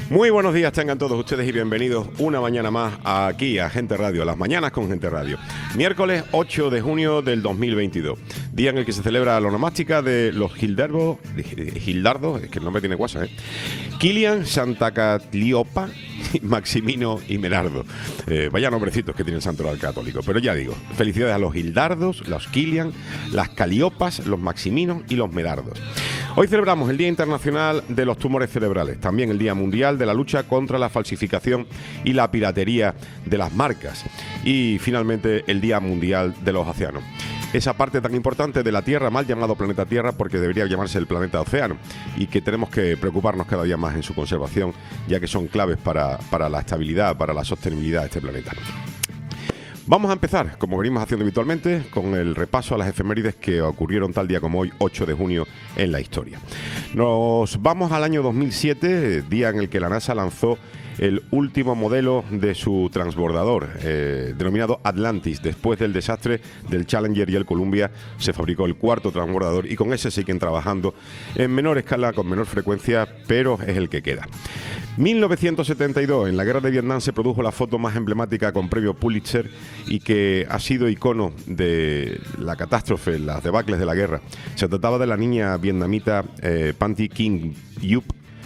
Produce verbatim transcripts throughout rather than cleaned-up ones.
Muy buenos días tengan todos ustedes y bienvenidos una mañana más aquí a Gente Radio, las mañanas con Gente Radio. Miércoles ocho de junio del dos mil veintidós, día en el que se celebra la onomástica de los Gildardos, Gildardos, es que el nombre tiene guasa, ¿eh? Kilian, Santa Catliopa, Maximino y Merardo. Eh, vaya nombrecitos que tiene el santoral católico, pero ya digo, felicidades a los Gildardos, los Kilian, las Caliopas, los Maximinos y los Merardos. Hoy celebramos el Día Internacional de los Tumores Cerebrales, también el Día Mundial de la Lucha contra la Falsificación y la Piratería de las Marcas y finalmente el Día Mundial de los Océanos. Esa parte tan importante de la Tierra, mal llamado planeta Tierra, porque debería llamarse el planeta Océano, y que tenemos que preocuparnos cada día más en su conservación, ya que son claves para, para la estabilidad, para la sostenibilidad de este planeta. Vamos a empezar, como venimos haciendo habitualmente, con el repaso a las efemérides que ocurrieron tal día como hoy, ocho de junio, en la historia. Nos vamos al año dos mil siete, día en el que la NASA lanzó el último modelo de su transbordador, eh, denominado Atlantis. Después del desastre del Challenger y el Columbia, se fabricó el cuarto transbordador y con ese siguen trabajando en menor escala, con menor frecuencia, pero es el que queda. mil novecientos setenta y dos, en la guerra de Vietnam se produjo la foto más emblemática con premio Pulitzer y que ha sido icono de la catástrofe, las debacles de la guerra. Se trataba de la niña vietnamita eh, Panty King Yup,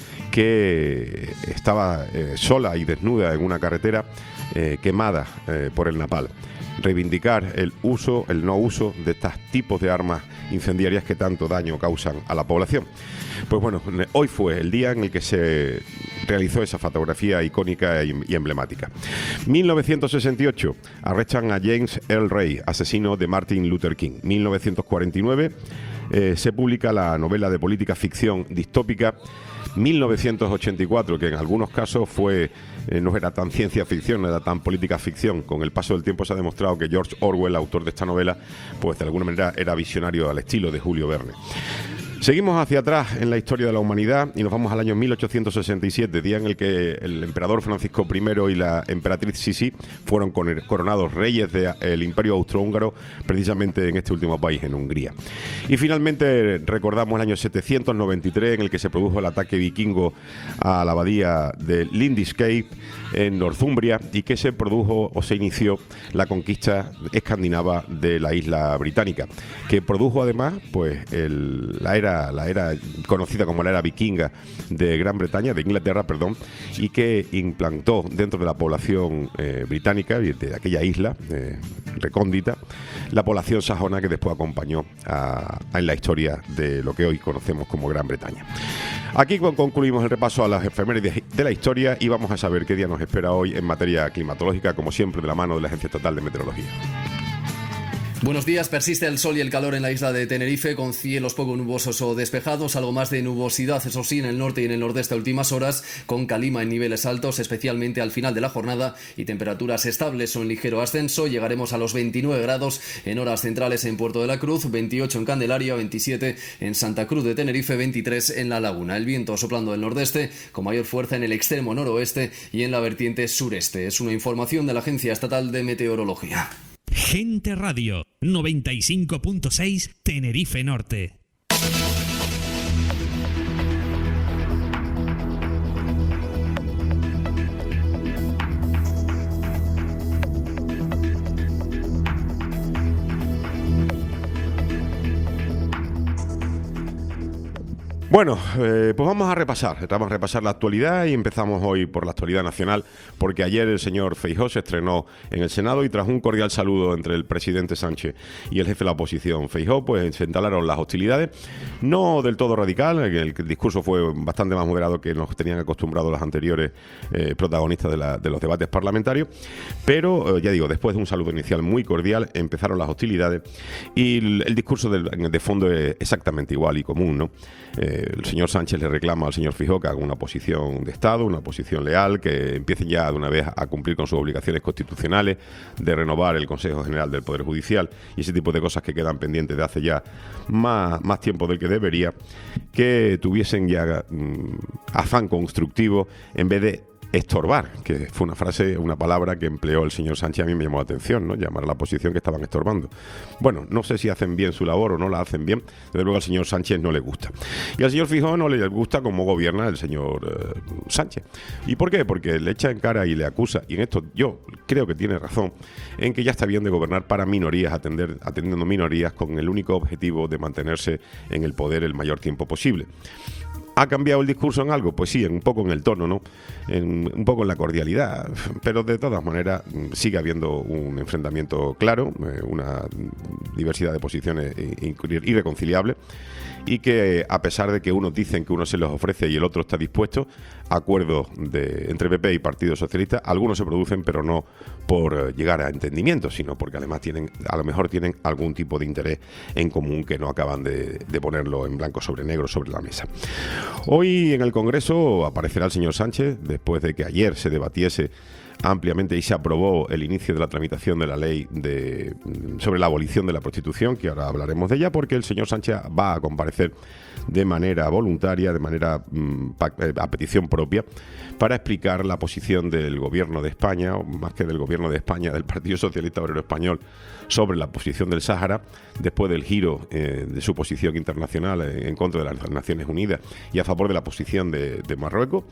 que estaba eh, sola y desnuda en una carretera eh, quemada eh, por el napalm. Reivindicar el uso, el no uso de estos tipos de armas incendiarias que tanto daño causan a la población. Pues bueno, hoy fue el día en el que se realizó esa fotografía icónica y emblemática. mil novecientos sesenta y ocho, arrestan a James Earl Ray, asesino de Martin Luther King. mil novecientos cuarenta y nueve, eh, se publica la novela de política ficción distópica mil novecientos ochenta y cuatro, que en algunos casos fue eh, no era tan ciencia ficción, no era tan política ficción. Con el paso del tiempo se ha demostrado que George Orwell, autor de esta novela, pues de alguna manera era visionario al estilo de Julio Verne. Seguimos hacia atrás en la historia de la humanidad y nos vamos al año mil ochocientos sesenta y siete, día en el que el emperador Francisco primero y la emperatriz Sisi fueron coronados reyes del Imperio Austrohúngaro, precisamente en este último país, en Hungría. Y finalmente recordamos el año setecientos noventa y tres, en el que se produjo el ataque vikingo a la abadía de Lindiscape en Northumbria y que se produjo o se inició la conquista escandinava de la isla británica, que produjo además pues el, la era la era conocida como la era vikinga de Gran Bretaña, de Inglaterra, perdón, y que implantó dentro de la población eh, británica, de aquella isla eh, recóndita, la población sajona que después acompañó a, a en la historia de lo que hoy conocemos como Gran Bretaña. Aquí concluimos el repaso a las efemérides de la historia y vamos a saber qué día nos espera hoy en materia climatológica, como siempre de la mano de la Agencia Estatal de Meteorología. Buenos días. Persiste el sol y el calor en la isla de Tenerife, con cielos poco nubosos o despejados, algo más de nubosidad, eso sí, en el norte y en el nordeste a últimas horas, con calima en niveles altos, especialmente al final de la jornada, y temperaturas estables o en ligero ascenso. Llegaremos a los veintinueve grados en horas centrales en Puerto de la Cruz, veintiocho en Candelaria, veintisiete en Santa Cruz de Tenerife, veintitrés en La Laguna. El viento soplando del nordeste, con mayor fuerza en el extremo noroeste y en la vertiente sureste. Es una información de la Agencia Estatal de Meteorología. Gente Radio, noventa y cinco punto seis, Tenerife Norte. Bueno, eh, pues vamos a repasar, vamos a repasar la actualidad y empezamos hoy por la actualidad nacional, porque ayer el señor Feijóo se estrenó en el Senado y tras un cordial saludo entre el presidente Sánchez y el jefe de la oposición Feijóo, pues se entalaron las hostilidades, no del todo radical, el, el discurso fue bastante más moderado que nos tenían acostumbrados los anteriores eh, protagonistas de, la, de los debates parlamentarios, pero eh, ya digo, después de un saludo inicial muy cordial, empezaron las hostilidades y el, el discurso de, de fondo es exactamente igual y común, ¿no? Eh, el señor Sánchez le reclama al señor Feijóo que haga una posición de Estado, una posición leal, que empiecen ya de una vez a cumplir con sus obligaciones constitucionales de renovar el Consejo General del Poder Judicial y ese tipo de cosas que quedan pendientes de hace ya más, más tiempo del que debería, que tuviesen ya mmm, afán constructivo en vez de estorbar, que fue una frase, una palabra que empleó el señor Sánchez. A mí me llamó la atención, ¿no? Llamar a la oposición que estaban estorbando. Bueno, no sé si hacen bien su labor o no la hacen bien, desde luego al señor Sánchez no le gusta. Y al señor Feijóo no le gusta cómo gobierna el señor eh, Sánchez. ¿Y por qué? Porque le echa en cara y le acusa, y en esto yo creo que tiene razón, en que ya está bien de gobernar para minorías, atender, atendiendo minorías con el único objetivo de mantenerse en el poder el mayor tiempo posible. ¿Ha cambiado el discurso en algo? Pues sí, un poco en el tono, ¿no? En, un poco en la cordialidad, pero de todas maneras sigue habiendo un enfrentamiento claro, eh, una diversidad de posiciones irreconciliables, y que a pesar de que unos dicen que uno se los ofrece y el otro está dispuesto, acuerdos de, entre P P y Partido Socialista, algunos se producen, pero no por llegar a entendimiento, sino porque además tienen, a lo mejor tienen algún tipo de interés en común que no acaban de, de ponerlo en blanco sobre negro sobre la mesa. Hoy en el Congreso aparecerá el señor Sánchez, después de que ayer se debatiese ampliamente y se aprobó el inicio de la tramitación de la ley de, sobre la abolición de la prostitución, que ahora hablaremos de ella, porque el señor Sánchez va a comparecer de manera voluntaria, de manera a petición propia, para explicar la posición del Gobierno de España, o más que del Gobierno de España, del Partido Socialista Obrero Español, sobre la posición del Sáhara, después del giro eh, de su posición internacional en, en contra de las Naciones Unidas y a favor de la posición de, de Marruecos.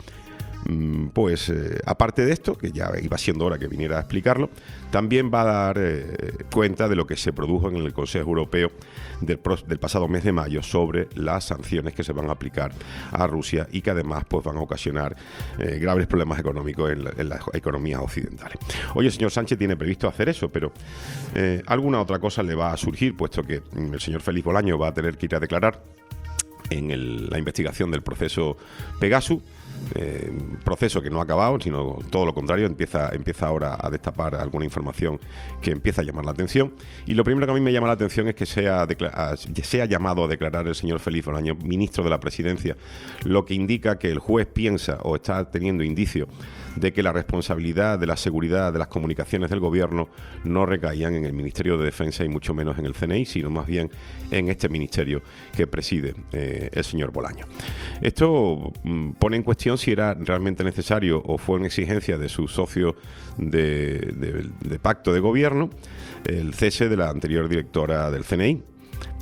Pues eh, aparte de esto, que ya iba siendo hora que viniera a explicarlo, también va a dar eh, cuenta de lo que se produjo en el Consejo Europeo del, pro, del pasado mes de mayo sobre las sanciones que se van a aplicar a Rusia y que además pues, van a ocasionar eh, graves problemas económicos en, la, en las economías occidentales. Hoy el señor Sánchez tiene previsto hacer eso, pero eh, alguna otra cosa le va a surgir, puesto que el señor Félix Bolaño va a tener que ir a declarar en el, la investigación del proceso Pegasus. Eh, proceso que no ha acabado, sino todo lo contrario, empieza, empieza ahora a destapar alguna información que empieza a llamar la atención. Y lo primero que a mí me llama la atención es que sea, sea llamado a declarar el señor Félix Bolaño, ministro de la Presidencia, lo que indica que el juez piensa o está teniendo indicios de que la responsabilidad de la seguridad de las comunicaciones del gobierno no recaían en el Ministerio de Defensa y mucho menos en el C N I, sino más bien en este ministerio que preside eh, el señor Bolaño. Esto mm, pone en cuestión si era realmente necesario o fue una exigencia de su socio de, de, de pacto de gobierno el cese de la anterior directora del C N I.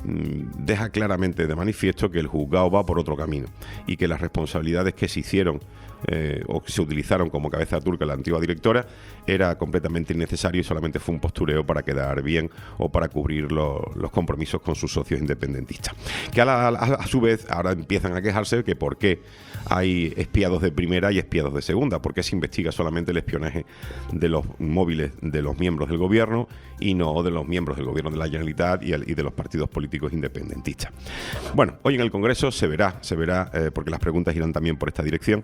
Deja claramente de manifiesto que el juzgado va por otro camino y que las responsabilidades que se hicieron eh, o que se utilizaron como cabeza turca la antigua directora era completamente innecesario y solamente fue un postureo para quedar bien o para cubrir lo, los compromisos con sus socios independentistas, que a, la, a, a su vez ahora empiezan a quejarse de que por qué hay espiados de primera y espiados de segunda, por qué se investiga solamente el espionaje de los móviles de los miembros del gobierno y no de los miembros del gobierno de la Generalitat y, el, y de los partidos políticos independentistas. Bueno, hoy en el Congreso se verá, se verá eh, porque las preguntas irán también por esta dirección.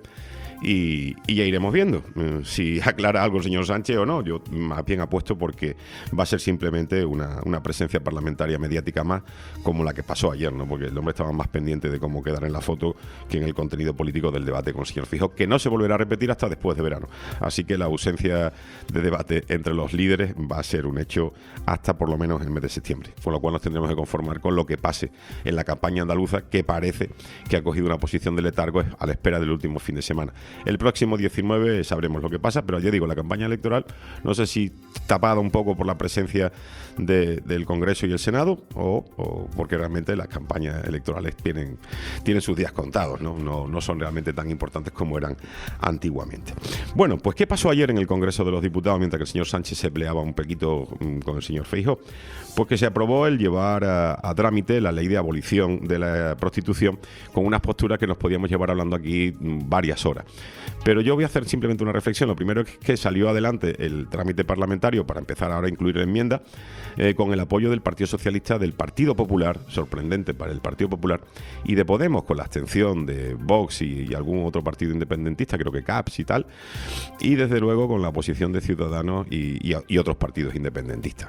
Y, y ya iremos viendo eh, si aclara algo el señor Sánchez o no. Yo más bien apuesto porque va a ser simplemente una, una presencia parlamentaria mediática más, como la que pasó ayer, ¿no? Porque el hombre estaba más pendiente de cómo quedar en la foto que en el contenido político del debate con el señor Feijóo, que no se volverá a repetir hasta después de verano. Así que la ausencia de debate entre los líderes va a ser un hecho hasta por lo menos el mes de septiembre, con lo cual nos tendremos que conformar con lo que pase en la campaña andaluza, que parece que ha cogido una posición de letargo a la espera del último fin de semana. El próximo diecinueve sabremos lo que pasa, pero ya digo, la campaña electoral, no sé si tapada un poco por la presencia de, del Congreso y el Senado o, o porque realmente las campañas electorales tienen, tienen sus días contados, ¿no? No, no son realmente tan importantes como eran antiguamente. Bueno, pues ¿qué pasó ayer en el Congreso de los Diputados mientras que el señor Sánchez se peleaba un poquito con el señor Feijóo? Pues que se aprobó el llevar a, a trámite la ley de abolición de la prostitución con unas posturas que nos podíamos llevar hablando aquí varias horas. Pero yo voy a hacer simplemente una reflexión. Lo primero es que salió adelante el trámite parlamentario para empezar ahora a incluir enmiendas eh, con el apoyo del Partido Socialista, del Partido Popular, sorprendente para el Partido Popular, y de Podemos, con la abstención de Vox y, y algún otro partido independentista, creo que C A P S y tal, y desde luego con la oposición de Ciudadanos y, y, y otros partidos independentistas.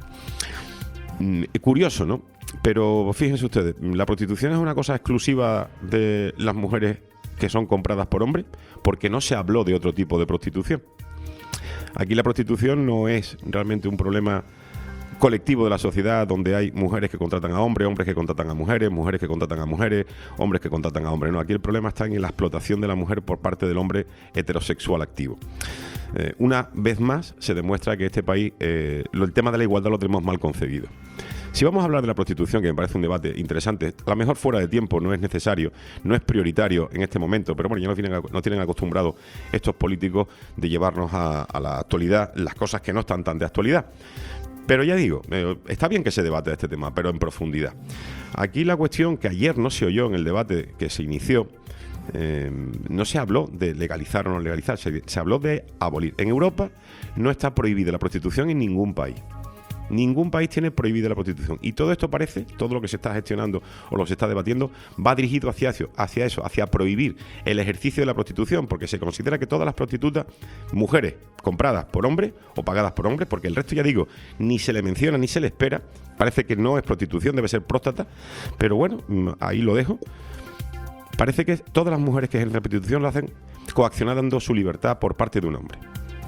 Mm, curioso, ¿no? Pero fíjense ustedes, la prostitución es una cosa exclusiva de las mujeres que son compradas por hombres, porque no se habló de otro tipo de prostitución. Aquí la prostitución no es realmente un problema colectivo de la sociedad donde hay mujeres que contratan a hombres, hombres que contratan a mujeres, mujeres que contratan a mujeres, hombres que contratan a hombres. No, aquí el problema está en la explotación de la mujer por parte del hombre heterosexual activo. Eh, una vez más se demuestra que este país, eh, lo, el tema de la igualdad lo tenemos mal concebido. Si vamos a hablar de la prostitución, que me parece un debate interesante, a lo mejor fuera de tiempo, no es necesario, no es prioritario en este momento, pero bueno, ya nos tienen, nos tienen acostumbrados estos políticos de llevarnos a, a la actualidad las cosas que no están tan de actualidad. Pero ya digo, eh, está bien que se debate este tema, pero en profundidad. Aquí la cuestión que ayer no se oyó en el debate que se inició, eh, no se habló de legalizar o no legalizar, se, se habló de abolir. En Europa no está prohibida la prostitución en ningún país. Ningún país tiene prohibida la prostitución. Y todo esto parece, todo lo que se está gestionando o lo que se está debatiendo, va dirigido hacia eso, hacia eso, hacia prohibir el ejercicio de la prostitución, porque se considera que todas las prostitutas, mujeres compradas por hombres o pagadas por hombres, porque el resto, ya digo, ni se le menciona ni se le espera, parece que no es prostitución, debe ser próstata, pero bueno, ahí lo dejo. Parece que todas las mujeres que ejercen la prostitución lo hacen coaccionando su libertad por parte de un hombre.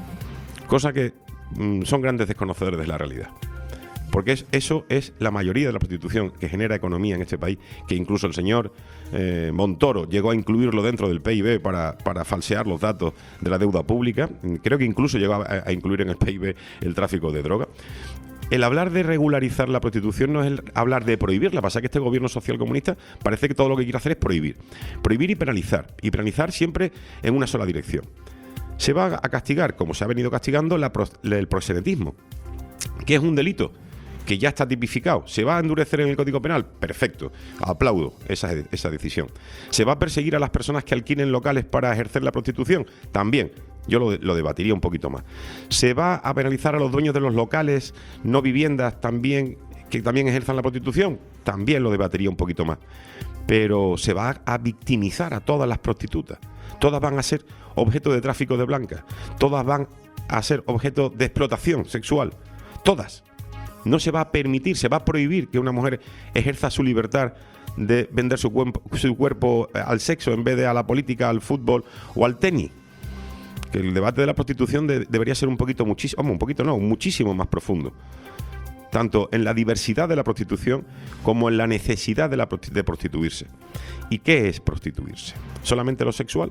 Cosa que mm, son grandes desconocedores de la realidad. Porque es, eso es la mayoría de la prostitución que genera economía en este país, que incluso el señor eh, Montoro llegó a incluirlo dentro del P I B para, para falsear los datos de la deuda pública. Creo que incluso llegó a, a incluir en el P I B el tráfico de droga. El hablar de regularizar la prostitución no es el hablar de prohibirla. Pasa que este gobierno social comunista parece que todo lo que quiere hacer es prohibir. Prohibir y penalizar. Y penalizar siempre en una sola dirección. Se va a castigar, como se ha venido castigando, la, el proxenetismo, que es un delito que ya está tipificado. ¿Se va a endurecer en el Código Penal? Perfecto, aplaudo esa, esa decisión. ¿Se va a perseguir a las personas que alquilen locales para ejercer la prostitución? También, yo lo, lo debatiría un poquito más. ¿Se va a penalizar a los dueños de los locales, no viviendas, también que también ejerzan la prostitución? También lo debatiría un poquito más. Pero ¿se va a victimizar a todas las prostitutas? Todas van a ser objeto de tráfico de blancas, todas van a ser objeto de explotación sexual, todas. No se va a permitir, se va a prohibir que una mujer ejerza su libertad de vender su cuerpo, su cuerpo al sexo en vez de a la política, al fútbol o al tenis. Que el debate de la prostitución de, debería ser un poquito, muchísimo, un poquito no, muchísimo más profundo. Tanto en la diversidad de la prostitución como en la necesidad de, la, de prostituirse. ¿Y qué es prostituirse? ¿Solamente lo sexual?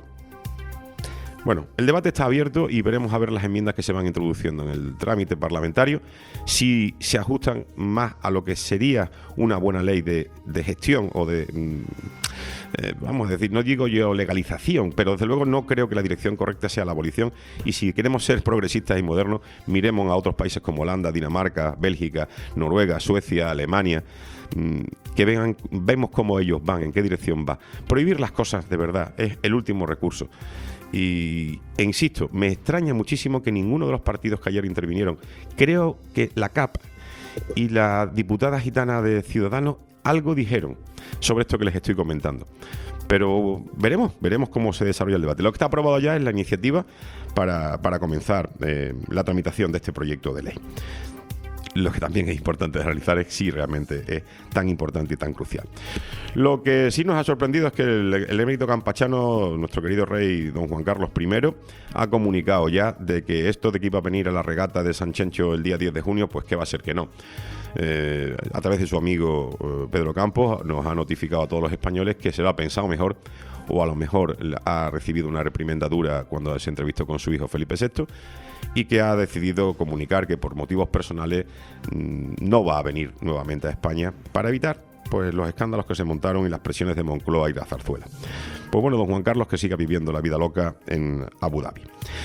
Bueno, el debate está abierto y veremos a ver las enmiendas que se van introduciendo en el trámite parlamentario, si se ajustan más a lo que sería una buena ley de, de gestión o de, eh, vamos a decir, no digo yo legalización, pero desde luego no creo que la dirección correcta sea la abolición, y si queremos ser progresistas y modernos, miremos a otros países como Holanda, Dinamarca, Bélgica, Noruega, Suecia, Alemania, que vean, vemos cómo ellos van, en qué dirección va. Prohibir las cosas de verdad es el último recurso. Y, e insisto, me extraña muchísimo que ninguno de los partidos que ayer intervinieron, creo que la C A P y la diputada gitana de Ciudadanos algo dijeron sobre esto que les estoy comentando. Pero veremos, veremos cómo se desarrolla el debate. Lo que está aprobado ya es la iniciativa para, para comenzar eh, la tramitación de este proyecto de ley. Lo que también es importante de realizar es si realmente es tan importante y tan crucial. Lo que sí nos ha sorprendido es que el, el emérito campachano, nuestro querido rey don Juan Carlos primero, ha comunicado ya de que esto de que iba a venir a la regata de San Chencho el día diez de junio, pues que va a ser que no. Eh, a través de su amigo eh, Pedro Campos nos ha notificado a todos los españoles que se lo ha pensado mejor, o a lo mejor ha recibido una reprimenda dura cuando se entrevistó con su hijo Felipe sexto, y que ha decidido comunicar que por motivos personales mmm, no va a venir nuevamente a España para evitar pues los escándalos que se montaron y las presiones de Moncloa y de Zarzuela. Pues bueno, don Juan Carlos que siga viviendo la vida loca en Abu Dhabi.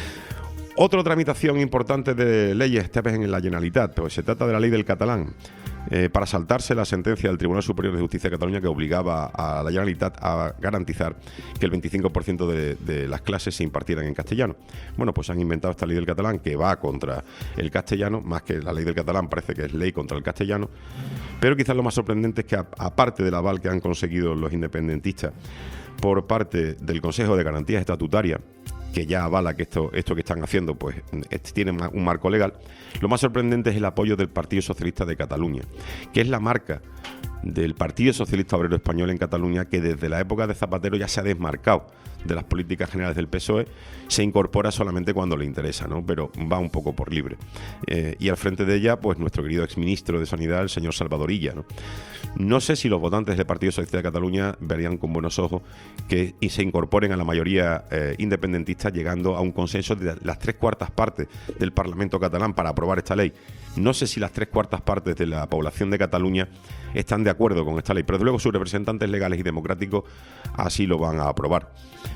Otra tramitación importante de leyes, esta vez en la Generalitat, pues se trata de la ley del catalán, eh, para saltarse la sentencia del Tribunal Superior de Justicia de Cataluña que obligaba a la Generalitat a garantizar que el veinticinco por ciento de, de las clases se impartieran en castellano. Bueno, pues han inventado esta ley del catalán que va contra el castellano, más que la ley del catalán parece que es ley contra el castellano, pero quizás lo más sorprendente es que aparte del aval que han conseguido los independentistas por parte del Consejo de Garantías Estatutarias, que ya avala que esto, esto que están haciendo pues tiene un marco legal, lo más sorprendente es el apoyo del Partido Socialista de Cataluña, que es la marca del Partido Socialista Obrero Español en Cataluña, que desde la época de Zapatero ya se ha desmarcado de las políticas generales del P S O E, se incorpora solamente cuando le interesa, ¿no? Pero va un poco por libre. Eh, y al frente de ella, pues nuestro querido exministro de Sanidad, el señor Salvador Illa, ¿no? No sé si los votantes del Partido Socialista de Cataluña verían con buenos ojos que y se incorporen a la mayoría eh, independentista, llegando a un consenso de las tres cuartas partes del Parlamento catalán para aprobar esta ley. No sé si las tres cuartas partes de la población de Cataluña están de acuerdo con esta ley, pero luego sus representantes legales y democráticos así lo van a aprobar.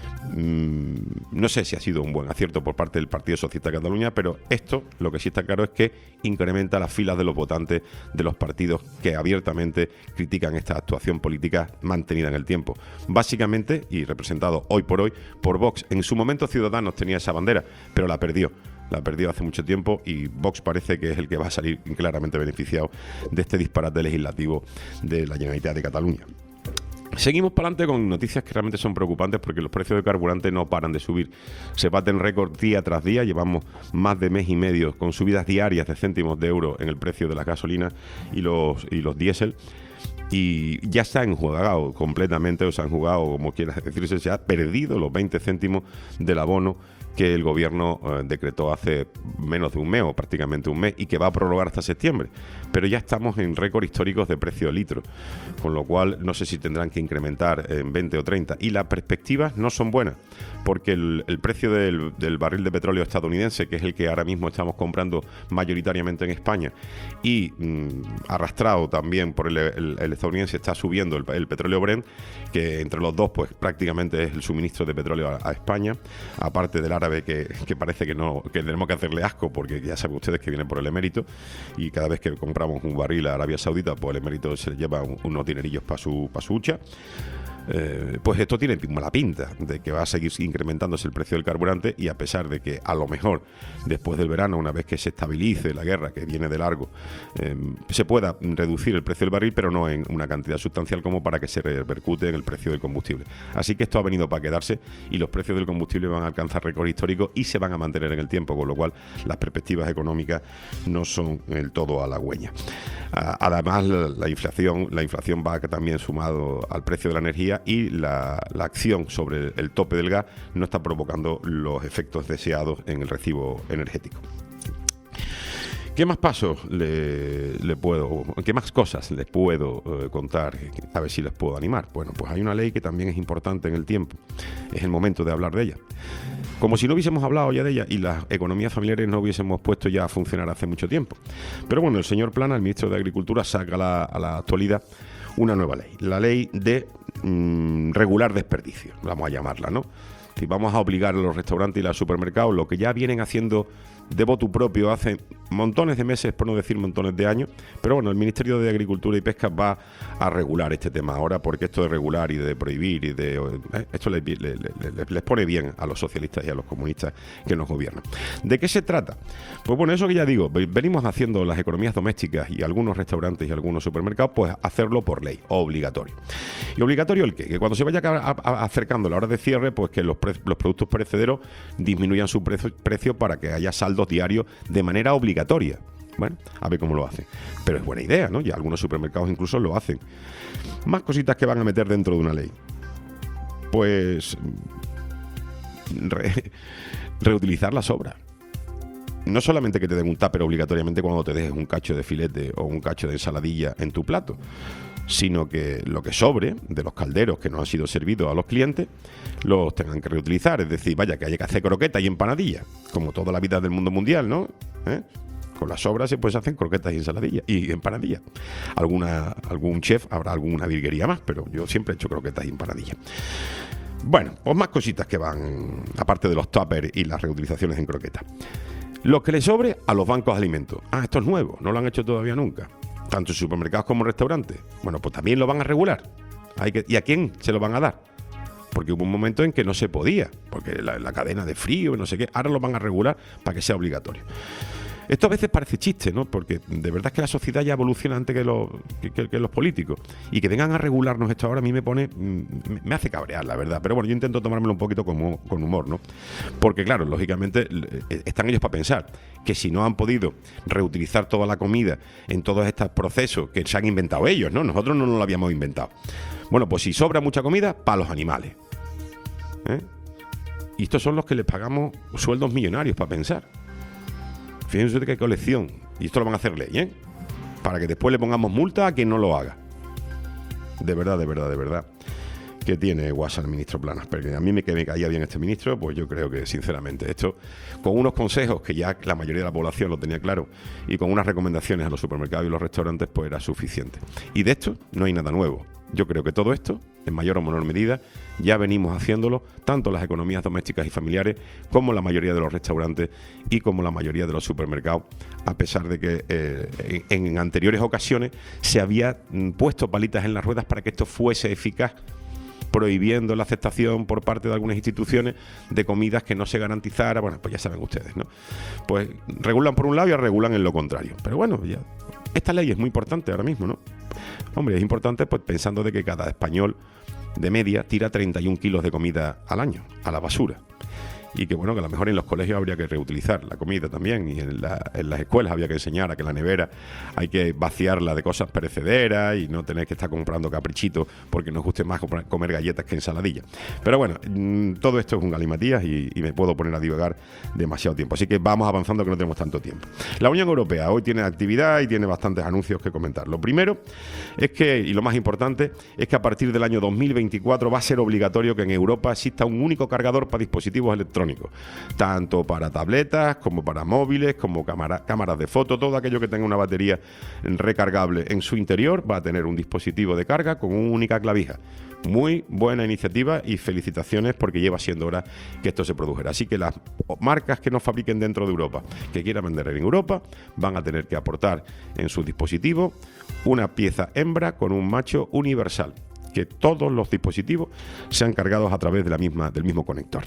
Mm, no sé si ha sido un buen acierto por parte del Partido Socialista de Cataluña, pero esto, lo que sí está claro es que incrementa las filas de los votantes de los partidos que abiertamente critican esta actuación política mantenida en el tiempo. Básicamente, y representado hoy por hoy por Vox. En su momento Ciudadanos tenía esa bandera, pero la perdió. La perdió hace mucho tiempo y Vox parece que es el que va a salir claramente beneficiado de este disparate legislativo de la Generalitat de Cataluña. Seguimos para adelante con noticias que realmente son preocupantes porque los precios de carburante no paran de subir. Se baten récord día tras día. Llevamos más de mes y medio con subidas diarias de céntimos de euro en el precio de la gasolina y los, y los diésel. Y ya se han jugado completamente, o se han jugado, como quieras decirse, se ha perdido los veinte céntimos del abono que el gobierno eh, decretó hace menos de un mes o prácticamente un mes y que va a prorrogar hasta septiembre. Pero ya estamos en récord históricos de precio de litro, con lo cual no sé si tendrán que incrementar en veinte o treinta. Y las perspectivas no son buenas, porque el, el precio del, del barril de petróleo estadounidense, que es el que ahora mismo estamos comprando mayoritariamente en España, y mmm, arrastrado también por el, el, el estadounidense, está subiendo el, el petróleo Brent, que entre los dos pues prácticamente es el suministro de petróleo a, a España, aparte del árabe que, que parece que no que tenemos que hacerle asco, porque ya saben ustedes que viene por el emérito, y cada vez que compramos un barril a Arabia Saudita, pues el emérito se le lleva un, unos dinerillos para su, pa su hucha. Eh, pues esto tiene mala pinta de que va a seguir incrementándose el precio del carburante, y a pesar de que a lo mejor después del verano, una vez que se estabilice la guerra que viene de largo, eh, se pueda reducir el precio del barril, pero no en una cantidad sustancial como para que se repercute en el precio del combustible. Así que esto ha venido para quedarse y los precios del combustible van a alcanzar récord histórico y se van a mantener en el tiempo, con lo cual las perspectivas económicas no son del todo halagüeñas. Además, la, la inflación la inflación va también sumado al precio de la energía, y la, la acción sobre el tope del gas no está provocando los efectos deseados en el recibo energético. ¿Qué más pasos le, le puedo, qué más cosas les puedo eh, contar? A ver si les puedo animar. Bueno, pues hay una ley que también es importante en el tiempo. Es el momento de hablar de ella. Como si no hubiésemos hablado ya de ella y las economías familiares no hubiésemos puesto ya a funcionar hace mucho tiempo. Pero bueno, el señor Plana, el ministro de Agricultura, saca la, a la actualidad una nueva ley. La ley de mmm, regular desperdicio, vamos a llamarla, ¿no? Si vamos a obligar a los restaurantes y a los supermercados, lo que ya vienen haciendo de voto propio hace montones de meses, por no decir montones de años, pero bueno, el Ministerio de Agricultura y Pesca va a regular este tema ahora, porque esto de regular y de prohibir y de eh, esto les, les, les, les pone bien a los socialistas y a los comunistas que nos gobiernan. ¿De qué se trata? Pues bueno, eso que ya digo, venimos haciendo las economías domésticas y algunos restaurantes y algunos supermercados, pues hacerlo por ley, obligatorio. ¿Y obligatorio el qué? Que cuando se vaya a, a, acercando la hora de cierre, pues que los, pre, los productos perecederos disminuyan su precio, precio para que haya saldo diarios de manera obligatoria. Bueno, a ver cómo lo hacen. Pero es buena idea, ¿no? Ya algunos supermercados incluso lo hacen. Más cositas que van a meter dentro de una ley. Pues re, reutilizar las sobras. No solamente que te den un tupper obligatoriamente cuando te dejes un cacho de filete o un cacho de ensaladilla en tu plato, sino que lo que sobre de los calderos que no han sido servidos a los clientes los tengan que reutilizar. Es decir, vaya, que haya que hacer croquetas y empanadillas, como toda la vida del mundo mundial, ¿no? ¿Eh? Con las sobras se pues hacen croquetas y ensaladillas y empanadillas. Alguna, algún chef habrá alguna virguería más, pero yo siempre he hecho croquetas y empanadillas. Bueno, pues más cositas que van, aparte de los tuppers y las reutilizaciones en croquetas. Lo que le sobre a los bancos de alimentos. Ah, esto es nuevo, no lo han hecho todavía nunca. Tanto en supermercados como en restaurantes. Bueno, pues también lo van a regular. Hay que, ¿y a quién se lo van a dar? Porque hubo un momento en que no se podía, porque la, la cadena de frío y no sé qué, ahora lo van a regular para que sea obligatorio. Esto a veces parece chiste, ¿no? Porque de verdad es que la sociedad ya evoluciona antes que los, que, que, que los políticos. Y que vengan a regularnos esto ahora a mí me pone... me hace cabrear, la verdad. Pero bueno, yo intento tomármelo un poquito con, con humor, ¿no? Porque claro, lógicamente están ellos para pensar que si no han podido reutilizar toda la comida en todos estos procesos que se han inventado ellos, ¿no? Nosotros no nos lo habíamos inventado. Bueno, pues si sobra mucha comida, para los animales. ¿Eh? Y estos son los que les pagamos sueldos millonarios para pensar. Fíjense qué colección. Y esto lo van a hacer ley, ¿eh? Para que después le pongamos multa a quien no lo haga. De verdad, de verdad, de verdad. Que tiene guasa el ministro Planas. Porque a mí me, que me caía bien este ministro, pues yo creo que, sinceramente, esto, con unos consejos que ya la mayoría de la población lo tenía claro, y con unas recomendaciones a los supermercados y los restaurantes, pues era suficiente. Y de esto no hay nada nuevo. Yo creo que todo esto, en mayor o menor medida, ya venimos haciéndolo, tanto las economías domésticas y familiares, como la mayoría de los restaurantes y como la mayoría de los supermercados, a pesar de que eh, en, en anteriores ocasiones se había puesto palitas en las ruedas para que esto fuese eficaz, prohibiendo la aceptación por parte de algunas instituciones de comidas que no se garantizara. Bueno, pues ya saben ustedes, ¿no? Pues regulan por un lado y regulan en lo contrario. Pero bueno, ya esta ley es muy importante ahora mismo, ¿no? Hombre, es importante pues pensando de que cada español de media tira treinta y un kilos de comida al año a la basura. Y que bueno, que a lo mejor en los colegios habría que reutilizar la comida también, y en, la, en las escuelas había que enseñar a que la nevera hay que vaciarla de cosas perecederas y no tener que estar comprando caprichitos porque nos guste más comer galletas que ensaladilla. Pero bueno, todo esto es un galimatías y, y me puedo poner a divagar demasiado tiempo. Así que vamos avanzando, que no tenemos tanto tiempo. La Unión Europea hoy tiene actividad y tiene bastantes anuncios que comentar. Lo primero es que, y lo más importante, es que a partir del año dos mil veinticuatro va a ser obligatorio que en Europa exista un único cargador para dispositivos electrónicos, tanto para tabletas como para móviles, como cámara, cámaras de foto. Todo aquello que tenga una batería recargable en su interior va a tener un dispositivo de carga con una única clavija. Muy buena iniciativa y felicitaciones, porque lleva siendo hora que esto se produjera. Así que las marcas que no fabriquen dentro de Europa, que quieran vender en Europa, van a tener que aportar en su dispositivo una pieza hembra con un macho universal, que todos los dispositivos sean cargados a través de la misma, del mismo conector.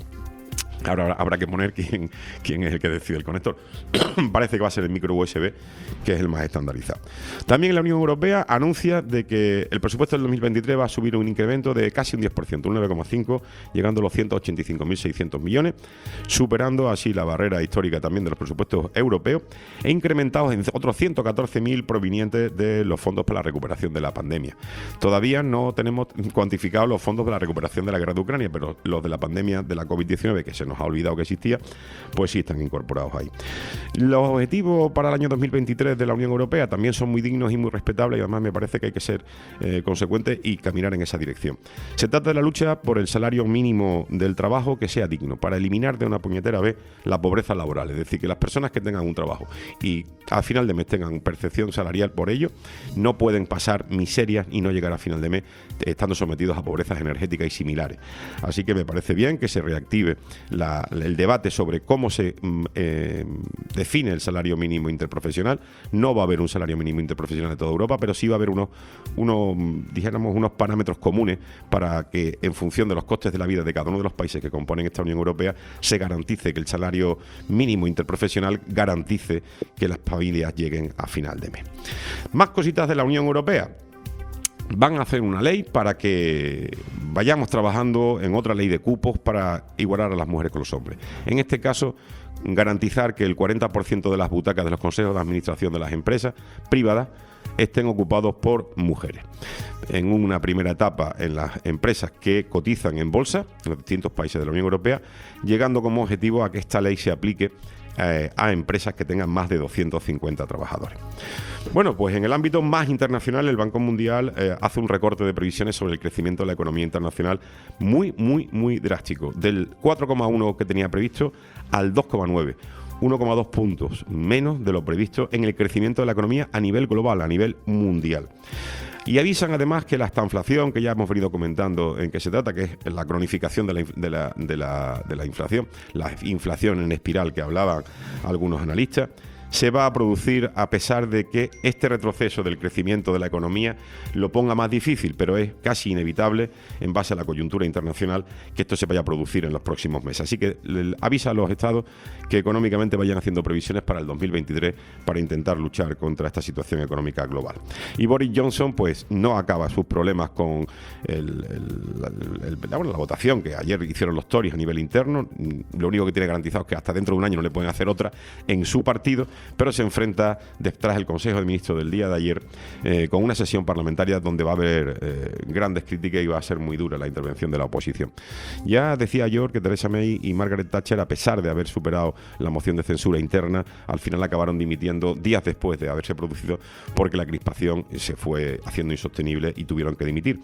Ahora habrá que poner quién, quién es el que decide el conector. Parece que va a ser el micro U S B, que es el más estandarizado. También la Unión Europea anuncia de que el presupuesto del dos mil veintitrés va a subir un incremento de casi un diez por ciento, un nueve coma cinco por ciento, llegando a los ciento ochenta y cinco mil seiscientos millones, superando así la barrera histórica también de los presupuestos europeos, e incrementados en otros ciento catorce mil provenientes de los fondos para la recuperación de la pandemia. Todavía no tenemos cuantificados los fondos de la recuperación de la guerra de Ucrania, pero los de la pandemia de la COVID diecinueve, que se nos ha olvidado que existía, pues sí están incorporados ahí. Los objetivos para el año dos mil veintitrés de la Unión Europea también son muy dignos y muy respetables, y además me parece que hay que ser eh, consecuentes y caminar en esa dirección. Se trata de la lucha por el salario mínimo del trabajo que sea digno, para eliminar de una puñetera vez la pobreza laboral. Es decir, que las personas que tengan un trabajo y al final de mes tengan percepción salarial por ello, no pueden pasar miserias y no llegar a final de mes estando sometidos a pobrezas energéticas y similares. Así que me parece bien que se reactive La, el debate sobre cómo se eh, define el salario mínimo interprofesional. No va a haber un salario mínimo interprofesional de toda Europa, pero sí va a haber unos, unos, dijéramos, unos parámetros comunes para que, en función de los costes de la vida de cada uno de los países que componen esta Unión Europea, se garantice que el salario mínimo interprofesional garantice que las familias lleguen a final de mes. Más cositas de la Unión Europea. Van a hacer una ley para que vayamos trabajando en otra ley de cupos para igualar a las mujeres con los hombres. En este caso, garantizar que el cuarenta por ciento de las butacas de los consejos de administración de las empresas privadas estén ocupados por mujeres. En una primera etapa en las empresas que cotizan en bolsa en los distintos países de la Unión Europea, llegando como objetivo a que esta ley se aplique eh, a empresas que tengan más de doscientos cincuenta trabajadores. Bueno, pues en el ámbito más internacional, el Banco Mundial eh, hace un recorte de previsiones sobre el crecimiento de la economía internacional muy, muy, muy drástico, del cuatro coma uno que tenía previsto al dos coma nueve. uno coma dos puntos menos de lo previsto en el crecimiento de la economía a nivel global, a nivel mundial. Y avisan además que la estanflación, que ya hemos venido comentando en qué se trata, que es la cronificación de la, de la, de la, de la inflación, la inflación en espiral que hablaban algunos analistas, se va a producir a pesar de que este retroceso del crecimiento de la economía lo ponga más difícil, pero es casi inevitable en base a la coyuntura internacional que esto se vaya a producir en los próximos meses. Así que le avisa a los estados que económicamente vayan haciendo previsiones para el dos mil veintitrés para intentar luchar contra esta situación económica global. Y Boris Johnson pues no acaba sus problemas con el, el, el, el, bueno, la votación que ayer hicieron los Tories a nivel interno. Lo único que tiene garantizado es que hasta dentro de un año no le pueden hacer otra en su partido, pero se enfrenta detrás del Consejo de Ministros del día de ayer eh, con una sesión parlamentaria donde va a haber eh, grandes críticas y va a ser muy dura la intervención de la oposición. Ya decía yo que Theresa May y Margaret Thatcher, a pesar de haber superado la moción de censura interna, al final acabaron dimitiendo días después de haberse producido porque la crispación se fue haciendo insostenible y tuvieron que dimitir.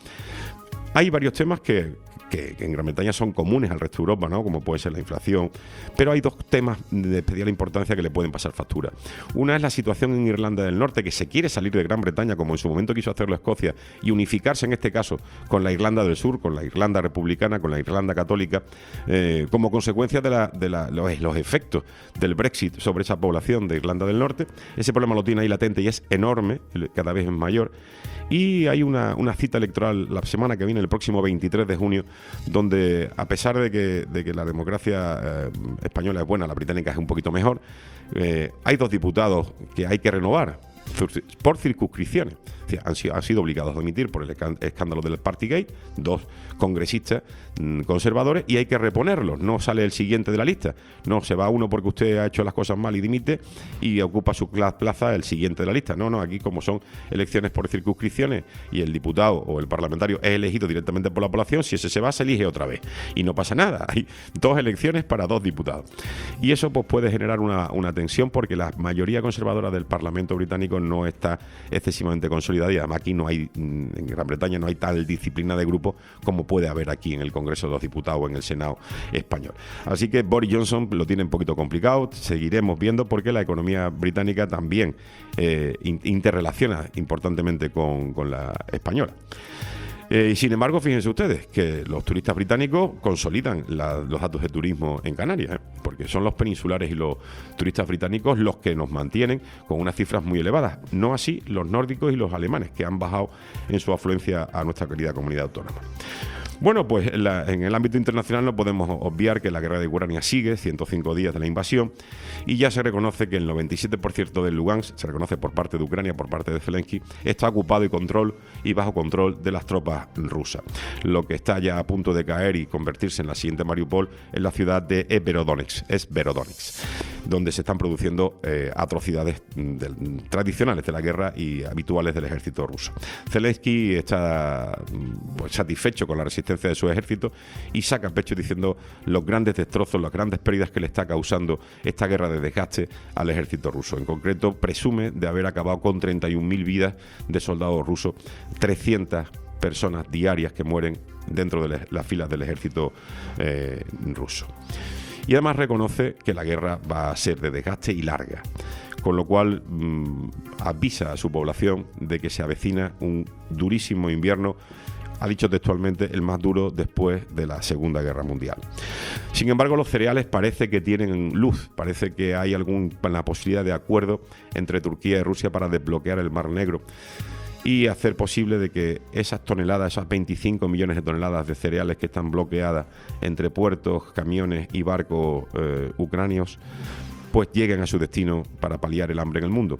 Hay varios temas que, que, que en Gran Bretaña son comunes al resto de Europa, ¿no? Como puede ser la inflación, pero hay dos temas de especial importancia que le pueden pasar factura. Una es la situación en Irlanda del Norte, que se quiere salir de Gran Bretaña, como en su momento quiso hacerlo Escocia, y unificarse en este caso con la Irlanda del Sur, con la Irlanda republicana, con la Irlanda católica, eh, como consecuencia de, la, de la, los, los efectos del Brexit sobre esa población de Irlanda del Norte. Ese problema lo tiene ahí latente y es enorme, cada vez es mayor. Y hay una, una cita electoral la semana que viene, el próximo veintitrés de junio, donde a pesar de que, de que la democracia eh, española es buena, la británica es un poquito mejor, eh, hay dos diputados que hay que renovar por circunscripciones. O sea, han, sido, han sido obligados a dimitir por el escándalo del Partygate, dos congresistas mmm, conservadores, y hay que reponerlos. No sale el siguiente de la lista. No se va uno porque usted ha hecho las cosas mal y dimite y ocupa su plaza el siguiente de la lista. No, no, aquí como son elecciones por circunscripciones y el diputado o el parlamentario es elegido directamente por la población, si ese se va, se elige otra vez. Y no pasa nada. Hay dos elecciones para dos diputados. Y eso pues puede generar una, una tensión porque la mayoría conservadora del Parlamento británico no está excesivamente consolidada. Y además aquí no hay, en Gran Bretaña no hay tal disciplina de grupo como puede haber aquí en el Congreso de los Diputados o en el Senado español. Así que Boris Johnson lo tiene un poquito complicado, seguiremos viendo porque la economía británica también eh, interrelaciona importantemente con, con la española. Eh, y sin embargo, fíjense ustedes que los turistas británicos consolidan la, los datos de turismo en Canarias, ¿eh? porque son los peninsulares y los turistas británicos los que nos mantienen con unas cifras muy elevadas. No así los nórdicos y los alemanes, que han bajado en su afluencia a nuestra querida comunidad autónoma. Bueno, pues en, la, en el ámbito internacional no podemos obviar que la guerra de Ucrania sigue, ciento cinco días de la invasión, y ya se reconoce que el noventa y siete por ciento del Lugansk, se reconoce por parte de Ucrania, por parte de Zelensky, está ocupado y control y bajo control de las tropas rusas. Lo que está ya a punto de caer y convertirse en la siguiente Mariupol es la ciudad de Everodonetsk, es Verodonetsk, donde se están produciendo eh, atrocidades de, tradicionales de la guerra y habituales del ejército ruso. Zelensky está pues, satisfecho con la resistencia de su ejército y saca pecho diciendo los grandes destrozos, las grandes pérdidas que le está causando esta guerra de desgaste al ejército ruso. En concreto, presume de haber acabado con treinta y un mil vidas de soldados rusos, trescientas personas diarias que mueren dentro de las filas del ejército eh, ruso. Y además reconoce que la guerra va a ser de desgaste y larga, con lo cual mmm, avisa a su población de que se avecina un durísimo invierno, ha dicho textualmente, el más duro después de la Segunda Guerra Mundial. Sin embargo, los cereales parece que tienen luz, parece que hay alguna posibilidad de acuerdo entre Turquía y Rusia para desbloquear el Mar Negro y hacer posible de que esas toneladas, esas veinticinco millones de toneladas de cereales que están bloqueadas entre puertos, camiones y barcos eh, ucranios, pues lleguen a su destino para paliar el hambre en el mundo.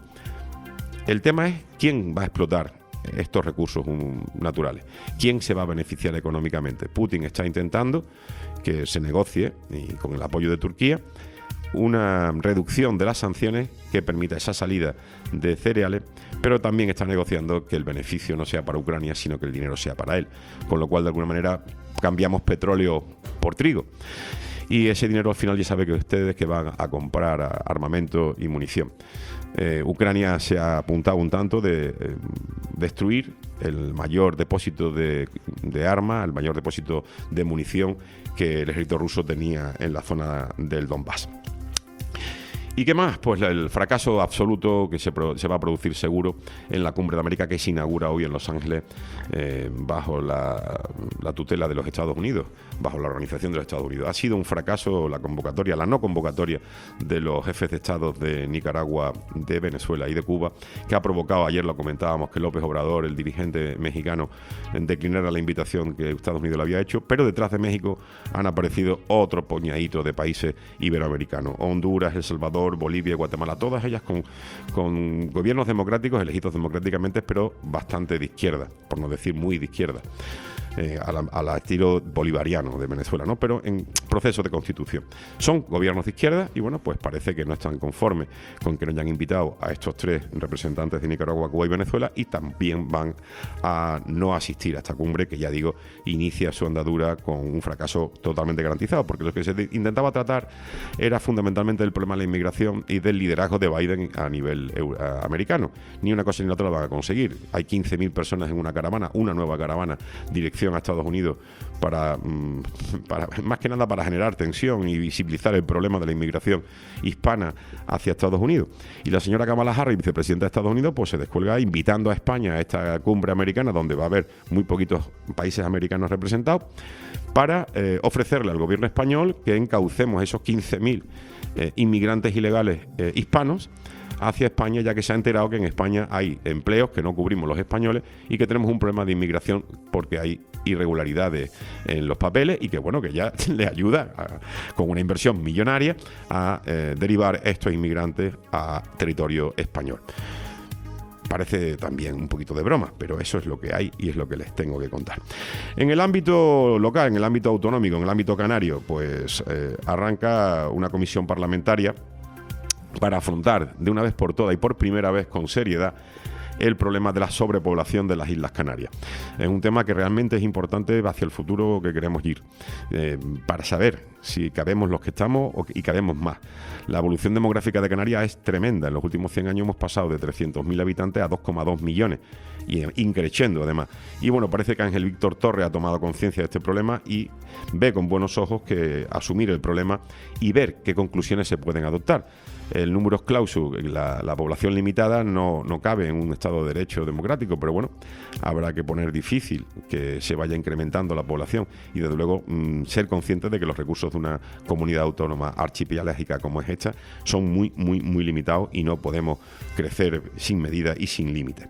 El tema es quién va a explotar estos recursos um, naturales. ¿Quién se va a beneficiar económicamente? Putin está intentando que se negocie, y con el apoyo de Turquía, una reducción de las sanciones que permita esa salida de cereales, pero también está negociando que el beneficio no sea para Ucrania, sino que el dinero sea para él. Con lo cual, de alguna manera, cambiamos petróleo por trigo. Y ese dinero al final ya sabe que ustedes que van a comprar armamento y munición. Eh, Ucrania se ha apuntado un tanto de eh, destruir el mayor depósito de, de armas, el mayor depósito de munición que el ejército ruso tenía en la zona del Donbass. ¿Y qué más? Pues el fracaso absoluto que se, pro, se va a producir seguro en la Cumbre de América que se inaugura hoy en Los Ángeles eh, bajo la, la tutela de los Estados Unidos, bajo la Organización de los Estados Unidos. Ha sido un fracaso la convocatoria, la no convocatoria de los jefes de Estado de Nicaragua, de Venezuela y de Cuba, que ha provocado, ayer lo comentábamos, que López Obrador, el dirigente mexicano, declinara la invitación que Estados Unidos le había hecho, pero detrás de México han aparecido otro puñadito de países iberoamericanos, Honduras, El Salvador, Bolivia y Guatemala, todas ellas con, con gobiernos democráticos, elegidos democráticamente, pero bastante de izquierda, por no decir muy de izquierda. Eh, a, la, a la estilo bolivariano de Venezuela, ¿no? Pero en proceso de constitución. Son gobiernos de izquierda y bueno, pues parece que no están conformes con que nos hayan invitado a estos tres representantes de Nicaragua, Cuba y Venezuela, y también van a no asistir a esta cumbre que, ya digo, inicia su andadura con un fracaso totalmente garantizado, porque lo que se intentaba tratar era fundamentalmente el problema de la inmigración y del liderazgo de Biden a nivel euro, a, americano. Ni una cosa ni la otra la van a conseguir. Hay quince mil personas en una caravana, una nueva caravana, dirección a Estados Unidos para, para más que nada para generar tensión y visibilizar el problema de la inmigración hispana hacia Estados Unidos. Y la señora Kamala Harris, vicepresidenta de Estados Unidos, pues se descuelga invitando a España a esta cumbre americana donde va a haber muy poquitos países americanos representados para eh, ofrecerle al gobierno español que encaucemos esos quince mil eh, inmigrantes ilegales eh, hispanos hacia España, ya que se ha enterado que en España hay empleos que no cubrimos los españoles y que tenemos un problema de inmigración porque hay irregularidades en los papeles y que bueno, que ya le ayuda a, con una inversión millonaria a eh, derivar estos inmigrantes a territorio español. Parece también un poquito de broma, pero eso es lo que hay y es lo que les tengo que contar. En el ámbito local, en el ámbito autonómico, en el ámbito canario, pues eh, arranca una comisión parlamentaria para afrontar de una vez por todas y por primera vez con seriedad el problema de la sobrepoblación de las Islas Canarias. Es un tema que realmente es importante hacia el futuro que queremos ir, eh, para saber si cabemos los que estamos o, y cabemos más. La evolución demográfica de Canarias es tremenda. En los últimos cien años hemos pasado de trescientos mil habitantes a dos coma dos millones, y increciendo además. Y bueno, parece que Ángel Víctor Torres ha tomado conciencia de este problema y ve con buenos ojos que asumir el problema y ver qué conclusiones se pueden adoptar. El numerus clausus, la, la población limitada, no, no cabe en un Estado de Derecho democrático, pero bueno, habrá que poner difícil que se vaya incrementando la población y desde luego mmm, ser conscientes de que los recursos de una comunidad autónoma archipiélagica como es esta son muy, muy, muy limitados y no podemos crecer sin medida y sin límite.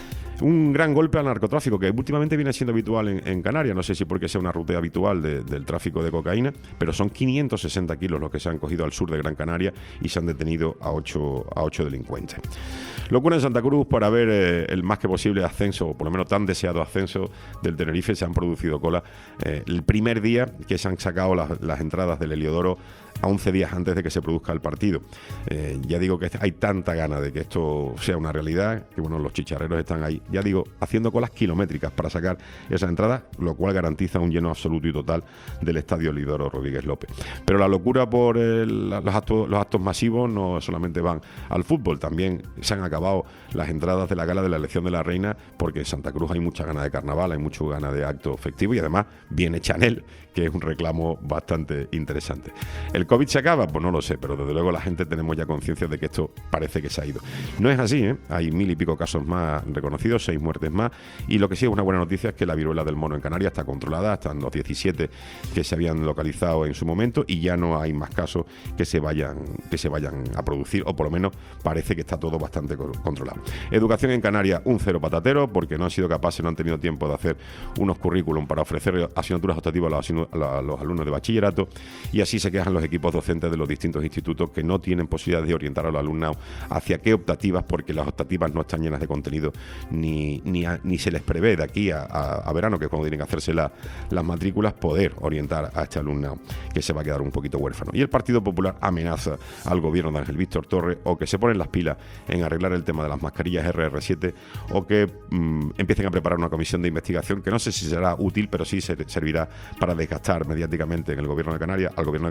Un gran golpe al narcotráfico que últimamente viene siendo habitual en, en Canarias, no sé si porque sea una ruta habitual de, del tráfico de cocaína, pero son quinientos sesenta kilos los que se han cogido al sur de Gran Canaria y se han detenido a ocho, a ocho delincuentes. Locura en Santa Cruz para ver eh, el más que posible ascenso, o por lo menos tan deseado ascenso del Tenerife. Se han producido cola eh, el primer día que se han sacado las, las entradas del Heliodoro a once días antes de que se produzca el partido. Eh, ya digo que hay tanta gana de que esto sea una realidad, que bueno, los chicharreros están ahí, ya digo, haciendo colas kilométricas para sacar esas entradas, lo cual garantiza un lleno absoluto y total del estadio Heliodoro Rodríguez López. Pero la locura por el, los, actos, los actos masivos no solamente van al fútbol, también se han acabado las entradas de la gala de la elección de la reina, porque en Santa Cruz hay mucha gana de carnaval, hay mucha gana de acto festivo y además viene Chanel, que es un reclamo bastante interesante. ¿El COVID se acaba? Pues no lo sé, pero desde luego la gente tenemos ya conciencia de que esto parece que se ha ido. No es así, ¿eh? Hay mil y pico casos más reconocidos, seis muertes más, y lo que sí es una buena noticia es que la viruela del mono en Canarias está controlada, están los diecisiete que se habían localizado en su momento y ya no hay más casos que se vayan, que se vayan a producir, o por lo menos parece que está todo bastante controlado. Educación en Canarias, un cero patatero, porque no han sido capaces, no han tenido tiempo de hacer unos currículum para ofrecer asignaturas optativas a los, a los alumnos de bachillerato, y así se quejan los equipos docentes de los distintos institutos que no tienen posibilidad de orientar a los alumnos hacia qué optativas, porque las optativas no están llenas de contenido ni, ni, a, ni se les prevé de aquí a, a, a verano, que es cuando tienen que hacerse la, las matrículas, poder orientar a este alumnado que se va a quedar un poquito huérfano. Y el Partido Popular amenaza al gobierno de Ángel Víctor Torres o que se ponen las pilas en arreglar el tema de las mascarillas erre erre siete o que mmm, empiecen a preparar una comisión de investigación que no sé si será útil, pero sí servirá para desgastar mediáticamente en el gobierno de Canarias, al gobierno de Canarias en el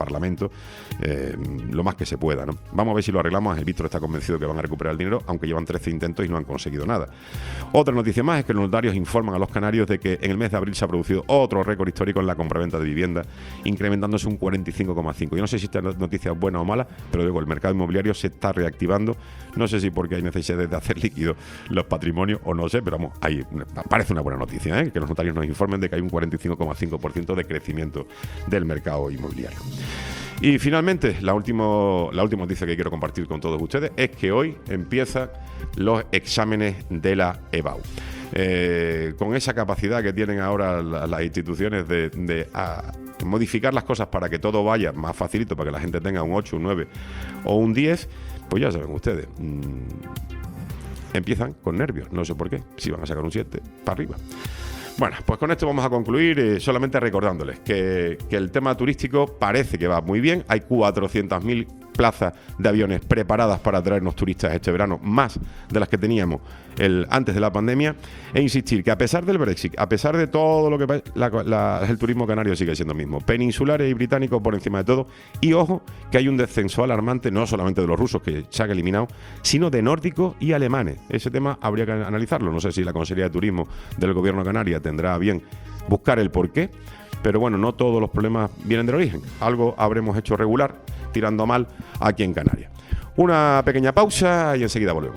Parlamento eh, lo más que se pueda, ¿no? Vamos a ver si lo arreglamos. El Víctor está convencido que van a recuperar el dinero, aunque llevan trece intentos y no han conseguido nada. Otra noticia más es que los notarios informan a los canarios de que en el mes de abril se ha producido otro récord histórico en la compraventa de vivienda, incrementándose un cuarenta y cinco coma cinco. Yo no sé si esta noticia es buena o mala, pero digo, el mercado inmobiliario se está reactivando. No sé si porque hay necesidad de hacer líquido los patrimonios o no sé, pero vamos, ahí parece una buena noticia, ¿eh? Que los notarios nos informen de que hay un cuarenta y cinco coma cinco por ciento de crecimiento del mercado inmobiliario. Y finalmente, la, último, la última noticia que quiero compartir con todos ustedes es que hoy empiezan los exámenes de la E B A U. Eh, con esa capacidad que tienen ahora la, las instituciones de, de a, modificar las cosas para que todo vaya más facilito, para que la gente tenga un ocho, un nueve o un diez, pues ya saben ustedes, mmm, empiezan con nervios, no sé por qué, si van a sacar un siete, para arriba. Bueno, pues con esto vamos a concluir, eh, solamente recordándoles que, que el tema turístico parece que va muy bien. Hay cuatrocientas mil plazas de aviones preparadas para traernos turistas este verano, más de las que teníamos el, antes de la pandemia. E insistir que a pesar del Brexit, a pesar de todo lo que la, la, el turismo canario sigue siendo el mismo, peninsulares y británicos por encima de todo. Y ojo, que hay un descenso alarmante, no solamente de los rusos, que se han eliminado, sino de nórdicos y alemanes. Ese tema habría que analizarlo. No sé si la Consejería de Turismo del Gobierno Canaria tendrá a bien buscar el porqué, pero bueno, no todos los problemas vienen del origen. Algo habremos hecho regular, tirando mal aquí en Canarias. Una pequeña pausa y enseguida volvemos.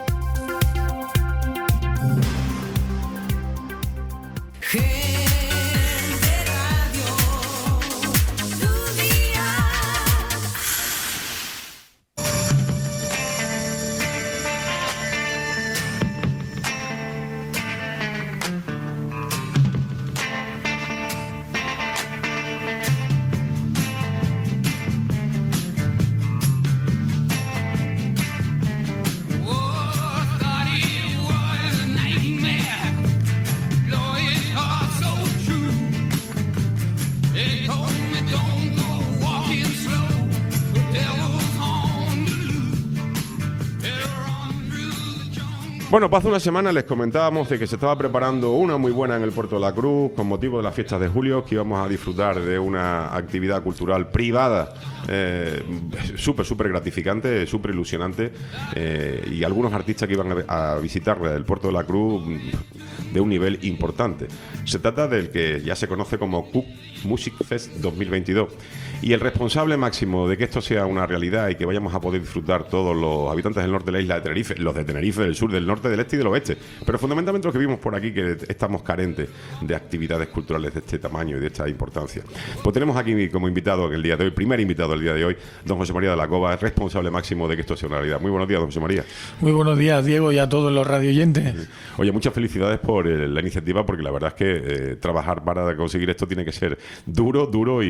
Bueno, pues hace una semana les comentábamos de que se estaba preparando una muy buena en el Puerto de la Cruz con motivo de las fiestas de julio, que íbamos a disfrutar de una actividad cultural privada eh, súper, súper gratificante, súper ilusionante, eh, y algunos artistas que iban a, a visitar el Puerto de la Cruz de un nivel importante. Se trata del que ya se conoce como Cook Music Fest dos mil veintidós. Y el responsable máximo de que esto sea una realidad y que vayamos a poder disfrutar todos los habitantes del norte de la isla de Tenerife, los de Tenerife, del sur, del norte, del este y del oeste, pero fundamentalmente los que vivimos por aquí, que estamos carentes de actividades culturales de este tamaño y de esta importancia. Pues tenemos aquí como invitado en el día de hoy, primer invitado del día de hoy, don José María de la Cova, responsable máximo de que esto sea una realidad. Muy buenos días, don José María. Muy buenos días, Diego, y a todos los radioyentes. Oye, muchas felicidades por eh, la iniciativa, porque la verdad es que eh, trabajar para conseguir esto tiene que ser duro, duro y,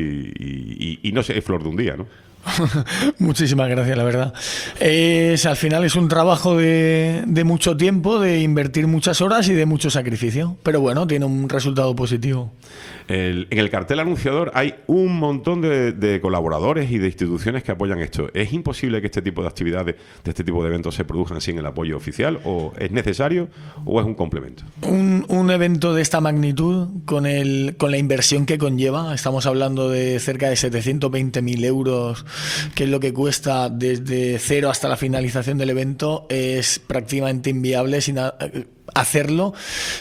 y, y, y no sé, es flor de un día, ¿no? Muchísimas gracias, la verdad. Es, al final es un trabajo de, de mucho tiempo, de invertir muchas horas y de mucho sacrificio, pero bueno, tiene un resultado positivo. El, en el cartel anunciador hay un montón de, de colaboradores y de instituciones que apoyan esto. ¿Es imposible que este tipo de actividades, de este tipo de eventos se produzcan sin el apoyo oficial? ¿O es necesario o es un complemento? Un, un evento de esta magnitud, con, el, con la inversión que conlleva, estamos hablando de cerca de setecientos veinte mil euros, que es lo que cuesta desde cero hasta la finalización del evento, es prácticamente inviable sin a, hacerlo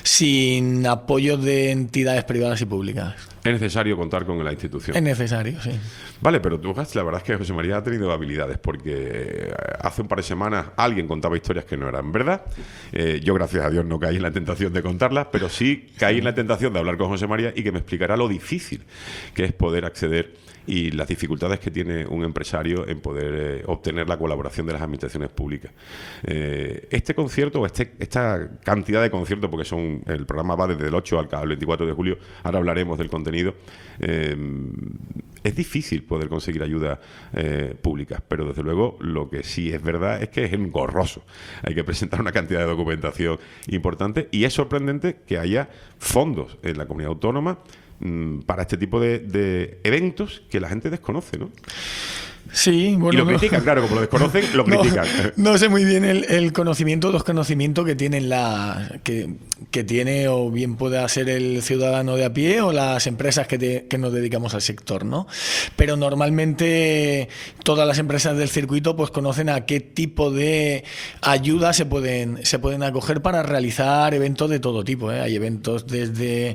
sin apoyo de entidades privadas y públicas. Es necesario contar con la institución. Es necesario, sí. Vale, pero tú, la verdad es que José María ha tenido habilidades, porque hace un par de semanas alguien contaba historias que no eran verdad. Eh, yo, gracias a Dios, no caí en la tentación de contarlas, pero sí caí en la tentación de hablar con José María y que me explicara lo difícil que es poder acceder y las dificultades que tiene un empresario en poder eh, obtener la colaboración de las administraciones públicas. Eh, este concierto, este, esta cantidad de conciertos, porque son el programa va desde el ocho al, al veinticuatro de julio, ahora hablaremos del contenido, eh, es difícil poder conseguir ayudas eh, públicas, pero desde luego lo que sí es verdad es que es engorroso. Hay que presentar una cantidad de documentación importante y es sorprendente que haya fondos en la comunidad autónoma para este tipo de, de eventos que la gente desconoce, ¿no? Sí, bueno. Y lo no, critican, claro, como lo desconocen, lo no, critican. No sé muy bien el, el conocimiento, desconocimiento que tienen la que, que tiene o bien pueda ser el ciudadano de a pie o las empresas que, te, que nos dedicamos al sector, ¿no? Pero normalmente todas las empresas del circuito pues conocen a qué tipo de ayuda se pueden se pueden acoger para realizar eventos de todo tipo, ¿eh? Hay eventos desde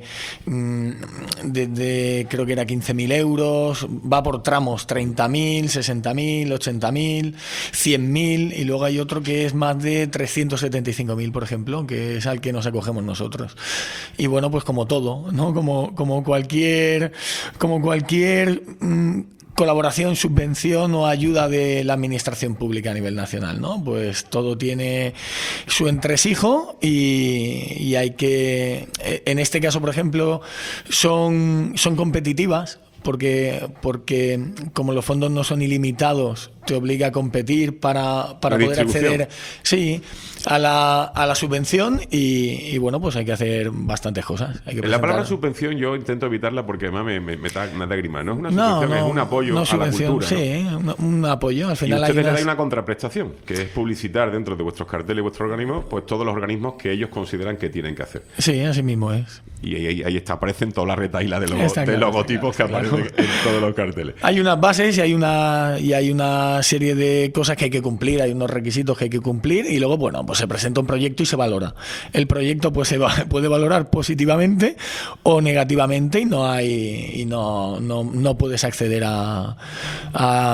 desde creo que era quince mil euros, va por tramos, treinta mil, sesenta mil, ochenta mil, cien mil, y luego hay otro que es más de trescientos setenta y cinco mil, por ejemplo, que es al que nos acogemos nosotros. Y bueno, pues como todo, ¿no? Como, como cualquier, como cualquier mmm, colaboración, subvención o ayuda de la administración pública a nivel nacional, ¿no? Pues todo tiene su entresijo y, y hay que, en este caso, por ejemplo, son, son competitivas. Porque, porque como los fondos no son ilimitados, te obliga a competir para, para poder acceder sí, a, la, a la subvención y, y bueno, pues hay que hacer bastantes cosas. Hay que la palabra subvención yo intento evitarla porque además me, me, me, da, me da grima. No es una subvención, no, no, es un apoyo no a la cultura. Sí, ¿no? un, un apoyo. Al final y ustedes hay unas... le dan una contraprestación, que es publicitar dentro de vuestros carteles y vuestros organismos, pues todos los organismos que ellos consideran que tienen que hacer. Sí, así mismo es. Y ahí, ahí está, aparecen todas las retahílas de, logo, de claro, logotipos claro, que aparecen claro. en todos los carteles. Hay unas bases y hay una y hay una serie de cosas que hay que cumplir, hay unos requisitos que hay que cumplir y luego, bueno, pues se presenta un proyecto y se valora. El proyecto pues se va, puede valorar positivamente o negativamente y no hay y no no, no puedes acceder a, a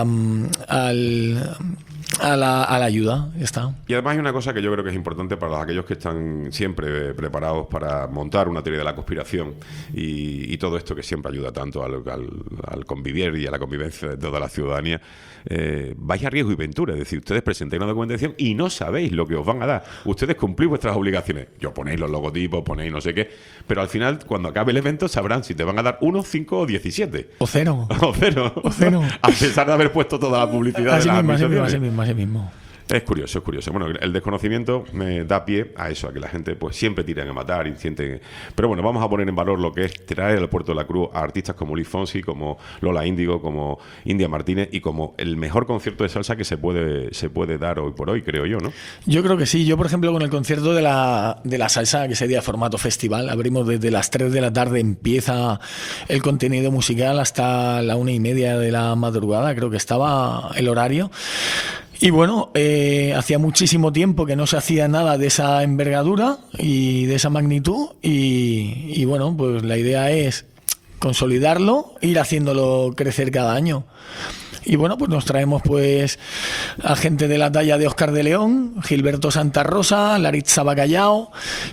al A la, a la ayuda, ya está. Y además hay una cosa que yo creo que es importante para aquellos que están siempre preparados para montar una teoría de la conspiración y, y todo esto que siempre ayuda tanto al, al, al convivir y a la convivencia de toda la ciudadanía. Eh, vais a riesgo y ventura, es decir, ustedes presentáis una documentación y no sabéis lo que os van a dar. Ustedes cumplís vuestras obligaciones. Yo ponéis los logotipos, ponéis no sé qué, pero al final, cuando acabe el evento, sabrán si te van a dar uno, cinco o diecisiete. O cero. O cero. O cero. A pesar de haber puesto toda la publicidad así de las mismo, así mismo, así mismo, así mismo. Es curioso, es curioso. Bueno, el desconocimiento me da pie a eso, a que la gente pues siempre tire a matar y siente... Pero bueno, vamos a poner en valor lo que es traer al Puerto de la Cruz a artistas como Luis Fonsi, como Lola Índigo, como India Martínez y como el mejor concierto de salsa que se puede se puede dar hoy por hoy, creo yo, ¿no? Yo creo que sí. Yo, por ejemplo, con el concierto de la, de la salsa, que sería formato festival, abrimos desde las tres de la tarde, empieza el contenido musical hasta la una y media de la madrugada, creo que estaba el horario. Y bueno, eh, hacía muchísimo tiempo que no se hacía nada de esa envergadura y de esa magnitud y, y bueno, pues la idea es consolidarlo, ir haciéndolo crecer cada año. Y bueno, pues nos traemos pues a gente de la talla de Óscar de León, Gilberto Santa Rosa, Laritza Bacallao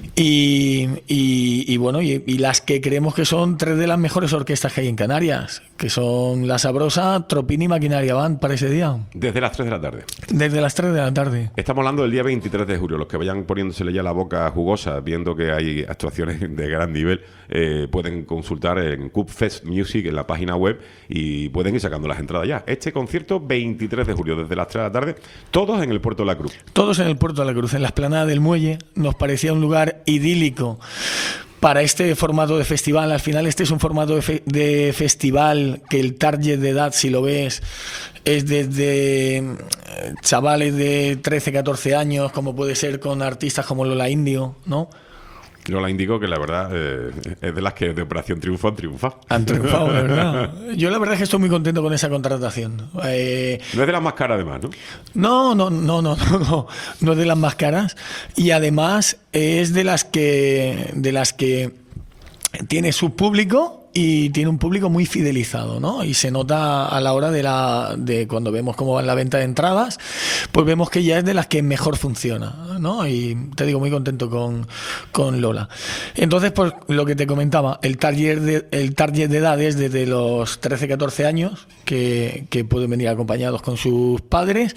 y, y, y bueno, y, y las que creemos que son tres de las mejores orquestas que hay en Canarias, que son La Sabrosa, Tropini y Maquinaria Band para ese día. Desde las tres de la tarde. Desde las tres de la tarde. Estamos hablando del día veintitrés de julio. Los que vayan poniéndosele ya la boca jugosa, viendo que hay actuaciones de gran nivel, eh, pueden consultar en Cup Fest Music en la página web y pueden ir sacando las entradas ya. Este concierto, veintitrés de julio, desde las tres de la tarde, todos en el Puerto de la Cruz. Todos en el Puerto de la Cruz, en la explanada del Muelle. Nos parecía un lugar idílico para este formato de festival. Al final este es un formato de, fe- de festival que el target de edad, si lo ves, es desde chavales de trece, catorce años, como puede ser con artistas como Lola Índigo, ¿no? Lola Índigo, que la verdad eh, es de las que de Operación Triunfo han triunfado. Han triunfado, de verdad. Yo la verdad es que estoy muy contento con esa contratación. Eh, no es de las más caras, además, ¿no? No, no, no, no, no, no, no es de las más caras. Y además es de las que, de las que tiene su público y tiene un público muy fidelizado, ¿no? Y se nota a la hora de la de cuando vemos cómo va la venta de entradas, pues vemos que ya es de las que mejor funciona, ¿no? Y te digo, muy contento con, con Lola. Entonces, pues lo que te comentaba, el target de, el target de edad es desde los trece, catorce años, que, que pueden venir acompañados con sus padres,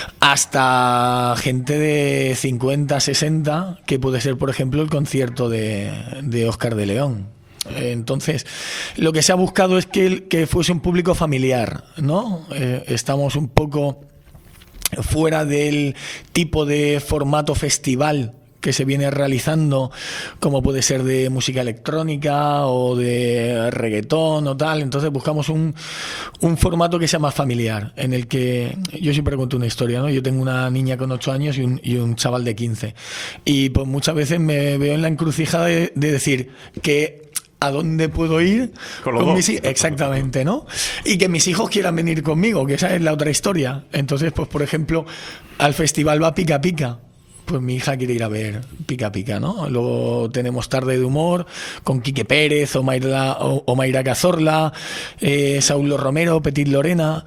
hasta gente de cincuenta, sesenta, que puede ser, por ejemplo, el concierto de, de Óscar de León. Entonces, lo que se ha buscado es que, que fuese un público familiar, ¿no? Eh, estamos un poco fuera del tipo de formato festival que se viene realizando, como puede ser de música electrónica o de reggaetón o tal. Entonces buscamos un, un formato que sea más familiar, en el que yo siempre cuento una historia, ¿no? Yo tengo una niña con ocho años y un, y un chaval de quince. Y pues muchas veces me veo en la encrucijada de, de decir que ¿a dónde puedo ir con, los con dos. mis hijos? Exactamente, ¿no? Y que mis hijos quieran venir conmigo, que esa es la otra historia. Entonces, pues por ejemplo, al festival va Pica Pica. Pues mi hija quiere ir a ver Pica Pica, ¿no? Luego tenemos Tarde de Humor con Quique Pérez, Omaira, Omaira Cazorla, eh, Saulo Romero, Petit Lorena.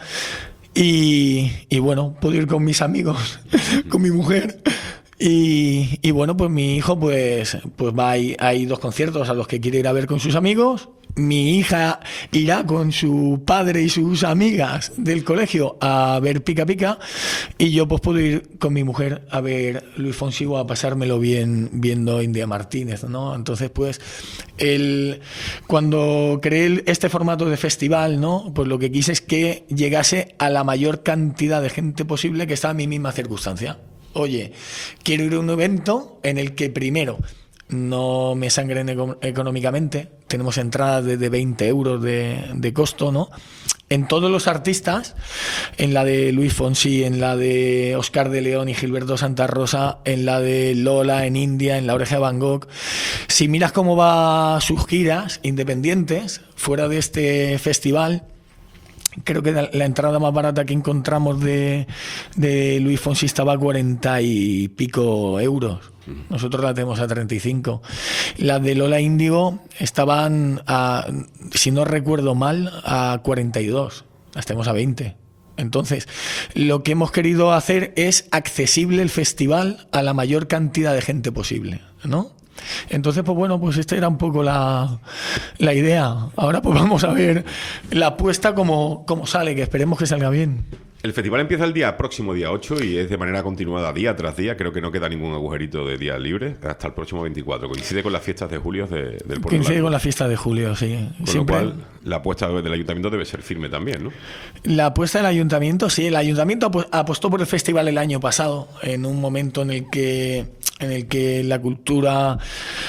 Y, y bueno, puedo ir con mis amigos, con mi mujer. Y, y bueno, pues mi hijo pues, pues va, hay, hay dos conciertos a los que quiere ir a ver con sus amigos. Mi hija irá con su padre y sus amigas del colegio a ver Pica Pica, y yo pues puedo ir con mi mujer a ver Luis Fonsi o a pasármelo bien viendo India Martínez, ¿no? Entonces pues el, cuando creé este formato de festival, ¿no? Pues lo que quise es que llegase a la mayor cantidad de gente posible que está en mi misma circunstancia. Oye, quiero ir a un evento en el que primero no me sangren económicamente. Tenemos entradas de, de veinte euros de, de costo, ¿no? En todos los artistas, en la de Luis Fonsi, en la de Oscar de León y Gilberto Santa Rosa, en la de Lola, en India, en La Oreja de Van Gogh. Si miras cómo va sus giras independientes fuera de este festival, creo que la entrada más barata que encontramos de, de Luis Fonsi estaba a cuarenta y pico euros. Nosotros la tenemos a treinta y cinco. Las de Lola Índigo estaban, a, si no recuerdo mal, a cuarenta y dos. Las tenemos a veinte. Entonces, lo que hemos querido hacer es accesible el festival a la mayor cantidad de gente posible, ¿no? Entonces, pues bueno, pues esta era un poco la, la idea. Ahora pues vamos a ver la apuesta como, como sale, que esperemos que salga bien. El festival empieza el día próximo, día ocho, y es de manera continuada día tras día. Creo que no queda ningún agujerito de días libres hasta el próximo veinticuatro. Coincide con las fiestas de julio de, del Pueblo Coincide Blanco. con la fiesta de julio, sí. Con Siempre. lo cual, la apuesta del ayuntamiento debe ser firme también, ¿no? La apuesta del ayuntamiento, sí. El ayuntamiento apostó por el festival el año pasado, en un momento en el que, en el que la cultura...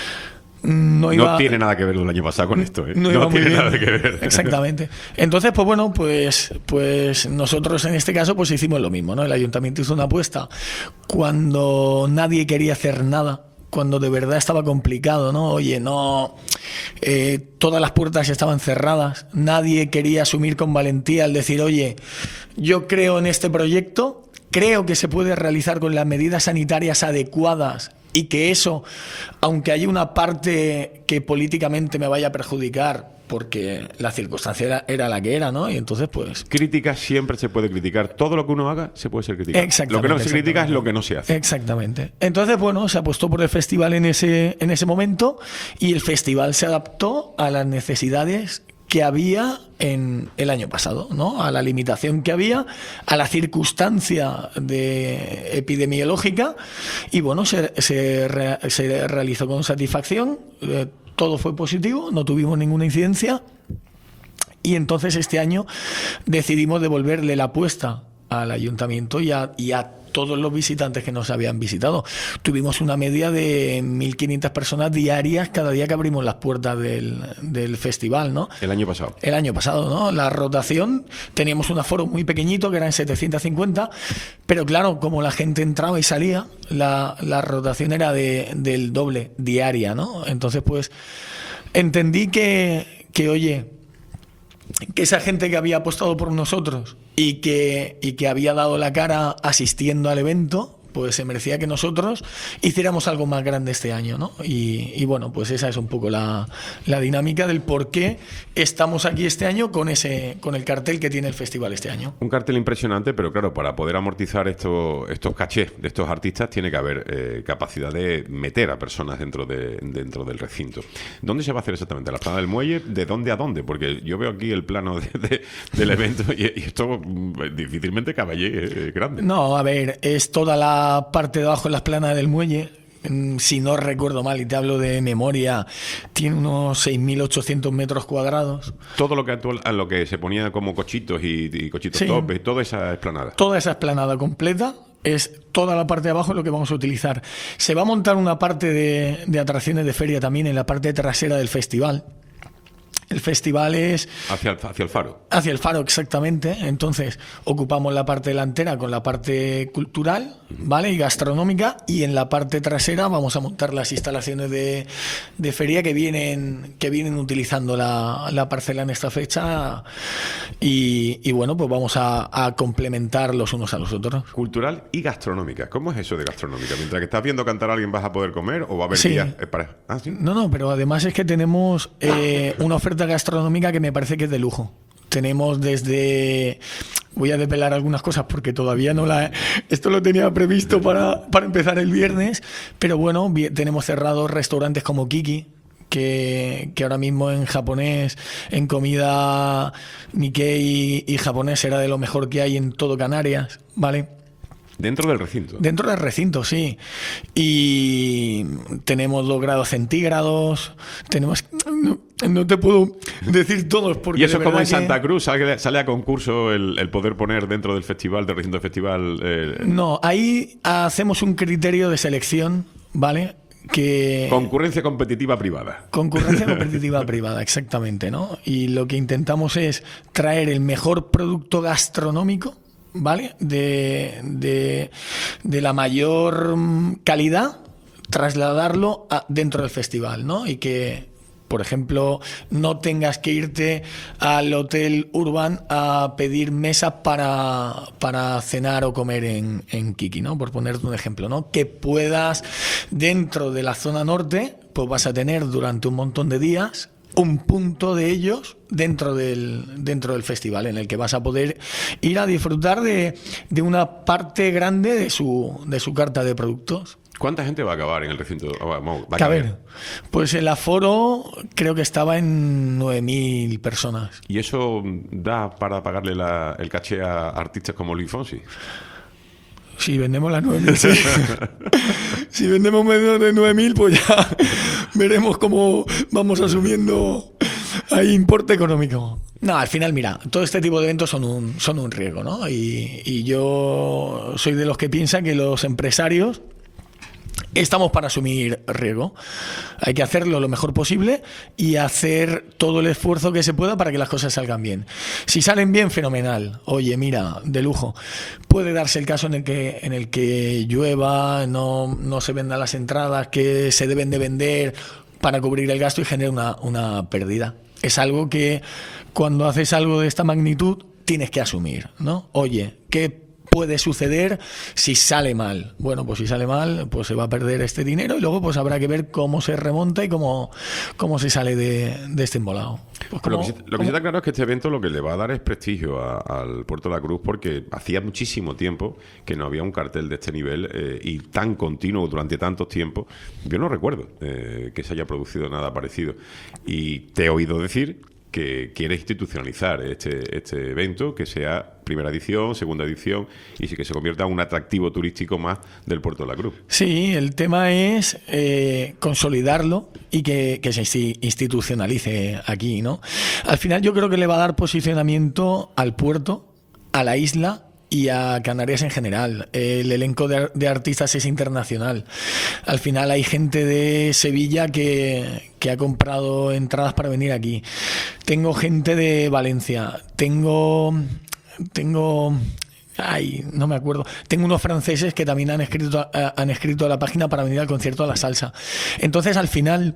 No, iba, no tiene nada que ver el año pasado con esto, ¿eh? No, no tiene bien. nada que ver. Exactamente. Entonces, pues bueno, pues, pues nosotros en este caso pues hicimos lo mismo, ¿no? El ayuntamiento hizo una apuesta cuando nadie quería hacer nada, cuando de verdad estaba complicado, ¿no? Oye, no, eh, todas las puertas estaban cerradas, nadie quería asumir con valentía el decir, oye, yo creo en este proyecto, creo que se puede realizar con las medidas sanitarias adecuadas, y que eso, aunque haya una parte que políticamente me vaya a perjudicar, porque la circunstancia era, era la que era, ¿no? Y entonces, pues... Crítica siempre se puede criticar. Todo lo que uno haga se puede ser criticado. Exactamente. Lo que no se critica es lo que no se hace. Exactamente. Entonces, bueno, se apostó por el festival en ese, en ese momento, y el festival se adaptó a las necesidades que había en el año pasado, ¿no? A la limitación que había, a la circunstancia de epidemiológica, y bueno, se, se, re, se realizó con satisfacción, eh, todo fue positivo, no tuvimos ninguna incidencia, y entonces este año decidimos devolverle la apuesta al ayuntamiento y a, y a todos los visitantes que nos habían visitado. Tuvimos una media de mil quinientas personas diarias cada día que abrimos las puertas del, del festival, ¿no? El año pasado. El año pasado, ¿no? La rotación, teníamos un aforo muy pequeñito que eran setecientos cincuenta, pero claro, como la gente entraba y salía, la, la rotación era de, del doble diaria, ¿no? Entonces, pues, entendí que, que oye, que esa gente que había apostado por nosotros y que, y que había dado la cara asistiendo al evento, pues se merecía que nosotros hiciéramos algo más grande este año, ¿no? Y, y bueno, pues esa es un poco la, la dinámica del por qué estamos aquí este año con ese con el cartel que tiene el festival este año. Un cartel impresionante, pero claro, para poder amortizar estos, estos cachés de estos artistas tiene que haber eh, capacidad de meter a personas dentro, de, dentro del recinto. ¿Dónde se va a hacer exactamente? ¿La Plana del Muelle? ¿De dónde a dónde? Porque yo veo aquí el plano de, de, del evento y, y esto difícilmente cabe allí, eh, grande. No, a ver, es toda la parte de abajo en las planas del muelle, si no recuerdo mal y te hablo de memoria, tiene unos seis mil ochocientos metros cuadrados. Todo lo que actual, a lo que se ponía como cochitos y, y cochitos sí. top, toda esa explanada. Toda esa explanada completa es toda la parte de abajo lo que vamos a utilizar. Se va a montar una parte de, de atracciones de feria también en la parte trasera del festival. El festival es... Hacia el, hacia el faro. Hacia el faro, exactamente. Entonces, ocupamos la parte delantera con la parte cultural, ¿vale? Y gastronómica. Y en la parte trasera vamos a montar las instalaciones de, de feria que vienen, que vienen utilizando la, la parcela en esta fecha. Y, y bueno, pues vamos a, a complementar los unos a los otros. Cultural y gastronómica. ¿Cómo es eso de gastronómica? Mientras que estás viendo cantar a alguien, ¿vas a poder comer o va a haber Sí. días para...? ¿Ah, sí? No, no, pero además es que tenemos eh, una oferta gastronómica que me parece que es de lujo. Tenemos desde... Voy a depelar algunas cosas porque todavía no la... Esto lo tenía previsto para, para empezar el viernes, pero bueno, vi- tenemos cerrados restaurantes como Kiki, que, que ahora mismo en japonés, en comida Nikkei y japonés era de lo mejor que hay en todo Canarias, ¿vale? Dentro del recinto. Dentro del recinto, sí. Y tenemos dos grados centígrados, tenemos... No, no te puedo decir todos porque... Y eso de es como en verdad que- Santa Cruz, sale, sale a concurso el, el poder poner dentro del festival, del recinto del festival... eh, No, ahí hacemos un criterio de selección, ¿vale? Que... concurrencia competitiva privada. Concurrencia competitiva privada, exactamente, ¿no? Y lo que intentamos es traer el mejor producto gastronómico, ¿vale? De, de, de la mayor mm, calidad, trasladarlo a- dentro del festival, ¿no? Y que, por ejemplo, no tengas que irte al Hotel Urban a pedir mesa para, para cenar o comer en, en Kiki, ¿no? Por ponerte un ejemplo, ¿no? Que puedas, dentro de la zona norte, pues vas a tener durante un montón de días un punto de ellos dentro del, dentro del festival, en el que vas a poder ir a disfrutar de, de una parte grande de su, de su carta de productos. ¿Cuánta gente va a acabar en el recinto? Ah, vamos, va a Que a caber. ver, pues el aforo creo que estaba en nueve mil personas. ¿Y eso da para pagarle la- el caché a artistas como Luis Fonsi? Si vendemos las nueve mil, sí. Si vendemos menos de nueve mil, pues ya veremos cómo vamos asumiendo ahí importe económico. No, al final, mira, todo este tipo de eventos son un, son un riesgo, ¿no? Y, y yo soy de los que piensan que los empresarios estamos para asumir riesgo. Hay que hacerlo lo mejor posible y hacer todo el esfuerzo que se pueda para que las cosas salgan bien. Si salen bien, fenomenal. Oye, mira, de lujo. Puede darse el caso en el que, en el que llueva, no, no se vendan las entradas que se deben de vender para cubrir el gasto y genere una, una pérdida. Es algo que cuando haces algo de esta magnitud tienes que asumir, ¿no? Oye, ¿qué puede suceder si sale mal? Bueno, pues si sale mal, pues se va a perder este dinero y luego pues habrá que ver cómo se remonta y cómo, cómo se sale de, de este embolado. Pues Lo como- que, sí, lo que sí como- está claro es que este evento lo que le va a dar es prestigio a- al Puerto de la Cruz, porque hacía muchísimo tiempo que no había un cartel de este nivel eh, y tan continuo durante tantos tiempos. Yo no recuerdo eh, que se haya producido nada parecido. Y te he oído decir que quieres institucionalizar este, este evento, que sea primera edición, segunda edición y que se convierta en un atractivo turístico más del Puerto de la Cruz. Sí, el tema es eh, consolidarlo y que, que se insti- institucionalice aquí, ¿no? Al final yo creo que le va a dar posicionamiento al puerto, a la isla y a Canarias en general. El elenco de, ar- de artistas es internacional. Al final hay gente de Sevilla que, que ha comprado entradas para venir aquí. Tengo gente de Valencia. Tengo... Tengo... Ay, no me acuerdo. Tengo unos franceses que también han escrito, a- han escrito a la página para venir al concierto de la salsa. Entonces, al final,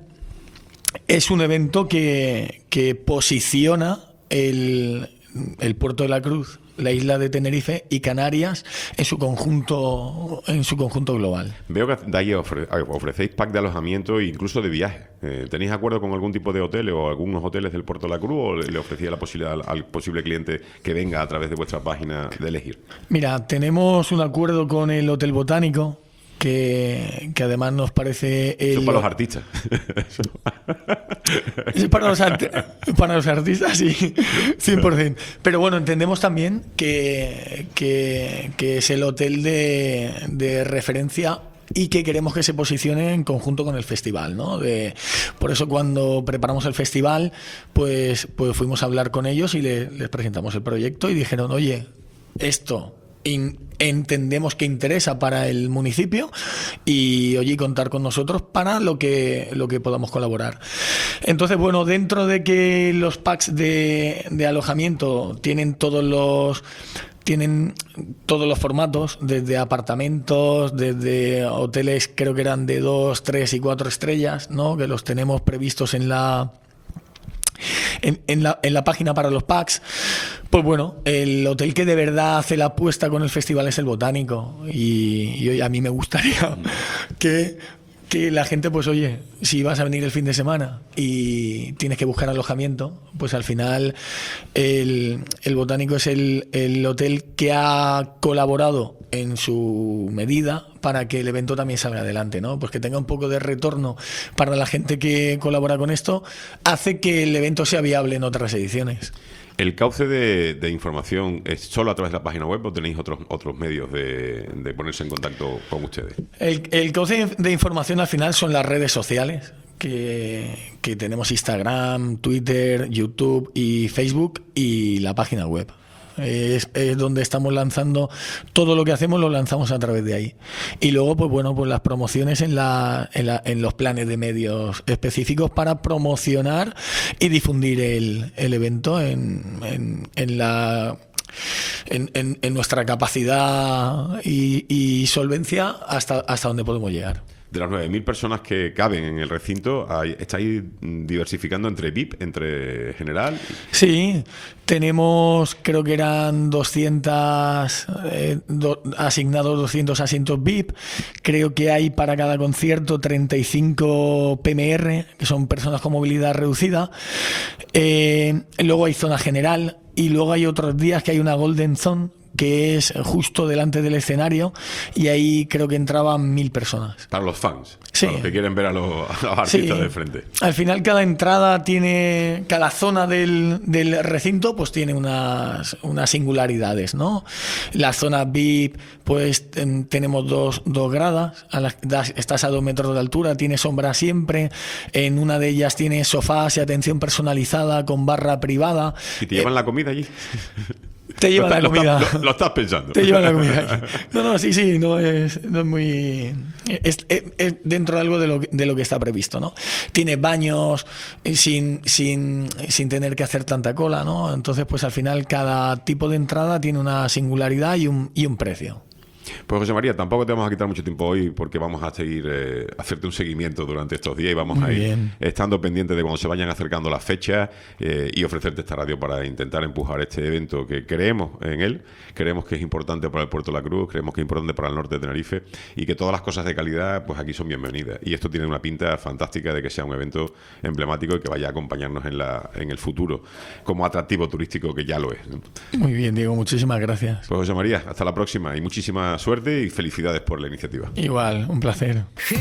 es un evento que, que posiciona el, el Puerto de la Cruz, la isla de Tenerife y Canarias en su conjunto, en su conjunto global. Veo que de ahí ofre- ofrecéis pack de alojamiento e incluso de viaje. Eh, ¿Tenéis acuerdo con algún tipo de hotel o algunos hoteles del Puerto de la Cruz o le, le ofrecía la posibilidad al, al posible cliente que venga a través de vuestra página de elegir? Mira, tenemos un acuerdo con el Hotel Botánico que, que además nos parece... Eso el- es para los artistas. Sí, para los, art- para los artistas, sí, cien por ciento. Pero bueno, entendemos también que, que, que es el hotel de, de referencia y que queremos que se posicione en conjunto con el festival, ¿no? De, por eso cuando preparamos el festival, pues, pues fuimos a hablar con ellos y le- les presentamos el proyecto y dijeron, oye, esto in, entendemos que interesa para el municipio y oye, contar con nosotros para lo que lo que podamos colaborar. Entonces, bueno, dentro de que los packs de, de alojamiento tienen todos los tienen todos los formatos, desde apartamentos, desde hoteles, creo que eran de dos, tres y cuatro estrellas, ¿no? Que los tenemos previstos en la En, en, la, en la página para los packs. Pues bueno, el hotel que de verdad hace la apuesta con el festival es el Botánico y, y oye, a mí me gustaría que, que la gente, pues oye, si vas a venir el fin de semana y tienes que buscar alojamiento, pues al final el, el Botánico es el, el hotel que ha colaborado en su medida para que el evento también salga adelante, ¿no? Pues que tenga un poco de retorno para la gente que colabora con esto, hace que el evento sea viable en otras ediciones. ¿El cauce de, de información es solo a través de la página web o tenéis otros otros medios de, de ponerse en contacto con ustedes? El, el cauce de información al final son las redes sociales, que, que tenemos Instagram, Twitter, YouTube y Facebook, y la página web. Es, es donde estamos lanzando todo lo que hacemos, lo lanzamos a través de ahí. Y luego, pues bueno, pues las promociones en, la, en, la, en los planes de medios específicos para promocionar y difundir el, el evento en, en, en la... En, en, en nuestra capacidad y, y solvencia hasta, hasta donde podemos llegar. De las nueve mil personas que caben en el recinto, hay, ¿estáis diversificando entre V I P, entre general? Sí, tenemos, creo que eran doscientos, eh, do, asignados doscientos asientos V I P. Creo que hay para cada concierto treinta y cinco P M R, que son personas con movilidad reducida. Eh, luego hay zona general y luego hay otros días que hay una Golden Zone, que es justo delante del escenario, y ahí creo que entraban mil personas. Para los fans, sí. Para los que quieren ver a los, a los artistas sí. de frente. Al final cada entrada tiene, cada zona del, del recinto pues tiene unas, unas singularidades, ¿no? La zona V I P pues ten, tenemos dos, dos gradas, a las, das, estás a dos metros de altura, tiene sombra siempre, en una de ellas tiene sofás y atención personalizada con barra privada. ¿Y te llevan eh, la comida allí? Te llevan la comida. Lo, lo, lo estás pensando. Te llevan la comida. No, no, sí, sí, no es, no es muy... Es, es, es dentro de algo de lo, de lo que está previsto, ¿no? Tiene baños sin, sin, sin tener que hacer tanta cola, ¿no? Entonces, pues al final cada tipo de entrada tiene una singularidad y un, y un precio. Pues José María, tampoco te vamos a quitar mucho tiempo hoy porque vamos a seguir eh, hacerte un seguimiento durante estos días y vamos Muy a ir bien. estando pendientes de cuando se vayan acercando las fechas eh, y ofrecerte esta radio para intentar empujar este evento que creemos en él, creemos que es importante para el Puerto de la Cruz, creemos que es importante para el norte de Tenerife y que todas las cosas de calidad pues aquí son bienvenidas. Y esto tiene una pinta fantástica de que sea un evento emblemático y que vaya a acompañarnos en, la, en el futuro como atractivo turístico que ya lo es, ¿no? Muy bien, Diego, muchísimas gracias. Pues José María, hasta la próxima y muchísimas suerte y felicidades por la iniciativa. Igual, un placer.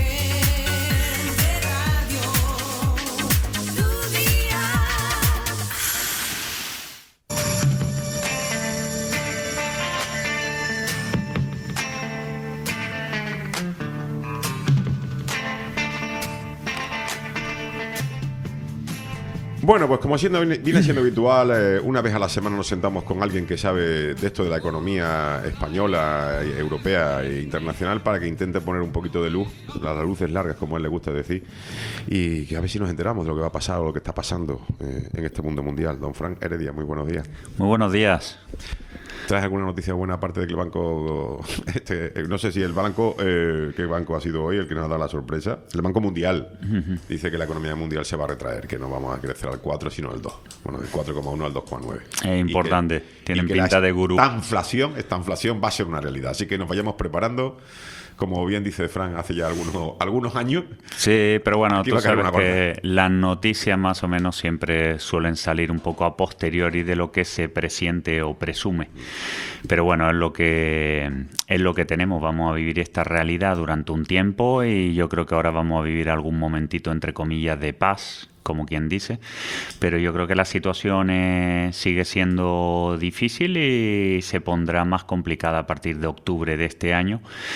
Bueno, pues como siendo, viene siendo habitual, eh, una vez a la semana nos sentamos con alguien que sabe de esto de la economía española, europea e internacional para que intente poner un poquito de luz, las luces largas, como a él le gusta decir, y que a ver si nos enteramos de lo que va a pasar o lo que está pasando eh, en este mundo mundial. Don Frank Heredia, muy buenos días. Muy buenos días. ¿Traes alguna noticia buena aparte de que el banco, este, no sé si el banco, eh, qué banco ha sido hoy el que nos ha dado la sorpresa? El Banco Mundial uh-huh. dice que la economía mundial se va a retraer, que no vamos a crecer al cuatro sino al dos. Bueno, del cuatro coma uno al dos coma nueve. Es importante, que, tienen pinta la, de gurú. Esta inflación, esta inflación va a ser una realidad, así que nos vayamos preparando. Como bien dice Fran, hace ya algunos, algunos años. Sí, pero bueno, tú sabes que corta. Las noticias más o menos siempre suelen salir un poco a posteriori de lo que se presiente o presume. Pero bueno, es lo que es lo que tenemos. Vamos a vivir esta realidad durante un tiempo y yo creo que ahora vamos a vivir algún momentito, entre comillas, de paz, como quien dice, pero yo creo que la situación eh, sigue siendo difícil y se pondrá más complicada a partir de octubre de este año,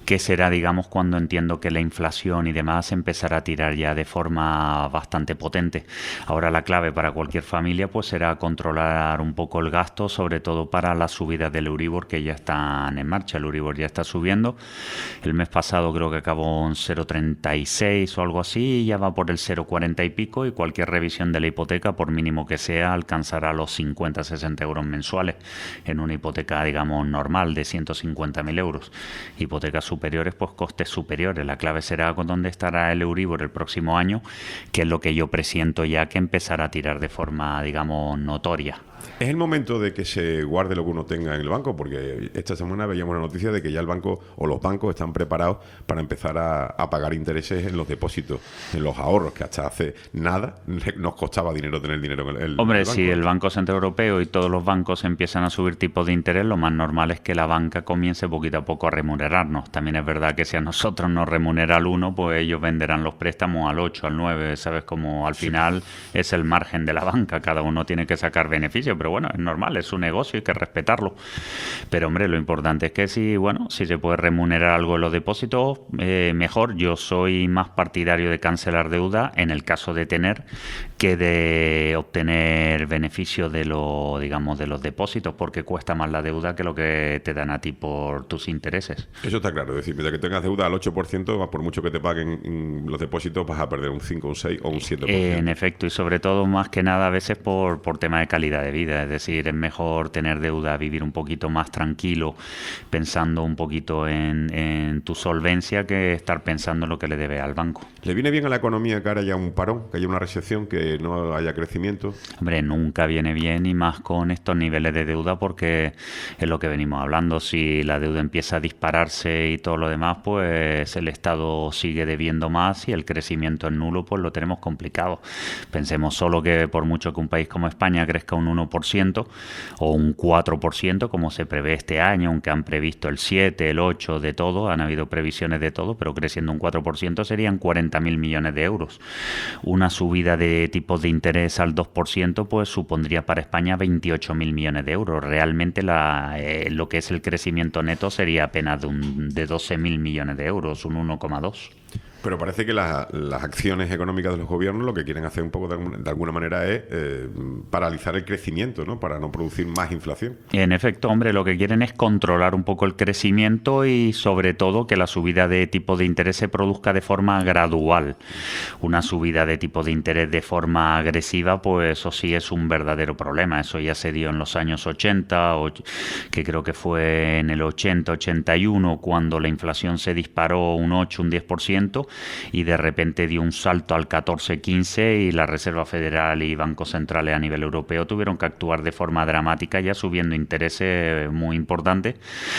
que será, digamos, cuando entiendo que la inflación y demás empezará a tirar ya de forma bastante potente. Ahora la clave para cualquier familia pues será controlar un poco el gasto, sobre todo para las subidas del Euribor que ya están en marcha. El Euribor ya está subiendo. El mes pasado creo que acabó en cero coma treinta y seis o algo así, y ya va por el cero coma cuarenta y pico, y cualquier revisión de la hipoteca, por mínimo que sea, alcanzará los cincuenta a sesenta euros mensuales en una hipoteca, digamos, normal de ciento cincuenta mil euros. Hipotecas superiores, pues costes superiores. La clave será con dónde estará el Euribor el próximo año, que es lo que yo presiento ya que empezará a tirar de forma, digamos, notoria. Es el momento de que se guarde lo que uno tenga en el banco, porque esta semana veíamos la noticia de que ya el banco o los bancos están preparados para empezar a, a pagar intereses en los depósitos, en los ahorros, que hasta hace nada nos costaba dinero tener dinero en el, el Hombre, el banco. Si el Banco Central Europeo y todos los bancos empiezan a subir tipos de interés, lo más normal es que la banca comience poquito a poco a remunerarnos. También es verdad que si a nosotros nos remunera al uno, pues ellos venderán los préstamos al ocho, al nueve, ¿sabes? Como al final sí. Es el margen de la banca, cada uno tiene que sacar beneficio, pero bueno, es normal, es su negocio, hay que respetarlo. Pero hombre, lo importante es que si, bueno, si se puede remunerar algo de los depósitos, eh, mejor. Yo soy más partidario de cancelar deuda en el caso de tener que de obtener beneficio de lo, digamos, de los depósitos, porque cuesta más la deuda que lo que te dan a ti por tus intereses. Eso está claro, es decir, mientras que tengas deuda al ocho por ciento, por mucho que te paguen los depósitos, vas a perder un cinco, un seis o un siete por ciento. Eh, en efecto, y sobre todo, más que nada, a veces por, por tema de calidad de vida. Es decir, es mejor tener deuda, vivir un poquito más tranquilo, pensando un poquito en, en tu solvencia, que estar pensando en lo que le debe al banco. ¿Le viene bien a la economía que ahora haya un parón, que haya una recesión, que no haya crecimiento? Hombre, nunca viene bien, y más con estos niveles de deuda, porque es lo que venimos hablando. Si la deuda empieza a dispararse y todo lo demás, pues el Estado sigue debiendo más y el crecimiento es nulo, pues lo tenemos complicado. Pensemos solo que por mucho que un país como España crezca un uno por ciento o un cuatro por ciento, como se prevé este año, aunque han previsto el siete, el ocho, de todo, han habido previsiones de todo, pero creciendo un cuatro por ciento serían cuarenta mil millones de euros. Una subida de tipos de interés al dos por ciento pues supondría para España veintiocho mil millones de euros. Realmente la, eh, lo que es el crecimiento neto sería apenas de, un, de doce mil millones de euros, un uno coma dos. Pero parece que la, las acciones económicas de los gobiernos lo que quieren hacer un poco de, de alguna manera es eh, paralizar el crecimiento, ¿no? Para no producir más inflación. En efecto, hombre, lo que quieren es controlar un poco el crecimiento y sobre todo que la subida de tipo de interés se produzca de forma gradual. Una subida de tipo de interés de forma agresiva, pues eso sí es un verdadero problema. Eso ya se dio en los años ochenta, que creo que fue en el ochenta, ochenta y uno, cuando la inflación se disparó un ocho, un diez por ciento, y de repente dio un salto al catorce, quince, y la Reserva Federal y bancos centrales a nivel europeo tuvieron que actuar de forma dramática, ya subiendo intereses muy importantes,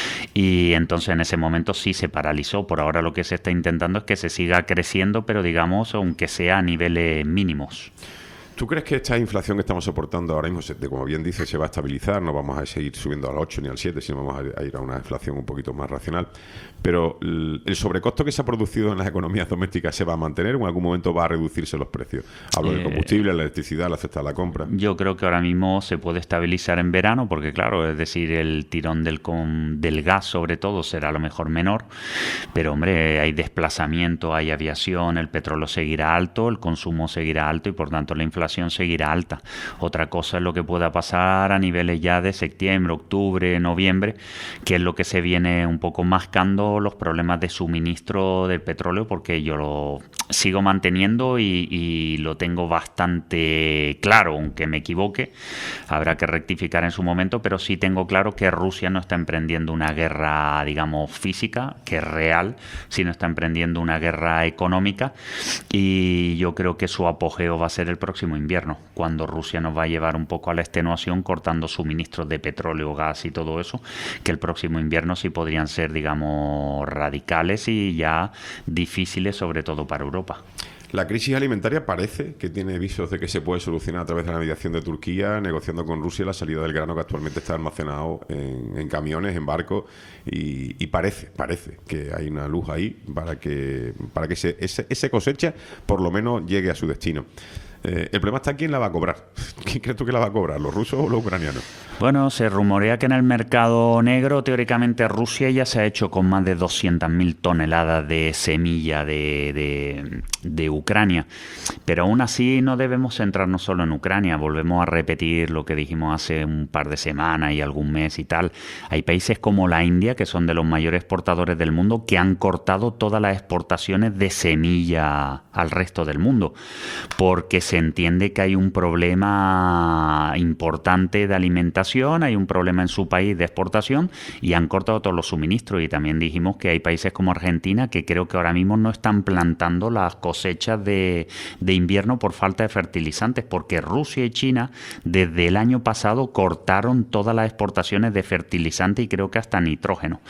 y entonces en ese momento sí se paralizó. Por ahora lo que se está intentando es que se siga creciendo, pero digamos, aunque sea a niveles mínimos. ¿Tú crees que esta inflación que estamos soportando ahora mismo, como bien dices, se va a estabilizar? No vamos a seguir subiendo al ocho ni al siete, sino vamos a ir a una inflación un poquito más racional. Pero el sobrecosto que se ha producido en las economías domésticas, ¿se va a mantener o en algún momento va a reducirse los precios? Hablo eh, del combustible, la electricidad, la cesta de la compra. Yo creo que ahora mismo se puede estabilizar en verano, porque claro, es decir, el tirón del, con, del gas sobre todo será a lo mejor menor, pero hombre, hay desplazamiento, hay aviación, el petróleo seguirá alto, el consumo seguirá alto y por tanto la inflación seguirá alta. Otra cosa es lo que pueda pasar a niveles ya de septiembre, octubre, noviembre, que es lo que se viene un poco mascando los problemas de suministro del petróleo, porque yo lo sigo manteniendo y, y lo tengo bastante claro, aunque me equivoque, habrá que rectificar en su momento, pero sí tengo claro que Rusia no está emprendiendo una guerra, digamos, física, que es real, sino está emprendiendo una guerra económica, y yo creo que su apogeo va a ser el próximo invierno, cuando Rusia nos va a llevar un poco a la extenuación cortando suministros de petróleo, gas y todo eso, que el próximo invierno sí podrían ser, digamos, radicales y ya difíciles, sobre todo para Europa. La crisis alimentaria parece que tiene visos de que se puede solucionar a través de la mediación de Turquía, negociando con Rusia la salida del grano que actualmente está almacenado en, en camiones, en barcos, y, y parece, parece que hay una luz ahí para que, para que se, ese, esa cosecha por lo menos llegue a su destino. Eh, el problema está quién la va a cobrar. ¿Quién crees tú que la va a cobrar? ¿Los rusos o los ucranianos? Bueno, se rumorea que en el mercado negro, teóricamente, Rusia ya se ha hecho con más de doscientas mil toneladas de semilla de, de, de Ucrania. Pero aún así no debemos centrarnos solo en Ucrania. Volvemos a repetir lo que dijimos hace un par de semanas y algún mes y tal. Hay países como la India, que son de los mayores exportadores del mundo, que han cortado todas las exportaciones de semilla al resto del mundo, porque se entiende que hay un problema importante de alimentación, hay un problema en su país de exportación y han cortado todos los suministros. Y también dijimos que hay países como Argentina que creo que ahora mismo no están plantando las cosechas de, de invierno por falta de fertilizantes, porque Rusia y China desde el año pasado cortaron todas las exportaciones de fertilizantes y creo que hasta nitrógeno.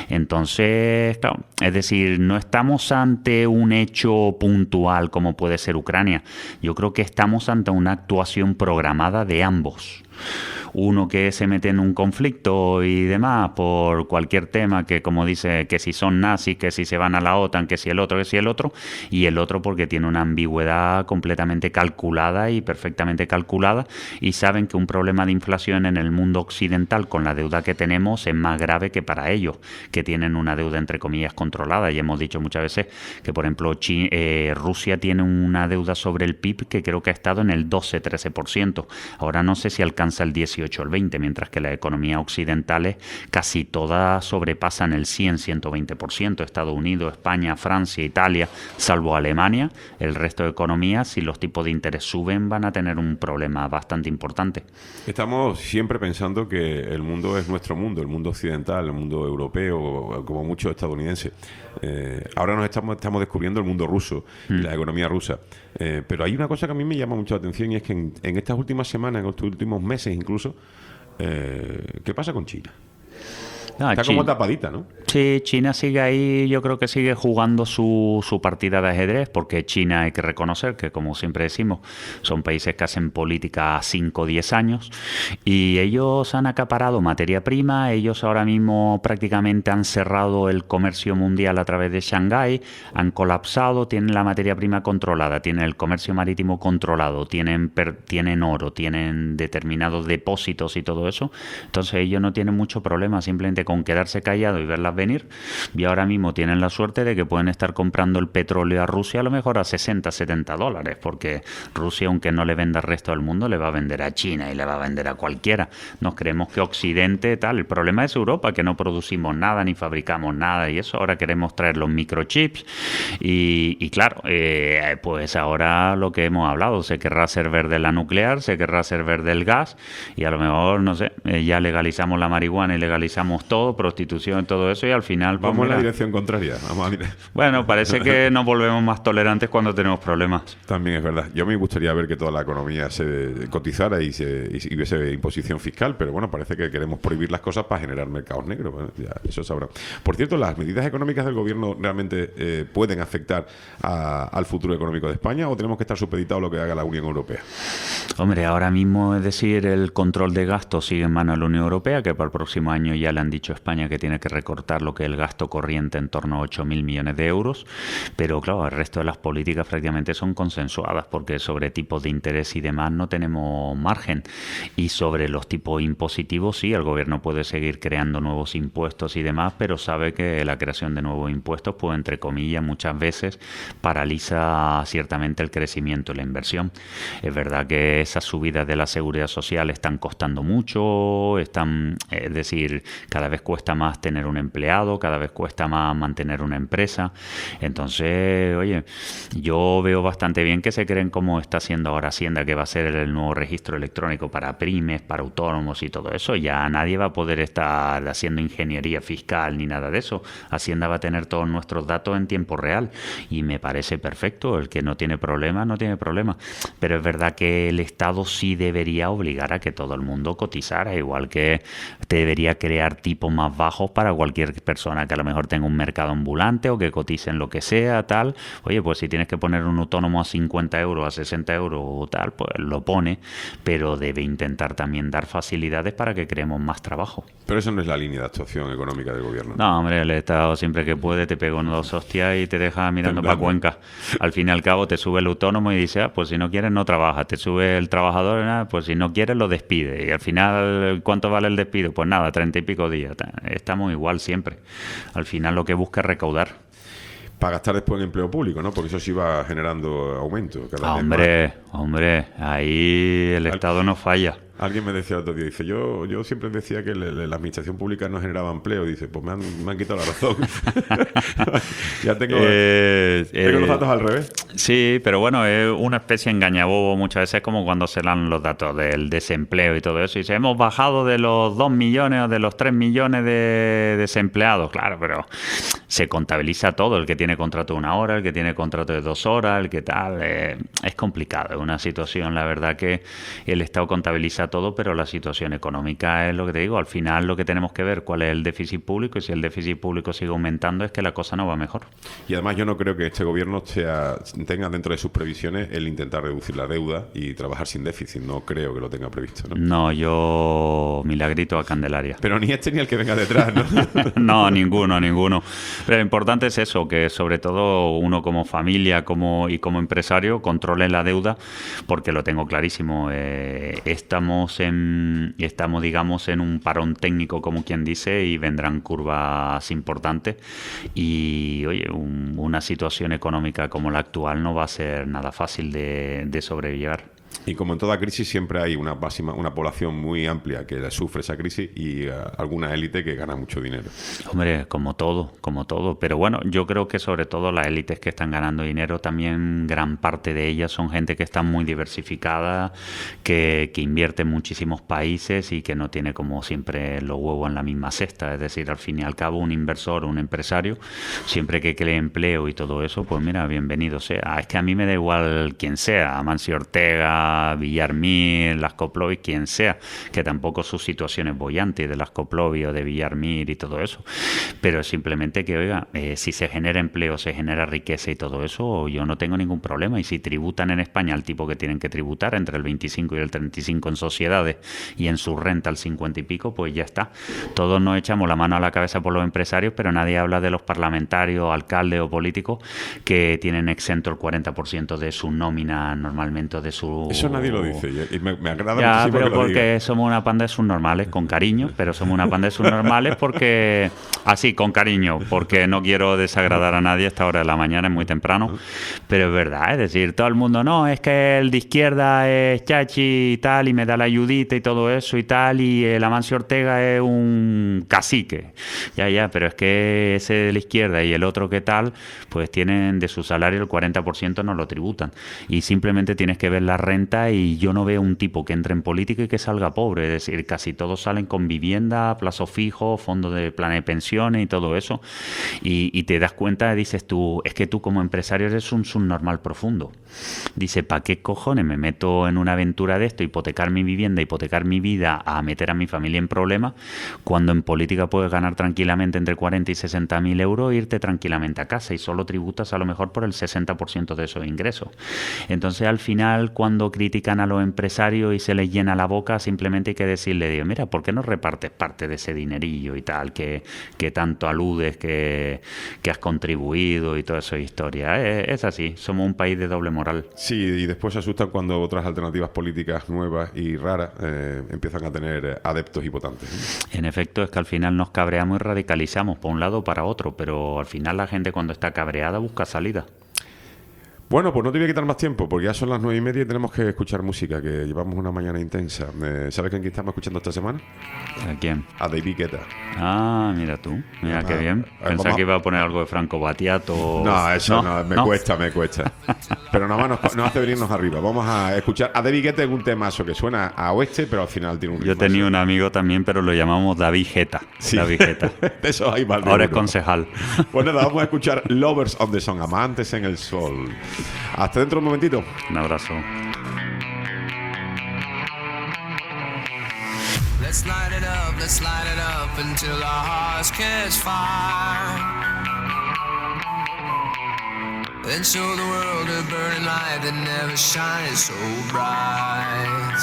Entonces, claro, es decir, no estamos ante un hecho puntual como puede ser Ucrania. Yo creo que estamos ante una actuación programada de ambos. Uno que se mete en un conflicto y demás por cualquier tema, que como dice, que si son nazis, que si se van a la OTAN, que si el otro, que si el otro, y el otro porque tiene una ambigüedad completamente calculada y perfectamente calculada, y saben que un problema de inflación en el mundo occidental con la deuda que tenemos es más grave que para ellos, que tienen una deuda entre comillas controlada. Y hemos dicho muchas veces que, por ejemplo, China, eh, Rusia tiene una deuda sobre el P I B que creo que ha estado en el doce a trece por ciento. Ahora no sé si alcanza el dieciocho o el veinte, mientras que las economías occidentales casi todas sobrepasan el cien a ciento veinte por ciento. Estados Unidos, España, Francia, Italia, salvo Alemania, el resto de economías, si los tipos de interés suben, van a tener un problema bastante importante. Estamos siempre pensando que el mundo es nuestro mundo, el mundo occidental, el mundo europeo, como mucho estadounidense. Eh, ahora nos estamos, estamos descubriendo el mundo ruso y mm. la economía rusa. Eh, pero hay una cosa que a mí me llama mucho la atención, y es que en, en estas últimas semanas, en estos últimos meses incluso, eh, ¿qué pasa con China? No, Está China, como tapadita, ¿no? Sí, China sigue ahí, yo creo que sigue jugando su, su partida de ajedrez, porque China hay que reconocer que, como siempre decimos, son países que hacen política a cinco o diez años, y ellos han acaparado materia prima. Ellos ahora mismo prácticamente han cerrado el comercio mundial a través de Shanghái, han colapsado, tienen la materia prima controlada, tienen el comercio marítimo controlado, tienen, per, tienen oro, tienen determinados depósitos y todo eso. Entonces ellos no tienen mucho problema, simplemente con quedarse callado y verlas venir. Y ahora mismo tienen la suerte de que pueden estar comprando el petróleo a Rusia a lo mejor a sesenta, setenta dólares, porque Rusia, aunque no le venda al resto del mundo, le va a vender a China y le va a vender a cualquiera. Nos creemos que Occidente tal, el problema es Europa, que no producimos nada ni fabricamos nada, y eso ahora queremos traer los microchips y, y claro, eh, pues ahora lo que hemos hablado, se querrá hacer verde la nuclear, se querrá hacer verde el gas, y a lo mejor, no sé, eh, ya legalizamos la marihuana y legalizamos todo, prostitución, todo eso, y al final... Pues, vamos mira, en la dirección contraria. Vamos a... Bueno, parece que nos volvemos más tolerantes cuando tenemos problemas. También es verdad. Yo me gustaría ver que toda la economía se cotizara y, se, y hubiese imposición fiscal, pero bueno, parece que queremos prohibir las cosas para generar mercados negros. Bueno, ya, eso sabrá. Por cierto, ¿las medidas económicas del gobierno realmente eh, pueden afectar a, al futuro económico de España, o tenemos que estar supeditados a lo que haga la Unión Europea? Hombre, ahora mismo, es decir, el control de gasto sigue en manos de la Unión Europea, que para el próximo año ya le han dicho a España que tiene que recortar lo que es el gasto corriente en torno a ocho mil millones de euros, pero claro, el resto de las políticas prácticamente son consensuadas, porque sobre tipos de interés y demás no tenemos margen, y sobre los tipos impositivos sí, el gobierno puede seguir creando nuevos impuestos y demás, pero sabe que la creación de nuevos impuestos, pues entre comillas, muchas veces paraliza ciertamente el crecimiento y la inversión. Es verdad que esas subidas de la seguridad social están costando mucho, están, es decir, cada vez cuesta más tener un empleado, cada vez cuesta más mantener una empresa. Entonces, oye, yo veo bastante bien que se creen como está haciendo ahora Hacienda, que va a ser el nuevo registro electrónico para pymes, para autónomos y todo eso. Ya nadie va a poder estar haciendo ingeniería fiscal ni nada de eso. Hacienda va a tener todos nuestros datos en tiempo real y me parece perfecto. El que no tiene problema, no tiene problema. Pero es verdad que el Estado sí debería obligar a que todo el mundo cotizara, igual que te debería crear tipos más bajos para cualquier persona que a lo mejor tenga un mercado ambulante o que cotice en lo que sea, tal. Oye, pues si tienes que poner un autónomo a cincuenta euros, a sesenta euros o tal, pues lo pone, pero debe intentar también dar facilidades para que creemos más trabajo. Pero eso no es la línea de actuación económica del gobierno. No, hombre, el Estado siempre que puede te pega dos hostias y te deja mirando para Cuenca. Al fin y al cabo te sube el autónomo y dice, ah, pues si no quieres no trabaja. Te sube el trabajador, ah, pues si no quieres lo despide. Y al final, ¿cuánto vale el despido? Pues nada, treinta y pico días. Estamos igual siempre. Al final lo que busca es recaudar. Para gastar después en empleo público, ¿no? Porque eso sí va generando aumento. Cada hombre, vez más. hombre, ahí el Estado no falla. Alguien me decía el otro día, dice, yo yo siempre decía que le, le, la administración pública no generaba empleo. Dice, pues me han, me han quitado la razón. Ya tengo, eh, tengo eh, los datos al revés. Sí, pero bueno, es una especie de engañabobo muchas veces, como cuando se dan los datos del desempleo y todo eso. Y dice, hemos bajado de los dos millones o de los tres millones de desempleados. Claro, pero se contabiliza todo. El que tiene contrato de una hora, el que tiene contrato de dos horas, el que tal. Eh, es complicado. Es una situación, la verdad, que el Estado contabiliza todo, pero la situación económica es lo que te digo. Al final lo que tenemos que ver cuál es el déficit público, y si el déficit público sigue aumentando es que la cosa no va mejor. Y además yo no creo que este gobierno sea, tenga dentro de sus previsiones el intentar reducir la deuda y trabajar sin déficit. No creo que lo tenga previsto, ¿no? No, yo milagrito a Candelaria. Pero ni este ni el que venga detrás, ¿no? No, ninguno, ninguno. Pero lo importante es eso, que sobre todo uno como familia como y como empresario controle la deuda, porque lo tengo clarísimo. Eh, estamos En, estamos, digamos, en un parón técnico, como quien dice, y vendrán curvas importantes. Y, oye, un, una situación económica como la actual no va a ser nada fácil de, de sobrellevar. Y como en toda crisis siempre hay una máxima, una población muy amplia que sufre esa crisis y uh, alguna élite que gana mucho dinero. Hombre, como todo, como todo. Pero bueno, yo creo que sobre todo las élites que están ganando dinero, también gran parte de ellas son gente que está muy diversificada, que, que invierte en muchísimos países y que no tiene como siempre los huevos en la misma cesta. Es decir, al fin y al cabo un inversor o un empresario, siempre que cree empleo y todo eso, pues mira, bienvenido sea. Es que a mí me da igual quién sea, Amancio Ortega, Villarmir, Las Coplovis, quien sea, que tampoco su situación es bollante de Las Coplovis o de Villarmir y todo eso, pero simplemente que, oiga, eh, si se genera empleo, se genera riqueza y todo eso, yo no tengo ningún problema. Y si tributan en España al tipo que tienen que tributar, entre el veinticinco y el treinta y cinco en sociedades y en su renta al cincuenta y pico, pues ya está. Todos nos echamos la mano a la cabeza por los empresarios, pero nadie habla de los parlamentarios, alcaldes o políticos que tienen exento el cuarenta por ciento de su nómina normalmente, de su... Eso nadie lo dice y me, me agrada ya, muchísimo pero que lo porque diga. Somos una panda de subnormales, con cariño, pero somos una panda de subnormales porque, así, con cariño, porque no quiero desagradar a nadie a esta hora de la mañana, es muy temprano, pero es verdad, es decir, todo el mundo, no, es que el de izquierda es chachi y tal, y me da la ayudita y todo eso y tal, y el Amancio Ortega es un cacique, ya, ya, pero es que ese de la izquierda y el otro que tal, pues tienen de su salario el cuarenta por ciento no lo tributan, y simplemente tienes que ver la renta. Y yo no veo un tipo que entre en política y que salga pobre, es decir, casi todos salen con vivienda, plazo fijo, fondo de plan de pensiones y todo eso, y, y te das cuenta, dices tú, es que tú como empresario eres un subnormal profundo. Dice, ¿para qué cojones me meto en una aventura de esto, hipotecar mi vivienda, hipotecar mi vida, a meter a mi familia en problemas, cuando en política puedes ganar tranquilamente entre cuarenta y sesenta mil euros e irte tranquilamente a casa y solo tributas a lo mejor por el sesenta por ciento de esos ingresos? Entonces al final, cuando critican a los empresarios y se les llena la boca, simplemente hay que decirle, digo, mira, ¿por qué no repartes parte de ese dinerillo y tal, que, que tanto aludes que, que has contribuido y toda esa historia? Es, es así, somos un país de doble moral. Sí, y después se asustan cuando otras alternativas políticas nuevas y raras eh, empiezan a tener adeptos y votantes. En efecto, es que al final nos cabreamos y radicalizamos por un lado o para otro, pero al final la gente cuando está cabreada busca salida. Bueno, pues no te voy a quitar más tiempo, porque ya son las nueve y media y tenemos que escuchar música, que llevamos una mañana intensa. Eh, ¿Sabes quién estamos escuchando esta semana? ¿A quién? A David Guetta. Ah, mira tú, mira ah, qué bien. Pensaba vamos. que iba a poner algo de Franco Battiato. No, eso no, no me ¿No? cuesta, me cuesta. Pero nada más nos, nos hace venirnos arriba. Vamos a escuchar a David Guetta en un temazo que suena a oeste, pero al final tiene un ritmo. Yo tenía un amigo también, pero lo llamamos David Guetta. Sí. David Guetta. De eso hay más de Ahora uno. es concejal. Pues nada, vamos a escuchar Lovers on the Sun, Amantes en el Sol. Hasta dentro de un momentito. Un abrazo. Let's light it up, let's light it up until our hearts catch fire. Then show the world a burning light that never shines so bright.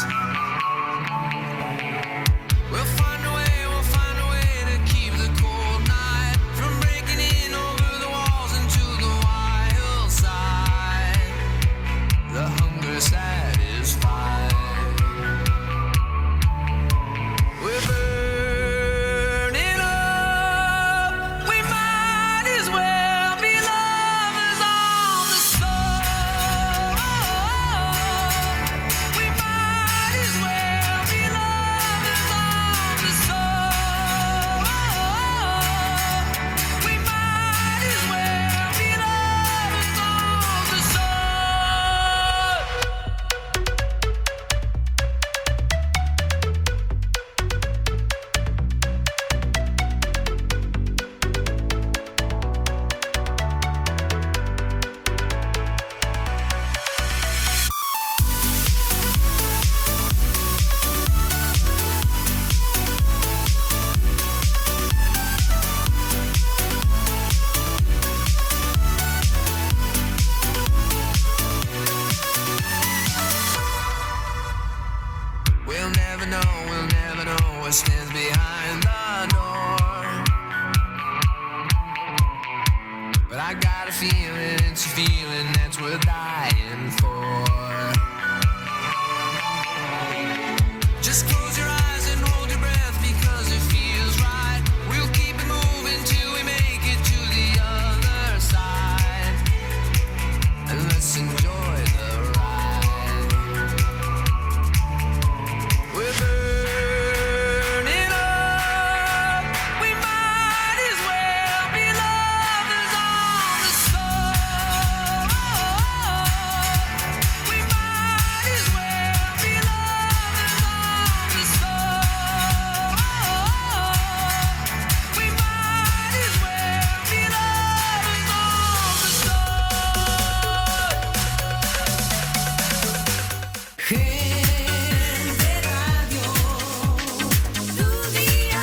We'll find a way, we'll find a way to keep the cold night from breaking in over the walls into the wild side. The hunger satisfied. We're burning up. We might as well be lovers on the soul. We might as well be lovers on the soul. We might as well be lovers on the soul. We'll never know, we'll never know what stands behind the door. But I got a feeling, it's a feeling that's worth dying for. Just close your eyes and hold your breath because it feels right. We'll keep it moving till we make it to the other side. And let's enjoy the ride. We're burning up. We might as well be lovers on the soul. We might as well be lovers on the soul. We might as well be lovers on the soul. Gente Radio, tu día.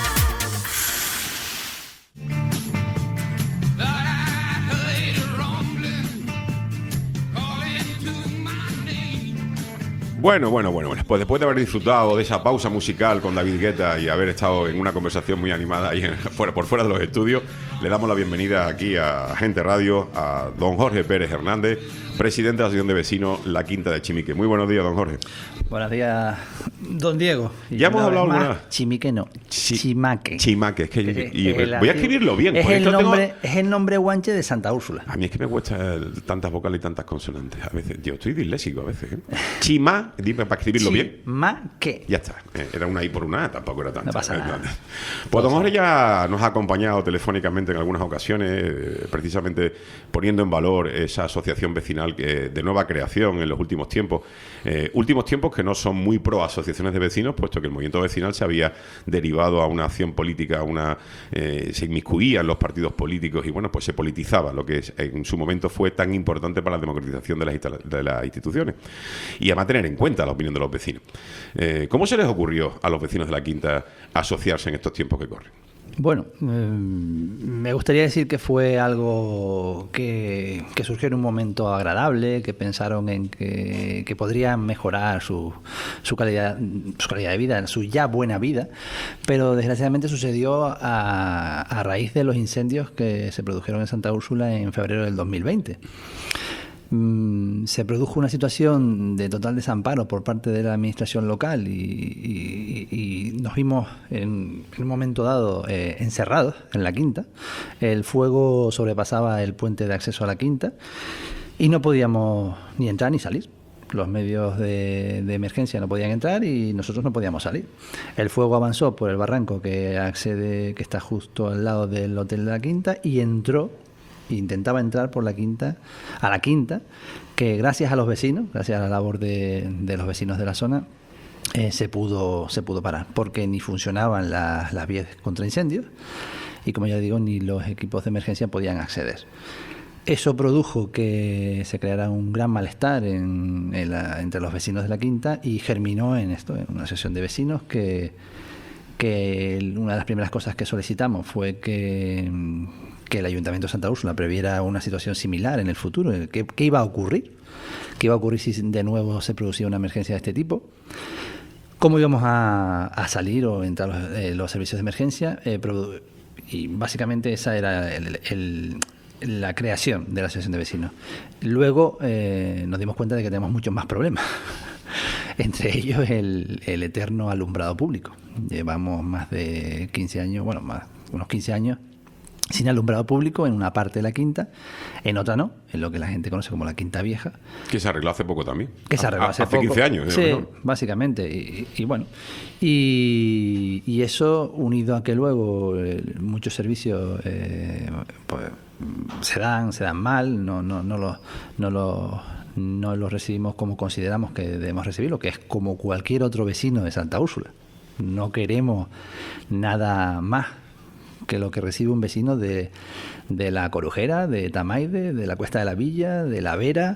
Bueno, bueno, bueno, bueno. Pues después de haber disfrutado de esa pausa musical con David Guetta y haber estado en una conversación muy animada ahí en- fuera, por fuera de los estudios, le damos la bienvenida aquí a Gente Radio a don Jorge Pérez Hernández, presidente de la Asociación de Vecinos La Quinta de Chimique. Muy buenos días, don Jorge. Buenos días, don Diego. Y Ya hemos una hablado vez más, alguna vez. Chimique no, Chi- Chimaque. Chimaque, es que Eh, y- eh, el voy a antiguo- escribirlo bien. Es porque el, esto tengo- nombre, es el nombre guanche de Santa Úrsula. A mí es que me cuesta el- tantas vocales y tantas consonantes. A veces, yo estoy disléxico a veces. ¿eh? Chima, dime para escribirlo bien. Chimaque. Ya está. Eh, Era una I por una A, tampoco era tanta. No pasa nada. Pues don Jorge ya nos ha acompañado telefónicamente en algunas ocasiones, eh, precisamente poniendo en valor esa asociación vecinal que, de nueva creación en los últimos tiempos. Eh, últimos tiempos que no son muy pro asociaciones de vecinos, puesto que el movimiento vecinal se había derivado a una acción política, a una eh, se inmiscuía en los partidos políticos y bueno, pues se politizaba, lo que es- en su momento fue tan importante para la democratización de las, instala- de las instituciones y a mantener en cuenta la opinión de los vecinos. Eh, ¿Cómo se les ocurrió a los vecinos de la Quinta asociarse en estos tiempos que corren? Bueno, eh, me gustaría decir que fue algo que, que surgió en un momento agradable, que pensaron en que, que podrían mejorar su, su, calidad, su calidad de vida, su ya buena vida, pero desgraciadamente sucedió a, a raíz de los incendios que se produjeron en Santa Úrsula en febrero del dos mil veinte. Mm, se produjo una situación de total desamparo por parte de la administración local y, y- y nos vimos en, en un momento dado eh, encerrados en la quinta. El fuego sobrepasaba el puente de acceso a la quinta y no podíamos ni entrar ni salir. Los medios de, de emergencia no podían entrar y nosotros no podíamos salir. El fuego avanzó por el barranco que accede, que está justo al lado del hotel de la quinta y entró intentaba entrar por la quinta, a la quinta, que gracias a los vecinos, gracias a la labor de, de los vecinos de la zona, eh, se pudo se pudo parar, porque ni funcionaban las, las vías contra incendios y, como ya digo, ni los equipos de emergencia podían acceder. Eso produjo que se creara un gran malestar en, en la, entre los vecinos de la quinta y germinó en esto, en una asociación de vecinos que, que una de las primeras cosas que solicitamos fue que, que el Ayuntamiento de Santa Úrsula previera una situación similar en el futuro. ¿Qué, qué iba a ocurrir? ¿Qué iba a ocurrir si de nuevo se producía una emergencia de este tipo? ¿Cómo íbamos a, a salir o entrar los, eh, los servicios de emergencia? Eh, produ- y básicamente esa era el, el la creación de la asociación de vecinos. Luego eh, nos dimos cuenta de que tenemos muchos más problemas. Entre ellos el, el eterno alumbrado público. Llevamos más de quince años, bueno, más unos quince años sin alumbrado público en una parte de la quinta, en otra no, en lo que la gente conoce como la Quinta Vieja. Que se arregló hace poco también. Que se arregló hace, hace poco. quince años. Sí, ¿no? básicamente. Y, y bueno, y, y eso unido a que luego eh, muchos servicios eh, pues, se dan se dan mal, no no no los no los no los recibimos como consideramos que debemos recibirlo, que es como cualquier otro vecino de Santa Úrsula. No queremos nada más que lo que recibe un vecino de, de la Corujera, de Tamaide, de la Cuesta de la Villa, de La Vera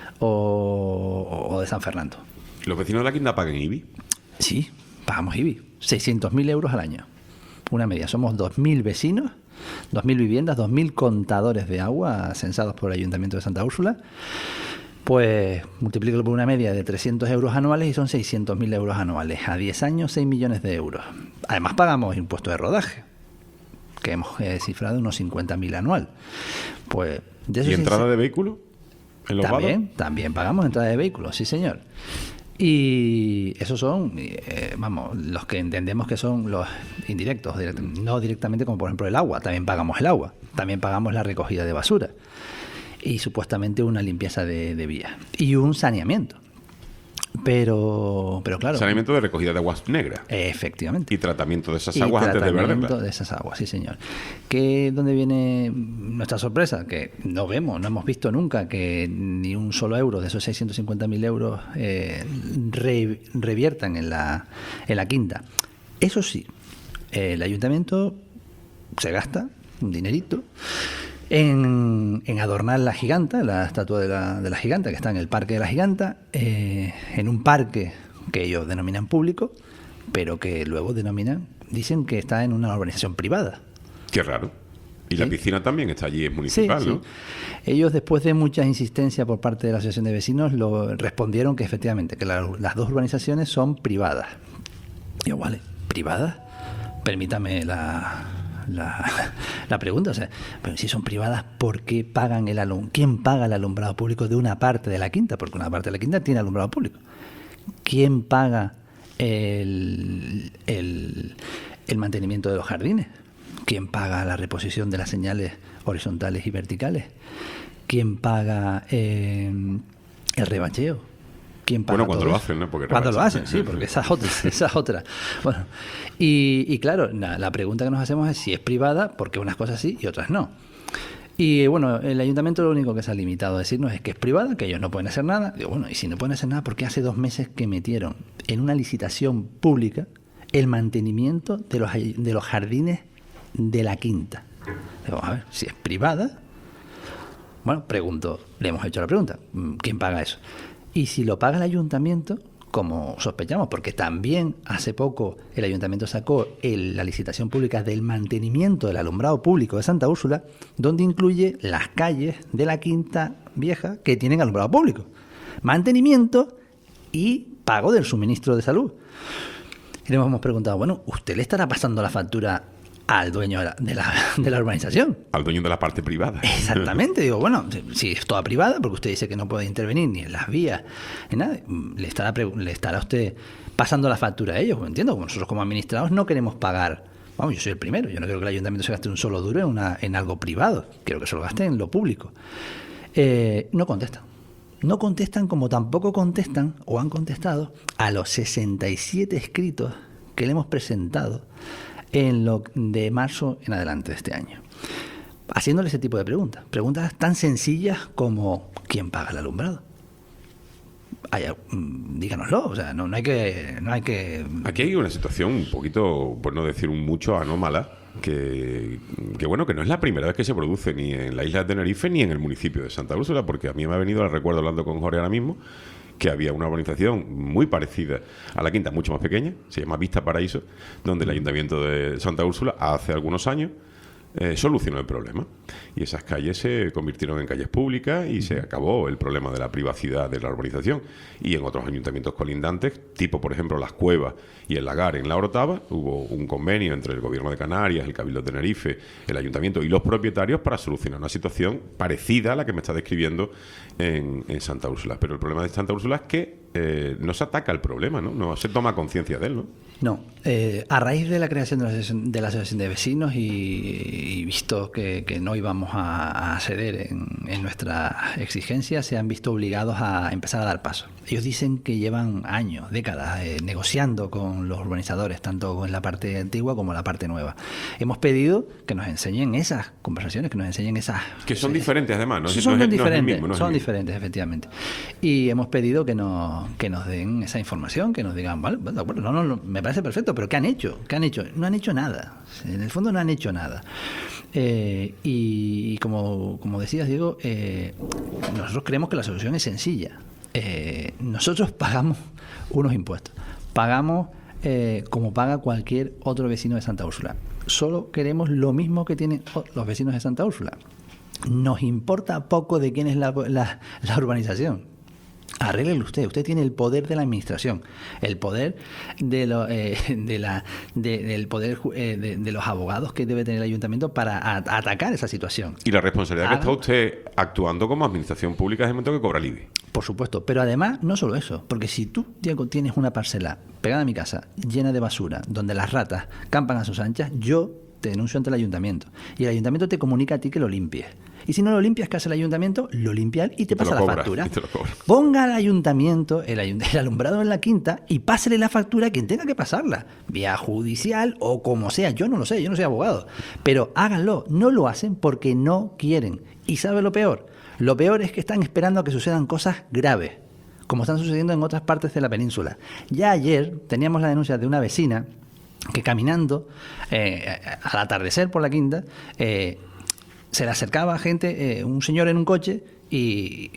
o, o de San Fernando. ¿Los vecinos de la quinta pagan I B I? Sí, pagamos I B I. seiscientos mil euros al año. Una media. Somos dos mil vecinos, dos mil viviendas, dos mil contadores de agua censados por el Ayuntamiento de Santa Úrsula. Pues multiplícalo por una media de trescientos euros anuales y son seiscientos mil euros anuales. A diez años, seis millones de euros. Además pagamos impuesto de rodaje, que hemos eh, cifrado unos cincuenta mil anual. Pues, de eso ¿Y sí entrada se- de vehículo? ¿En los También, vados? también pagamos entrada de vehículos, sí señor. Y esos son, eh, vamos, los que entendemos que son los indirectos, direct- no directamente como por ejemplo el agua. También pagamos el agua, también pagamos la recogida de basura y supuestamente una limpieza de, de vías y un saneamiento. Pero, pero claro, Saneamiento de recogida de aguas negras. efectivamente. Y tratamiento de esas Y aguas antes de tratamiento verlas. de esas aguas, sí señor. ¿Qué, ¿Dónde viene nuestra sorpresa? Que no vemos, no hemos visto nunca que ni un solo euro de esos seiscientos cincuenta mil euros eh, re- reviertan en la, en la quinta. Eso sí, el ayuntamiento se gasta un dinerito en, en adornar la giganta, la estatua de la, de la giganta, que está en el Parque de la Giganta, eh, en un parque que ellos denominan público, pero que luego denominan, dicen que está en una urbanización privada. Qué raro. Y la Sí. piscina también está allí, es municipal, Sí, ¿no? sí. Ellos, después de muchas insistencias por parte de la Asociación de Vecinos, lo respondieron que efectivamente, que la- las dos urbanizaciones son privadas. Y yo, vale, ¿privadas? Permítame la, la, la pregunta. O sea, pero si son privadas, ¿por qué pagan el alum ¿quién paga el alumbrado público de una parte de la quinta? Porque una parte de la quinta tiene alumbrado público. ¿Quién paga el, el, el mantenimiento de los jardines? ¿Quién paga la reposición de las señales horizontales y verticales? ¿Quién paga eh, el rebacheo? ¿Quién paga Bueno, cuando todo lo eso? hacen, ¿no? Porque Cuando lo rebachan. hacen, sí, porque esa es otra. Esa es otra. Bueno, y, y claro, la, la pregunta que nos hacemos es si es privada, porque unas cosas sí y otras no. Y bueno, el ayuntamiento lo único que se ha limitado a decirnos es que es privada, que ellos no pueden hacer nada. Digo, bueno, y si no pueden hacer nada, ¿por qué hace dos meses que metieron en una licitación pública el mantenimiento de los, de los jardines de la quinta? Digo, a ver, si es privada, bueno, pregunto, le hemos hecho la pregunta, ¿quién paga eso? Y si lo paga el ayuntamiento, como sospechamos, porque también hace poco el ayuntamiento sacó el- la licitación pública del mantenimiento del alumbrado público de Santa Úrsula, donde incluye las calles de la Quinta Vieja que tienen alumbrado público, mantenimiento y pago del suministro de salud. Y le hemos preguntado, bueno, ¿usted le estará pasando la factura al dueño de la, de la, de la urbanización? Al dueño de la parte privada. Exactamente, digo, bueno, si es toda privada, porque usted dice que no puede intervenir ni en las vías, ni nada, le estará, pre- le estará usted pasando la factura a ellos. Entiendo, como nosotros como administrados no queremos pagar. Vamos, yo soy el primero, yo no quiero que el ayuntamiento se gaste un solo duro en, una, en algo privado, quiero que se lo gaste en lo público. Eh, no contestan. No contestan como tampoco contestan o han contestado a los sesenta y siete escritos que le hemos presentado en lo de marzo en adelante de este año, haciéndole ese tipo de preguntas, preguntas tan sencillas como ¿quién paga el alumbrado? haya, mm, díganoslo, o sea, no, no hay que, no hay que. Aquí hay una situación un poquito, por no decir un mucho, anómala, que, que bueno, que no es la primera vez que se produce ni en la isla de Tenerife ni en el municipio de Santa Úrsula, porque a mí me ha venido, recuerdo hablando con Jorge ahora mismo, que había una urbanización muy parecida a la Quinta, mucho más pequeña, se llama Vista Paraíso, donde el Ayuntamiento de Santa Úrsula hace algunos años eh, solucionó el problema. Y esas calles se convirtieron en calles públicas y se acabó el problema de la privacidad de la urbanización. Y en otros ayuntamientos colindantes, tipo por ejemplo Las Cuevas y el Lagar en La Orotava, hubo un convenio entre el Gobierno de Canarias, el Cabildo de Tenerife, el Ayuntamiento y los propietarios para solucionar una situación parecida a la que me está describiendo en, en Santa Úrsula. Pero el problema de Santa Úrsula es que eh, no se ataca el problema, ¿no? No se toma conciencia de él, ¿no? No, eh, a raíz de la creación de la asociación de, la asociación de vecinos y, y visto que, que no íbamos a, a ceder en, en nuestras exigencias, se han visto obligados a empezar a dar paso. Ellos dicen que llevan años, décadas, eh, negociando con los urbanizadores, tanto en la parte antigua como en la parte nueva. Hemos pedido que nos enseñen esas conversaciones, que nos enseñen esas... Que son diferentes además, ¿no? Sí, No son es- no es el diferentes, mismo, no es el son mismo. diferentes, efectivamente. Y hemos pedido que nos, que nos den esa información, que nos digan, vale, de acuerdo, no, no, no, me parece perfecto, pero ¿qué han hecho? ¿Qué han hecho? No han hecho nada. En el fondo no han hecho nada. Eh, y, y como, como decías, Diego, eh, nosotros creemos que la solución es sencilla. Eh, nosotros pagamos unos impuestos. Pagamos eh, como paga cualquier otro vecino de Santa Úrsula. Solo queremos lo mismo que tienen o- los vecinos de Santa Úrsula. Nos importa poco de quién es la, la, la urbanización. Arréglelo usted. Usted tiene el poder de la administración, el poder de lo, eh, de la, de- del poder ju- eh, de, de los abogados que debe tener el ayuntamiento para a- atacar esa situación. Y la responsabilidad que Hagan- está usted actuando como administración pública es el momento que cobra el I B I. Por supuesto, pero además no solo eso, porque si tú, Diego, tienes una parcela pegada a mi casa llena de basura, donde las ratas campan a sus anchas, yo te denuncio ante el ayuntamiento y el ayuntamiento te comunica a ti que lo limpies. Y si no lo limpias, ¿qué hace el ayuntamiento? Lo limpia él y te te pasa lo la cobra, factura. y te lo cobra. Ponga al ayuntamiento el, ayun- el alumbrado en la quinta y pásele la factura a quien tenga que pasarla, vía judicial o como sea. Yo no lo sé, yo no soy abogado. Pero háganlo. No lo hacen porque no quieren. ¿Y sabe lo peor? Lo peor es que están esperando a que sucedan cosas graves, como están sucediendo en otras partes de la península. Ya ayer teníamos la denuncia de una vecina que caminando eh, al atardecer por la quinta eh, se le acercaba gente, eh, un señor en un coche y,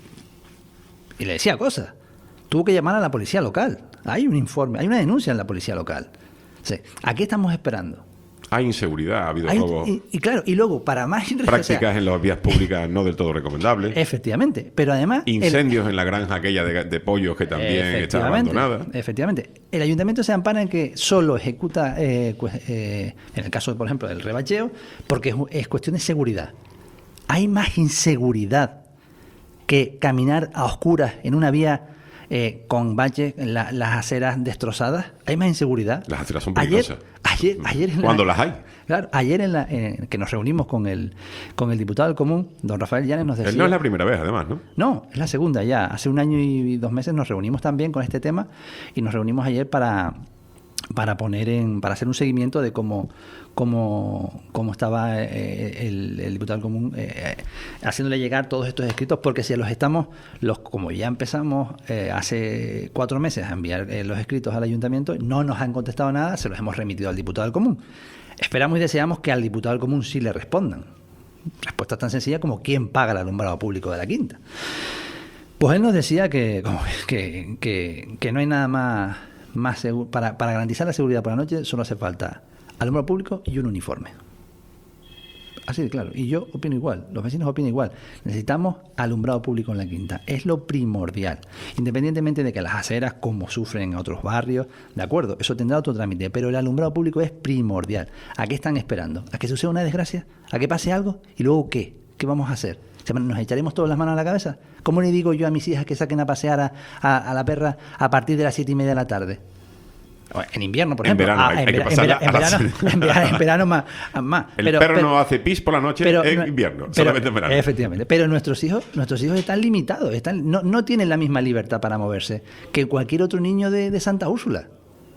y le decía cosas. Tuvo que llamar a la policía local. Hay un informe, hay una denuncia en la policía local. Sí. ¿A qué estamos esperando? Hay inseguridad, ha habido Hay- robos, y, y claro, y luego para más o sea, prácticas en las vías públicas no del todo recomendables, efectivamente, pero además el- incendios en la granja aquella de, de pollos que también está Efectivamente, abandonada. Efectivamente. El ayuntamiento se ampara en que solo ejecuta, eh, cu- eh, en el caso, por ejemplo, del rebacheo, porque es, es cuestión de seguridad. Hay más inseguridad que caminar a oscuras en una vía eh, con baches, la- las aceras destrozadas. Hay más inseguridad. Las aceras son Ayer, peligrosas. ayer, ayer en la- Cuando las hay. Claro, ayer en la, eh, que nos reunimos con el, con el diputado del Común, don Rafael Llanes, nos decía... Él no es la primera vez, además, ¿no? No, es la segunda ya. Hace un año y dos meses nos reunimos también con este tema y nos reunimos ayer para, para poner en, para hacer un seguimiento de cómo, cómo, cómo estaba eh, el, el diputado del Común eh, haciéndole llegar todos estos escritos, porque si los estamos, los como ya empezamos eh, hace cuatro meses a enviar eh, los escritos al ayuntamiento, no nos han contestado nada, se los hemos remitido al diputado del Común. Esperamos y deseamos que al diputado del Común sí le respondan. Respuesta tan sencilla como ¿quién paga el alumbrado público de la quinta? Pues él nos decía que, como, que, que, que no hay nada más, más seguro. Para, para garantizar la seguridad por la noche solo hace falta alumbrado público y un uniforme. Así de claro. Y yo opino igual, los vecinos opinan igual. Necesitamos alumbrado público en la quinta. Es lo primordial. Independientemente de que las aceras, como sufren en otros barrios, de acuerdo, eso tendrá otro trámite, pero el alumbrado público es primordial. ¿A qué están esperando? ¿A que suceda una desgracia? ¿A que pase algo? ¿Y luego qué? ¿Qué vamos a hacer? ¿Nos echaremos todas las manos a la cabeza? ¿Cómo le digo yo a mis hijas que saquen a pasear a, a, a la perra a partir de las siete y media de la tarde? En invierno, por En ejemplo. verano, Ah, hay- en, hay que vera- en pasarla vera- en a las verano, siete. en verano, en verano más, más. El Pero- perro pero- no hace pis por la noche pero en no- invierno, pero- solamente en verano. Efectivamente. Pero nuestros hijos, nuestros hijos están limitados, están, no, no tienen la misma libertad para moverse que cualquier otro niño de, de Santa Úrsula.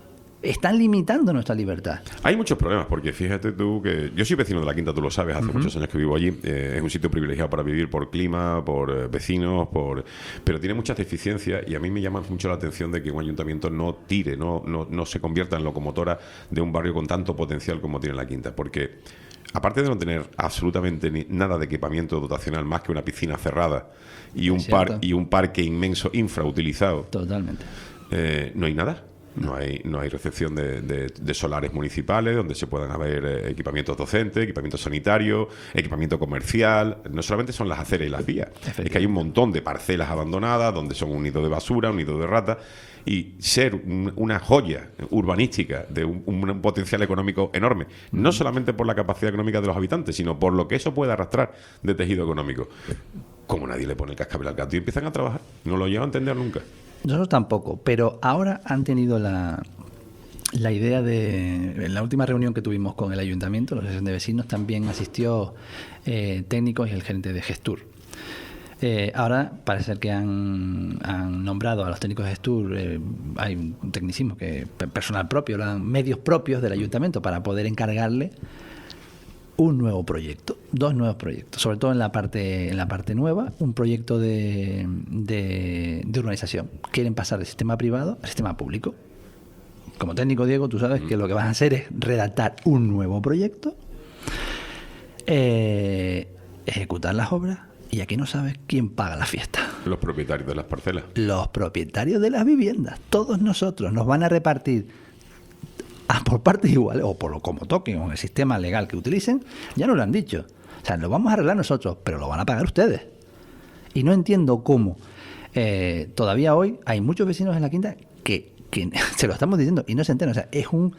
están limitando nuestra libertad. Hay muchos problemas, porque fíjate tú que yo soy vecino de la Quinta, tú lo sabes, hace uh-huh. muchos años que vivo allí. Eh, es un sitio privilegiado para vivir por clima, por eh, vecinos, por pero tiene muchas deficiencias, y a mí me llama mucho la atención de que un ayuntamiento no tire, no, no, no se convierta en locomotora de un barrio con tanto potencial como tiene la Quinta, porque aparte de no tener absolutamente ni nada de equipamiento dotacional más que una piscina cerrada y un, par, y un parque inmenso infrautilizado. Totalmente. Eh, no hay nada. No hay, no hay recepción de, de, de solares municipales donde se puedan haber eh, equipamientos docentes, equipamiento sanitario, equipamiento comercial. No solamente son las aceras y las vías, es que hay un montón de parcelas abandonadas donde son un nido de basura, un nido de ratas, y ser un, una joya urbanística de un, un potencial económico enorme, no solamente por la capacidad económica de los habitantes, sino por lo que eso puede arrastrar de tejido económico. Como nadie le pone el cascabel al gato y empiezan a trabajar, no lo llevan a entender nunca. Nosotros tampoco, pero ahora han tenido la, la idea de... En la última reunión que tuvimos con el ayuntamiento, la asociación de vecinos, también asistió eh, técnicos y el gerente de Gestur. Eh, ahora parece ser que han, han nombrado a los técnicos de Gestur, eh, hay un tecnicismo, que personal propio, medios propios del ayuntamiento para poder encargarle un nuevo proyecto, dos nuevos proyectos, sobre todo en la parte en la parte nueva, un proyecto de, de, de urbanización. Quieren pasar del sistema privado al sistema público. Como técnico, Diego, tú sabes que lo que vas a hacer es redactar un nuevo proyecto, eh, ejecutar las obras, y aquí no sabes quién paga la fiesta. Los propietarios de las parcelas. Los propietarios de las viviendas, todos nosotros, nos van a repartir por partes iguales, o por lo como toquen, o en el sistema legal que utilicen, ya nos lo han dicho. O sea, lo vamos a arreglar nosotros, pero lo van a pagar ustedes. Y no entiendo cómo eh, todavía hoy hay muchos vecinos en la Quinta que, que se lo estamos diciendo y no se enteran. O sea, es un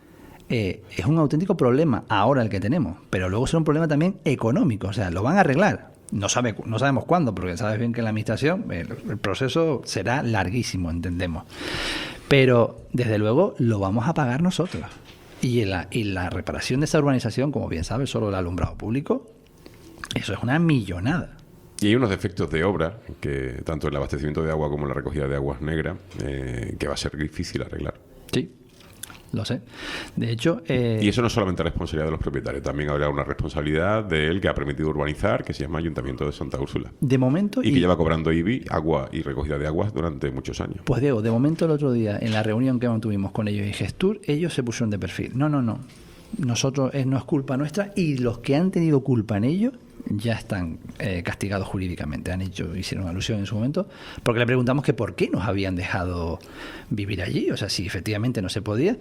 eh, es un auténtico problema ahora el que tenemos, pero luego será un problema también económico. O sea, lo van a arreglar. No sabe, no sabemos cuándo, porque sabes bien que en la administración el, el proceso será larguísimo, entendemos. Pero, desde luego, lo vamos a pagar nosotros. Y la, y la reparación de esa urbanización, como bien sabes, solo el alumbrado público, eso es una millonada. Y hay unos defectos de obra, que tanto el abastecimiento de agua como la recogida de aguas negras, eh, que va a ser difícil arreglar. Sí, lo sé. De hecho... Eh... Y eso no es solamente responsabilidad de los propietarios, también habrá una responsabilidad de él que ha permitido urbanizar, que se llama Ayuntamiento de Santa Úrsula. De momento... Y, y que lleva cobrando I B I, agua y recogida de aguas durante muchos años. Pues Diego, de momento el otro día, en la reunión que mantuvimos con ellos y Gestur, ellos se pusieron de perfil. No, no, no. Nosotros, eh, no es culpa nuestra, y los que han tenido culpa en ello ya están eh, castigados jurídicamente. Han hecho, hicieron alusión en su momento, porque le preguntamos que por qué nos habían dejado vivir allí, o sea, si efectivamente no se podía,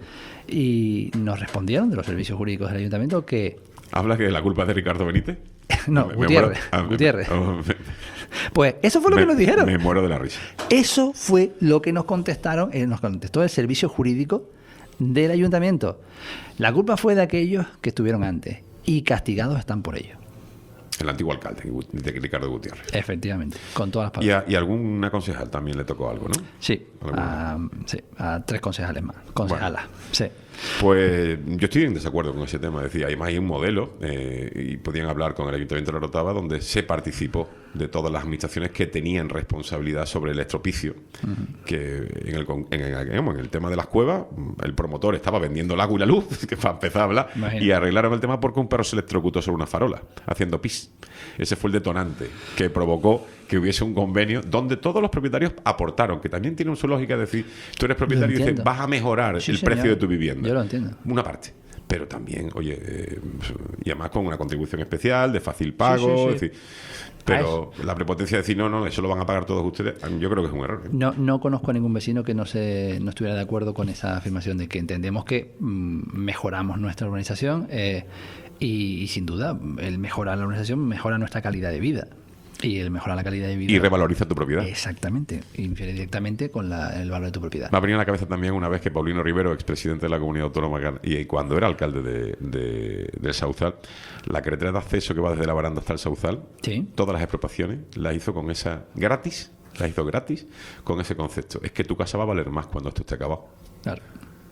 y nos respondieron de los servicios jurídicos del ayuntamiento que... ¿Hablas que la culpa es de Ricardo Benítez? No, me, Gutiérrez. Me muero, Gutiérrez. Oh, me, pues eso fue lo me, que nos dijeron. Me muero de la risa. Eso fue lo que nos contestaron, eh, nos contestó el servicio jurídico del ayuntamiento. La culpa fue de aquellos que estuvieron antes, y castigados están por ello. El antiguo alcalde, de Ricardo Gutiérrez. Efectivamente, con todas las palabras. palabras. Y a, y alguna concejal también le tocó algo, ¿no? Sí, a, sí, a tres concejales más. Concejalas, bueno, sí. Pues yo estoy en desacuerdo con ese tema. Es decir, además hay un modelo, eh, y podían hablar con el Ayuntamiento de la Orotava, donde se participó de todas las administraciones que tenían responsabilidad sobre el estropicio. Uh-huh. Que en el, en, el, en el tema de las cuevas, el promotor estaba vendiendo el agua y la luz, que para empezar a hablar, imagínate. Y arreglaron el tema porque un perro se electrocutó sobre una farola, haciendo pis. Ese fue el detonante que provocó que hubiese un convenio donde todos los propietarios aportaron, que también tiene su lógica decir, tú eres propietario y dices, vas a mejorar sí, el señor. precio de tu vivienda. Yo lo entiendo. Una parte. Pero también, oye, eh, y además con una contribución especial, de fácil pago, sí, sí, sí. Es decir, pero la prepotencia de decir, no, no, eso lo van a pagar todos ustedes, yo creo que es un error. ¿eh? No, no conozco a ningún vecino que no se no estuviera de acuerdo con esa afirmación de que entendemos que mmm, mejoramos nuestra urbanización eh, y, y sin duda el mejorar la urbanización mejora nuestra calidad de vida. Y el mejorar la calidad de vida. Y revaloriza tu propiedad. Exactamente. Infiere directamente con la, el valor de tu propiedad. Me ha venido a la cabeza también una vez que Paulino Rivero, expresidente de la Comunidad Autónoma, y cuando era alcalde de, de, del Sauzal, la carretera de acceso que va desde la Baranda hasta el Sauzal, ¿sí? Todas las expropiaciones las hizo con esa gratis, las hizo gratis con ese concepto. Es que tu casa va a valer más cuando esto esté acabado. Claro.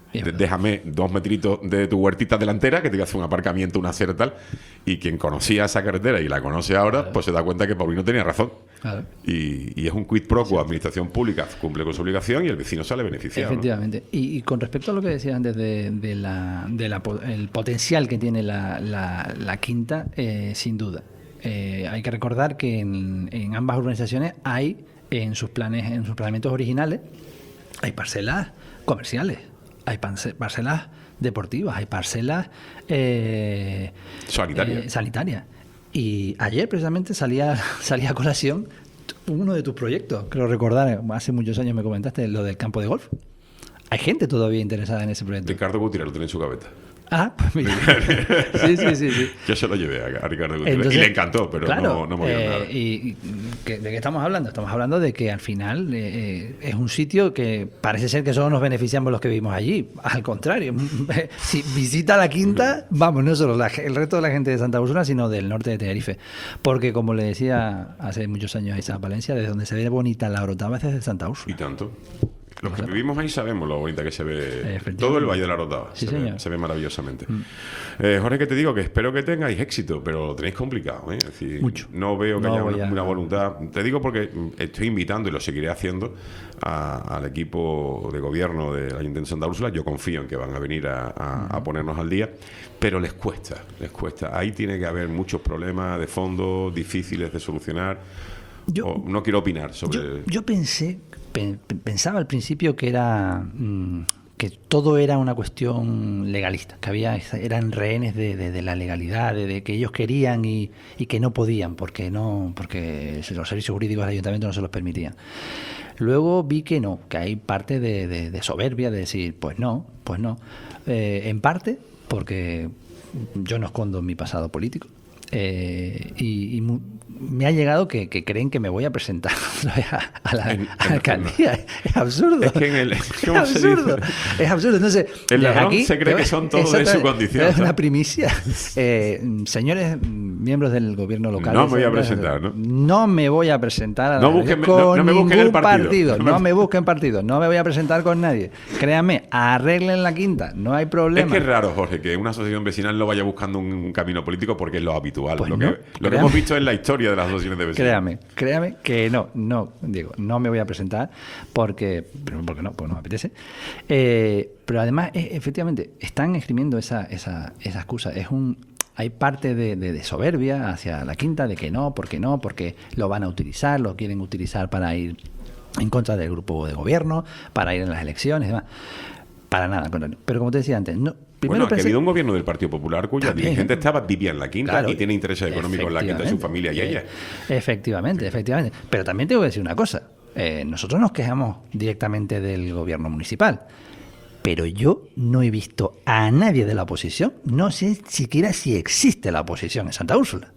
Bien, de- déjame dos metritos de tu huertita delantera, que te voy a hacer un aparcamiento, una acera tal. Y quien conocía esa carretera y la conoce ahora, pues se da cuenta que Paulino tenía razón. Claro. Y, y es un quid pro quo. Administración pública cumple con su obligación y el vecino sale beneficiado, ¿no? Efectivamente. Y, y con respecto a lo que decías antes de, de la, de la po- el potencial que tiene la, la, la quinta, eh, sin duda. Eh, hay que recordar que en, en ambas urbanizaciones hay, en sus planes, en sus planeamientos originales, hay parcelas comerciales, hay parce- parcelas deportivas, hay parcelas eh, Sanitaria. eh, sanitarias. Y ayer precisamente salía, salía a colación uno de tus proyectos, creo recordar, hace muchos años me comentaste, lo del campo de golf. Hay gente todavía interesada en ese proyecto. Ricardo Gutiérrez lo tiene en su gaveta. Ah, pues mira. sí, sí, sí, sí. Yo se lo llevé a, a Ricardo Gutiérrez. Entonces, y le encantó, pero claro, no, no movió eh, nada. Y, y ¿que- ¿de qué estamos hablando? Estamos hablando de que al final eh, eh, es un sitio que parece ser que solo nos beneficiamos los que vivimos allí. Al contrario, si visita la quinta, vamos, no solo la, el resto de la gente de Santa Úrsula, sino del norte de Tenerife. Porque como le decía hace muchos años a Isaac Valencia, desde donde se ve bonita la Orotava es desde Santa Y Úrsula. tanto. Los que vivimos ahí sabemos lo bonita que se ve Efectivamente. todo el Valle de la Rotava. Sí, se, ve, señor. Mm. se ve maravillosamente. Eh, Jorge, que te digo que espero que tengáis éxito, pero lo tenéis complicado. ¿eh? Es decir, Mucho. No veo que No haya voy una, a- una voluntad. Te digo porque mm, estoy invitando y lo seguiré haciendo a- al equipo de gobierno del Ayuntamiento de Santa Úrsula. Yo confío en que van a venir a, a- a ponernos al día, pero les cuesta, les cuesta. Ahí tiene que haber muchos problemas de fondo difíciles de solucionar. Yo- O no quiero opinar sobre... Yo, yo pensé, pe- pe- pensaba al principio que era mm, que todo era una cuestión legalista, que había eran rehenes de, de- de la legalidad, de, de que ellos querían y, y que no podían, porque no, porque los servicios jurídicos del ayuntamiento no se los permitían. Luego vi que no, que hay parte de, de- de soberbia, de decir, pues no, pues no. Eh, en parte porque yo no escondo mi pasado político. Eh, y, y mu- me ha llegado que, que creen que me voy a presentar a, a la, En- en- a la alcaldía. Es absurdo. Es que en el- es ¿cómo se absurdo. dice? Es absurdo. Entonces, El desde ladrón aquí, se cree que son todos de su Exactamente. condición, Es una ¿sabes? primicia. Eh, señores mm, miembros del gobierno local. No me voy a presentar, ¿no? No me voy a presentar a la No alcaldía busquen- con no- no me busquen ningún el partido. partido. No me- No me busquen partido. No me voy a presentar con nadie. Créanme, arreglen la quinta. No hay Es problema. que es raro, Jorge, que una asociación vecinal no vaya buscando un, un camino político porque es lo habitual. Pues lo no, que, lo que créame. hemos visto en la historia de las asociaciones de vecinos. Créame, créame que no, no, Diego, no me voy a presentar porque, pero porque no, porque no me apetece. Eh, pero además, eh, efectivamente, están esgrimiendo esa, esa, esa excusa. Es un, hay parte de, de- de soberbia hacia la quinta, de que no, porque no, porque lo van a utilizar, lo quieren utilizar para ir en contra del grupo de gobierno, para ir en las elecciones y demás. Para nada, al contrario. Pero como te decía antes, no. Primero Bueno, que ha pensé- habido un gobierno del Partido Popular cuya También. dirigente estaba vivía en la quinta Claro. y tiene intereses económicos en la quinta de su familia y ella. Eh, Efectivamente, efectivamente. Pero también tengo que decir una cosa. Eh, nosotros nos quejamos directamente del gobierno municipal. Pero yo no he visto a nadie de la oposición. No sé siquiera si existe la oposición en Santa Úrsula.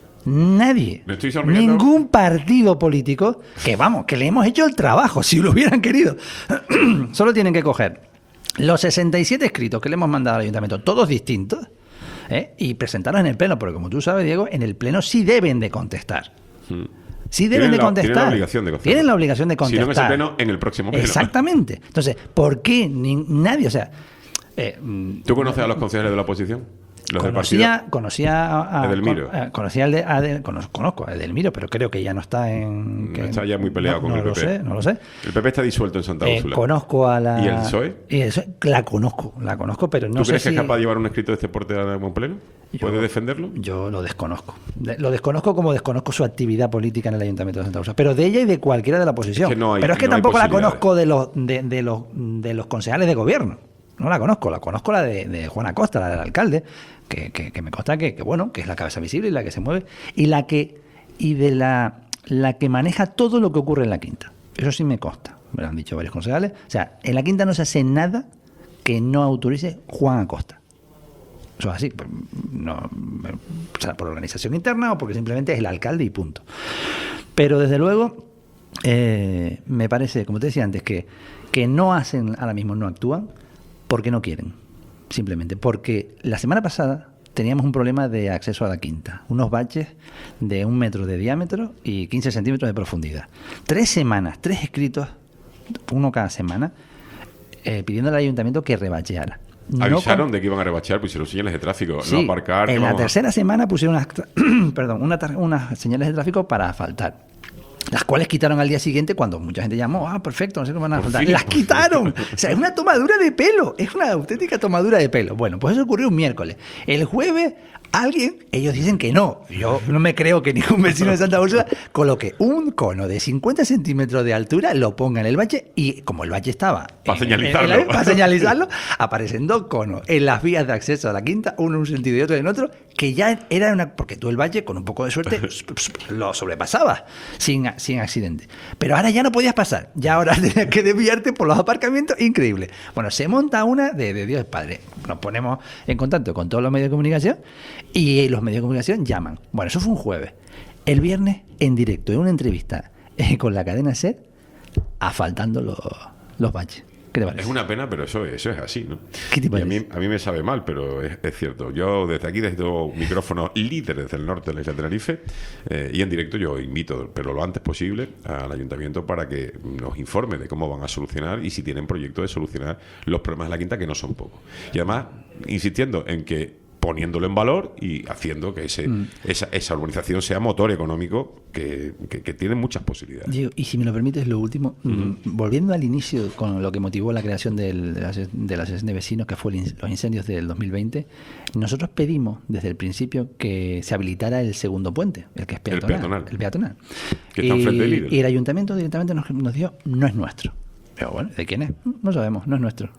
Nadie. Me estoy sonriendo. Ningún partido político que, vamos, que le hemos hecho el trabajo, si lo hubieran querido. Solo tienen que coger los sesenta y siete escritos que le hemos mandado al ayuntamiento, todos distintos, ¿eh? y presentarlos en el pleno, porque como tú sabes, Diego, en el pleno sí deben de contestar. Sí deben Tienen de la- contestar. tienen la obligación de contestar. Tienen la obligación de Si no en contestar. ese pleno, en el próximo pleno. Exactamente. Entonces, ¿por qué ni- nadie? O sea, eh, mm, ¿Tú conoces a los concejales de la oposición? Los del partido. Conocía, conocía a, a- Edelmiro. con- a- conocía al de, a Edel- cono- conozco a Edelmiro, pero creo que ya no está en. que- Está ya muy peleado no, con no el lo P P. sé, no lo sé. El P P está disuelto en Santa Eh, Úrsula. conozco a la. ¿Y el P S O E? Y el P S O E, la conozco, la conozco, pero no ¿Tú sé crees si. que es capaz de llevar un escrito de este porte a un pleno? ¿Puede Yo- defenderlo? Yo lo desconozco. De- lo desconozco como desconozco su actividad política en el Ayuntamiento de Santa Úrsula. Pero de ella y de cualquiera de la oposición. Es que no hay- pero es que no hay tampoco la posibilidades. conozco de los, de, de los, de los concejales de gobierno. No la conozco. La conozco la de, de Juana Costa, la del alcalde, que, que, que me consta que, que, bueno, que es la cabeza visible y la que se mueve. Y la que y de la, la que maneja todo lo que ocurre en la quinta. Eso sí me consta. Me lo han dicho varios concejales. O sea, en la quinta no se hace nada que no autorice Juan Acosta. Eso es así, pues, no, o sea, por organización interna o porque simplemente es el alcalde y punto. Pero desde luego, eh, me parece, como te decía antes, que, que no hacen, ahora mismo no actúan porque no quieren, simplemente. Porque la semana pasada teníamos un problema de acceso a la quinta, unos baches de un metro de diámetro y quince centímetros de profundidad. Tres semanas, tres escritos, uno cada semana, eh, pidiendo al ayuntamiento que rebacheara. No Avisaron con- de que iban a rebachear, pusieron señales de tráfico, Sí, no aparcar. en no- la tercera semana pusieron unas, perdón, una tar- unas señales de tráfico para asfaltar. Las cuales quitaron al día siguiente cuando mucha gente llamó, ah, perfecto, no sé cómo van a Por asfaltar. fin, Las por fin. quitaron. O sea, es una tomadura de pelo. Es una auténtica tomadura de pelo. Bueno, pues eso ocurrió un miércoles. El jueves, alguien, ellos dicen que no. Yo no me creo que ningún vecino de Santa Úrsula coloque un cono de cincuenta centímetros de altura, lo ponga en el bache y como el bache estaba... Pa' en- señalizarlo. en- en- Para señalizarlo, aparecen dos conos en las vías de acceso a la quinta, uno en un sentido y otro en otro, que ya era una... Porque tú el valle, con un poco de suerte, lo sobrepasabas sin, sin accidente. Pero ahora ya no podías pasar. Ya ahora tenías que desviarte por los aparcamientos. Increíble. Bueno, se monta una de, de Dios Padre. Nos ponemos en contacto con todos los medios de comunicación y los medios de comunicación llaman. Bueno, eso fue un jueves. El viernes, en directo, en una entrevista eh, con la cadena SER, asfaltando los, los baches. ¿Qué te parece? Es una pena, pero eso, eso es así, ¿no? ¿Qué te Y a mí, parece? a mí me sabe mal, pero es, es cierto. Yo desde aquí, desde los micrófonos líderes del norte de la isla de Tenerife, eh, y en directo yo invito, pero lo antes posible, al ayuntamiento para que nos informe de cómo van a solucionar y si tienen proyecto de solucionar los problemas de la quinta, que no son pocos. Y además, insistiendo en que poniéndolo en valor y haciendo que ese, Mm. esa, esa urbanización sea motor económico que, que, que tiene muchas posibilidades. Diego, y si me lo permites, lo último, mm, volviendo al inicio con lo que motivó la creación del- de, la, aso- de la Asociación de Vecinos, que fue el in- los incendios del dos mil veinte, nosotros pedimos desde el principio que se habilitara el segundo puente, el que es El peatonal. peatonal. el peatonal. Que está y, enfrente del Lidl. y el ayuntamiento directamente nos, nos dijo, no es nuestro. Pero bueno, ¿de quién es? No sabemos, no es nuestro.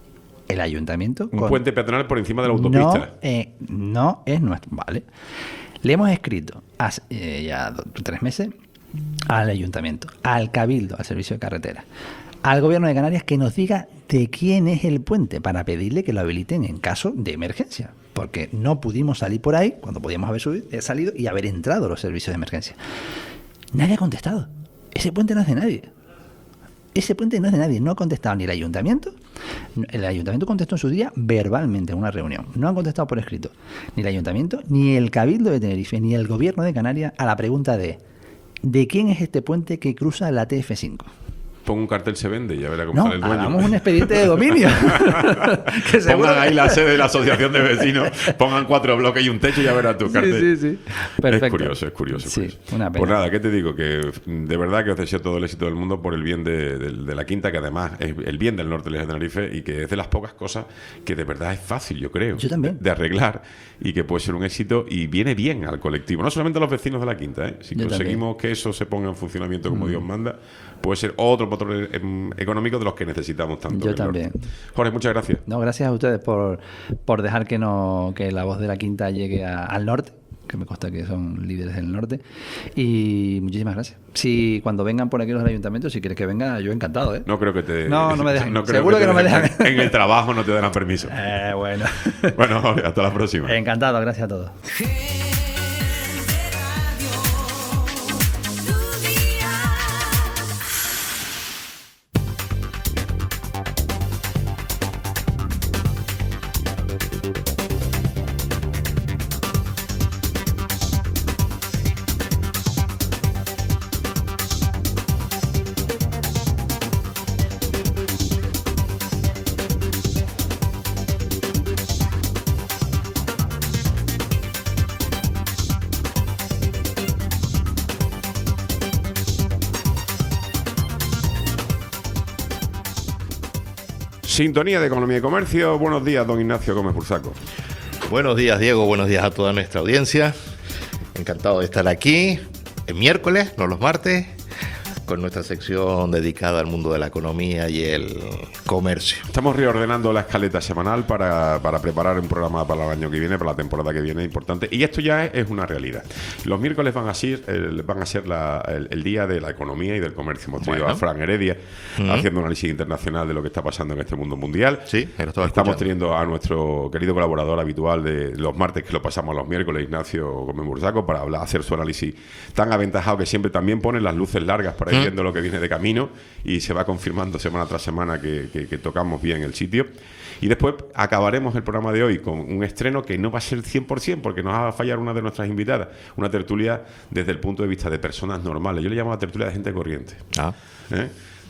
El ayuntamiento... Un con- puente peatonal por encima de la autopista. no, eh, no es nuestro. Vale. Le hemos escrito hace eh, ya do- tres meses al ayuntamiento, al cabildo, al servicio de carretera, al gobierno de Canarias que nos diga de quién es el puente para pedirle que lo habiliten en caso de emergencia. Porque no pudimos salir por ahí cuando podíamos haber subido- eh, salido y haber entrado a los servicios de emergencia. Nadie ha contestado. Ese puente no es de nadie. Ese puente no es de nadie, no ha contestado ni el ayuntamiento. El ayuntamiento contestó en su día verbalmente en una reunión. No han contestado por escrito ni el ayuntamiento, ni el Cabildo de Tenerife, ni el gobierno de Canarias a la pregunta de ¿de quién es este puente que cruza la T F cinco? Pon un cartel, se vende y ya verá cómo No, sale el dueño. hagamos un expediente de dominio. Que seguro- Pongan ahí la sede de la asociación de vecinos, pongan cuatro bloques y un techo y ya verás tu cartel. Sí, sí, sí. Perfecto. Es curioso, es curioso. es Sí, curioso. una pena. Pues nada, ¿qué te digo? Que de verdad que os deseo todo el éxito del mundo por el bien de, de- de la quinta, que además es el bien del norte de la isla de Tenerife y que es de las pocas cosas que de verdad es fácil, yo creo, Yo también. De, de arreglar y que puede ser un éxito y viene bien al colectivo. No solamente a los vecinos de la quinta, ¿eh? Si Yo conseguimos que eso se ponga en funcionamiento como Dios manda, puede ser otro motor em, económico de los que necesitamos tanto. Yo en el norte. también. Jorge, muchas gracias. No, gracias a ustedes por, por dejar que no que la voz de la quinta llegue a- al norte, que me consta que son líderes del norte. Y muchísimas gracias. Si cuando vengan por aquí los ayuntamientos, si quieres que venga, yo encantado, ¿eh? No creo que te... No, no me dejan. creo Seguro que te no me dejen. dejan. En el trabajo no te darán permiso. Eh, bueno. Bueno, Jorge, hasta la próxima. Encantado, gracias a todos. Sintonía de Economía y Comercio. Buenos días, don Ignacio Gómez Bursaco. Buenos días, Diego. Buenos días a toda nuestra audiencia. Encantado de estar aquí el miércoles, no los martes, con nuestra sección dedicada al mundo de la economía y el comercio. Estamos reordenando la escaleta semanal para, para preparar un programa para el año que viene, para la temporada que viene importante. Y esto ya es, es una realidad. Los miércoles van a ser, el, van a ser la- el, el día de la economía y del comercio. Hemos tenido Bueno. a Fran Heredia haciendo un análisis internacional de lo que está pasando en este mundo mundial. Sí, lo estaba Estamos escuchando. teniendo a nuestro querido colaborador habitual de los martes, que lo pasamos los miércoles, Ignacio Gómez Bursaco, para hablar, hacer su análisis tan aventajado que siempre también pone las luces largas para ir viendo lo que viene de camino y se va confirmando semana tras semana que, que- que tocamos bien el sitio. Y después acabaremos el programa de hoy con un estreno que no va a ser cien por ciento porque nos va a fallar una de nuestras invitadas, una tertulia desde el punto de vista de personas normales. Yo le llamo la tertulia de gente corriente. Ah. ¿eh?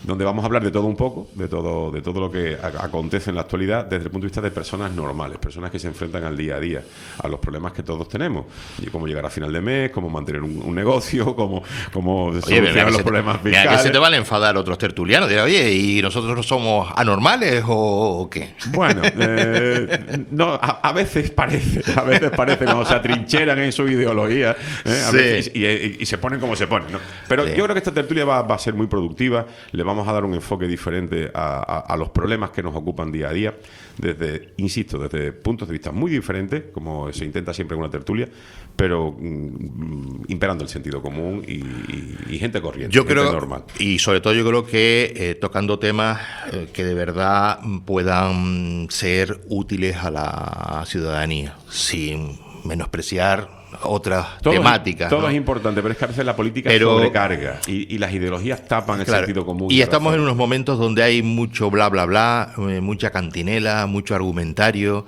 donde vamos a hablar de todo un poco, de todo, de todo lo que a- acontece en la actualidad desde el punto de vista de personas normales, personas que se enfrentan al día a día, a los problemas que todos tenemos, y cómo llegar a final de mes, cómo mantener un, un negocio, cómo, cómo Oye, solucionar mira, que los se te- problemas mira fiscales. que se te van a enfadar otros tertulianos. Dirán, oye, ¿y nosotros no somos anormales o, o qué? Bueno, eh, no, a, a veces parece, a veces parece cuando se atrincheran en su ideología, ¿eh? A Sí. veces, y, y- y se ponen como se ponen, ¿no? Pero Sí. yo creo que esta tertulia va, va a ser muy productiva, le vamos a dar un enfoque diferente a, a- a los problemas que nos ocupan día a día, desde, insisto, desde puntos de vista muy diferentes, como se intenta siempre en una tertulia, pero mm, imperando el sentido común y, y- y gente corriente, Yo gente creo, normal. y sobre todo yo creo que eh, tocando temas eh, que de verdad puedan ser útiles a la ciudadanía, sin menospreciar otras Todo es- temáticas. todo ¿no? es importante, pero es que a veces la política Pero- sobrecarga y, y las ideologías tapan el Claro, sentido común. y la estamos en razón. unos momentos donde hay mucho bla bla bla, eh, mucha cantinela, mucho argumentario,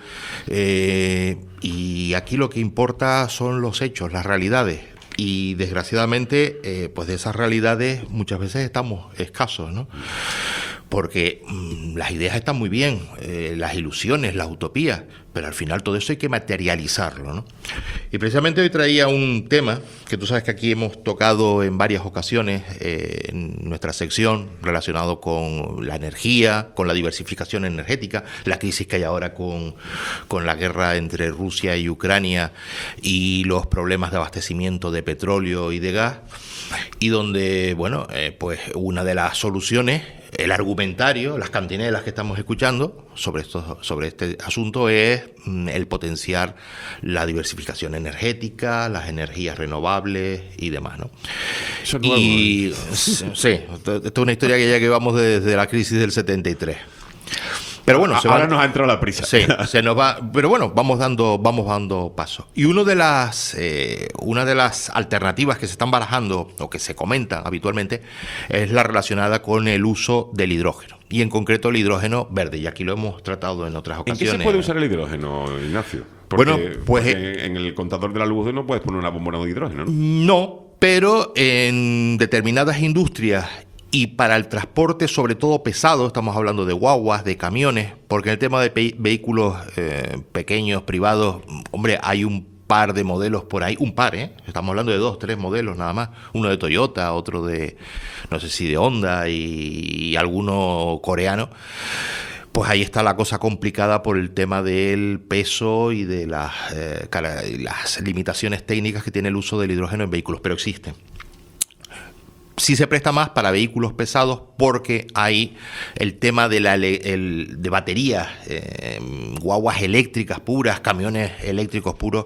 eh, y aquí lo que importa son los hechos, las realidades. Y desgraciadamente, eh, pues de esas realidades muchas veces estamos escasos, ¿no? Porque mm, las ideas están muy bien, eh, las ilusiones, las utopías, pero al final todo eso hay que materializarlo, ¿no? Y precisamente hoy traía un tema que tú sabes que aquí hemos tocado en varias ocasiones eh, en nuestra sección, relacionado con la energía, con la diversificación energética, la crisis que hay ahora con, con la guerra entre Rusia y Ucrania y los problemas de abastecimiento de petróleo y de gas, y donde, bueno, eh, pues una de las soluciones, el argumentario, las cantinelas que estamos escuchando sobre esto, sobre este asunto es mm, el potenciar la diversificación energética, las energías renovables y demás, ¿no? Eso es nuevo, Y sí, sí, esto, esto es una historia que ya llevamos desde la crisis del setenta y tres. Pero bueno, A- se ahora van- nos ha entrado la prisa. Sí, se nos va, pero bueno, vamos dando, vamos dando paso. Y uno de las, eh, una de las alternativas que se están barajando o que se comentan habitualmente es la relacionada con el uso del hidrógeno y en concreto el hidrógeno verde. Y aquí lo hemos tratado en otras ¿En qué ocasiones. se puede usar el hidrógeno, Ignacio? Porque, Bueno, pues, porque en el contador de la luz no puedes poner una bombona de hidrógeno, ¿no? No, pero en determinadas industrias y para el transporte, sobre todo pesado, estamos hablando de guaguas, de camiones, porque en el tema de pe- vehículos eh, pequeños, privados, hombre, hay un par de modelos por ahí, un par, ¿eh? Estamos hablando de dos, tres modelos nada más, uno de Toyota, otro de, no sé si de Honda y, y alguno coreano. Pues ahí está la cosa complicada por el tema del peso y de las, eh, cara- y las limitaciones técnicas que tiene el uso del hidrógeno en vehículos, pero existen. Sí se presta más para vehículos pesados porque hay el tema de, la, ele- el, de baterías, eh, guaguas eléctricas puras, camiones eléctricos puros,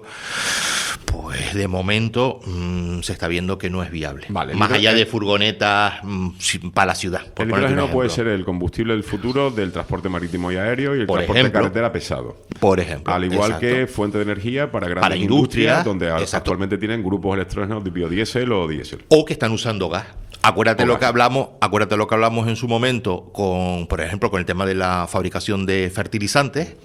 pues de momento mmm, se está viendo que no es viable. Vale, más el hidro- allá de furgonetas mmm, sin- para la ciudad. por El ponerte un hidrógeno puede ejemplo. ser el combustible del futuro del transporte marítimo y aéreo y el Por transporte ejemplo. de carretera pesado. Por ejemplo. Al igual exacto. que fuente de energía para grandes Para industria, industrias, donde a- exacto. actualmente tienen grupos electrógenos de biodiesel o diésel. O que están usando gas. Acuérdate O lo gas. que hablamos, acuérdate lo que hablamos en su momento con, por ejemplo, con el tema de la fabricación de fertilizantes,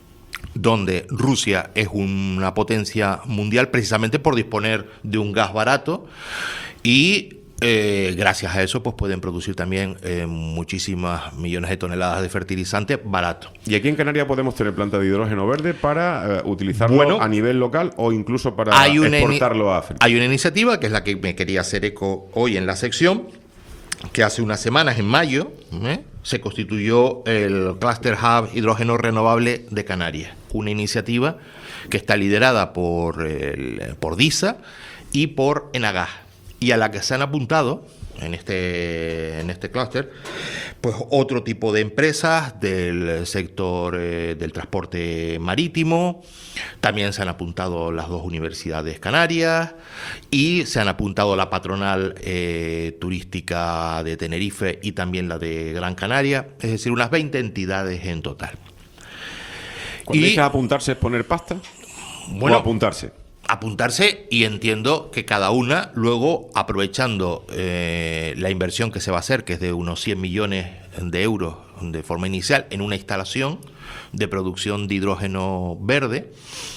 donde Rusia es una potencia mundial precisamente por disponer de un gas barato y eh, gracias a eso pues pueden producir también eh, muchísimas millones de toneladas de fertilizante barato. Y aquí en Canarias podemos tener planta de hidrógeno verde para eh, utilizarlo Bueno, a nivel local o incluso para Hay una, ini- exportarlo a África. hay una iniciativa que es la que me quería hacer eco hoy en la sección, que hace unas semanas, en mayo, ¿eh? se constituyó el Cluster Hub Hidrógeno Renovable de Canarias, una iniciativa que está liderada por, el, por DISA y por Enagás, y a la que se han apuntado en este, en este clúster, pues otro tipo de empresas del sector eh, del transporte marítimo. También se han apuntado las dos universidades canarias y se han apuntado la patronal eh, turística de Tenerife y también la de Gran Canaria, es decir, unas veinte entidades en total. Cuando y- dices apuntarse es poner pasta Bueno, o apuntarse. apuntarse, y entiendo que cada una luego, aprovechando eh, la inversión que se va a hacer, que es de unos cien millones de euros de forma inicial, en una instalación de producción de hidrógeno verde,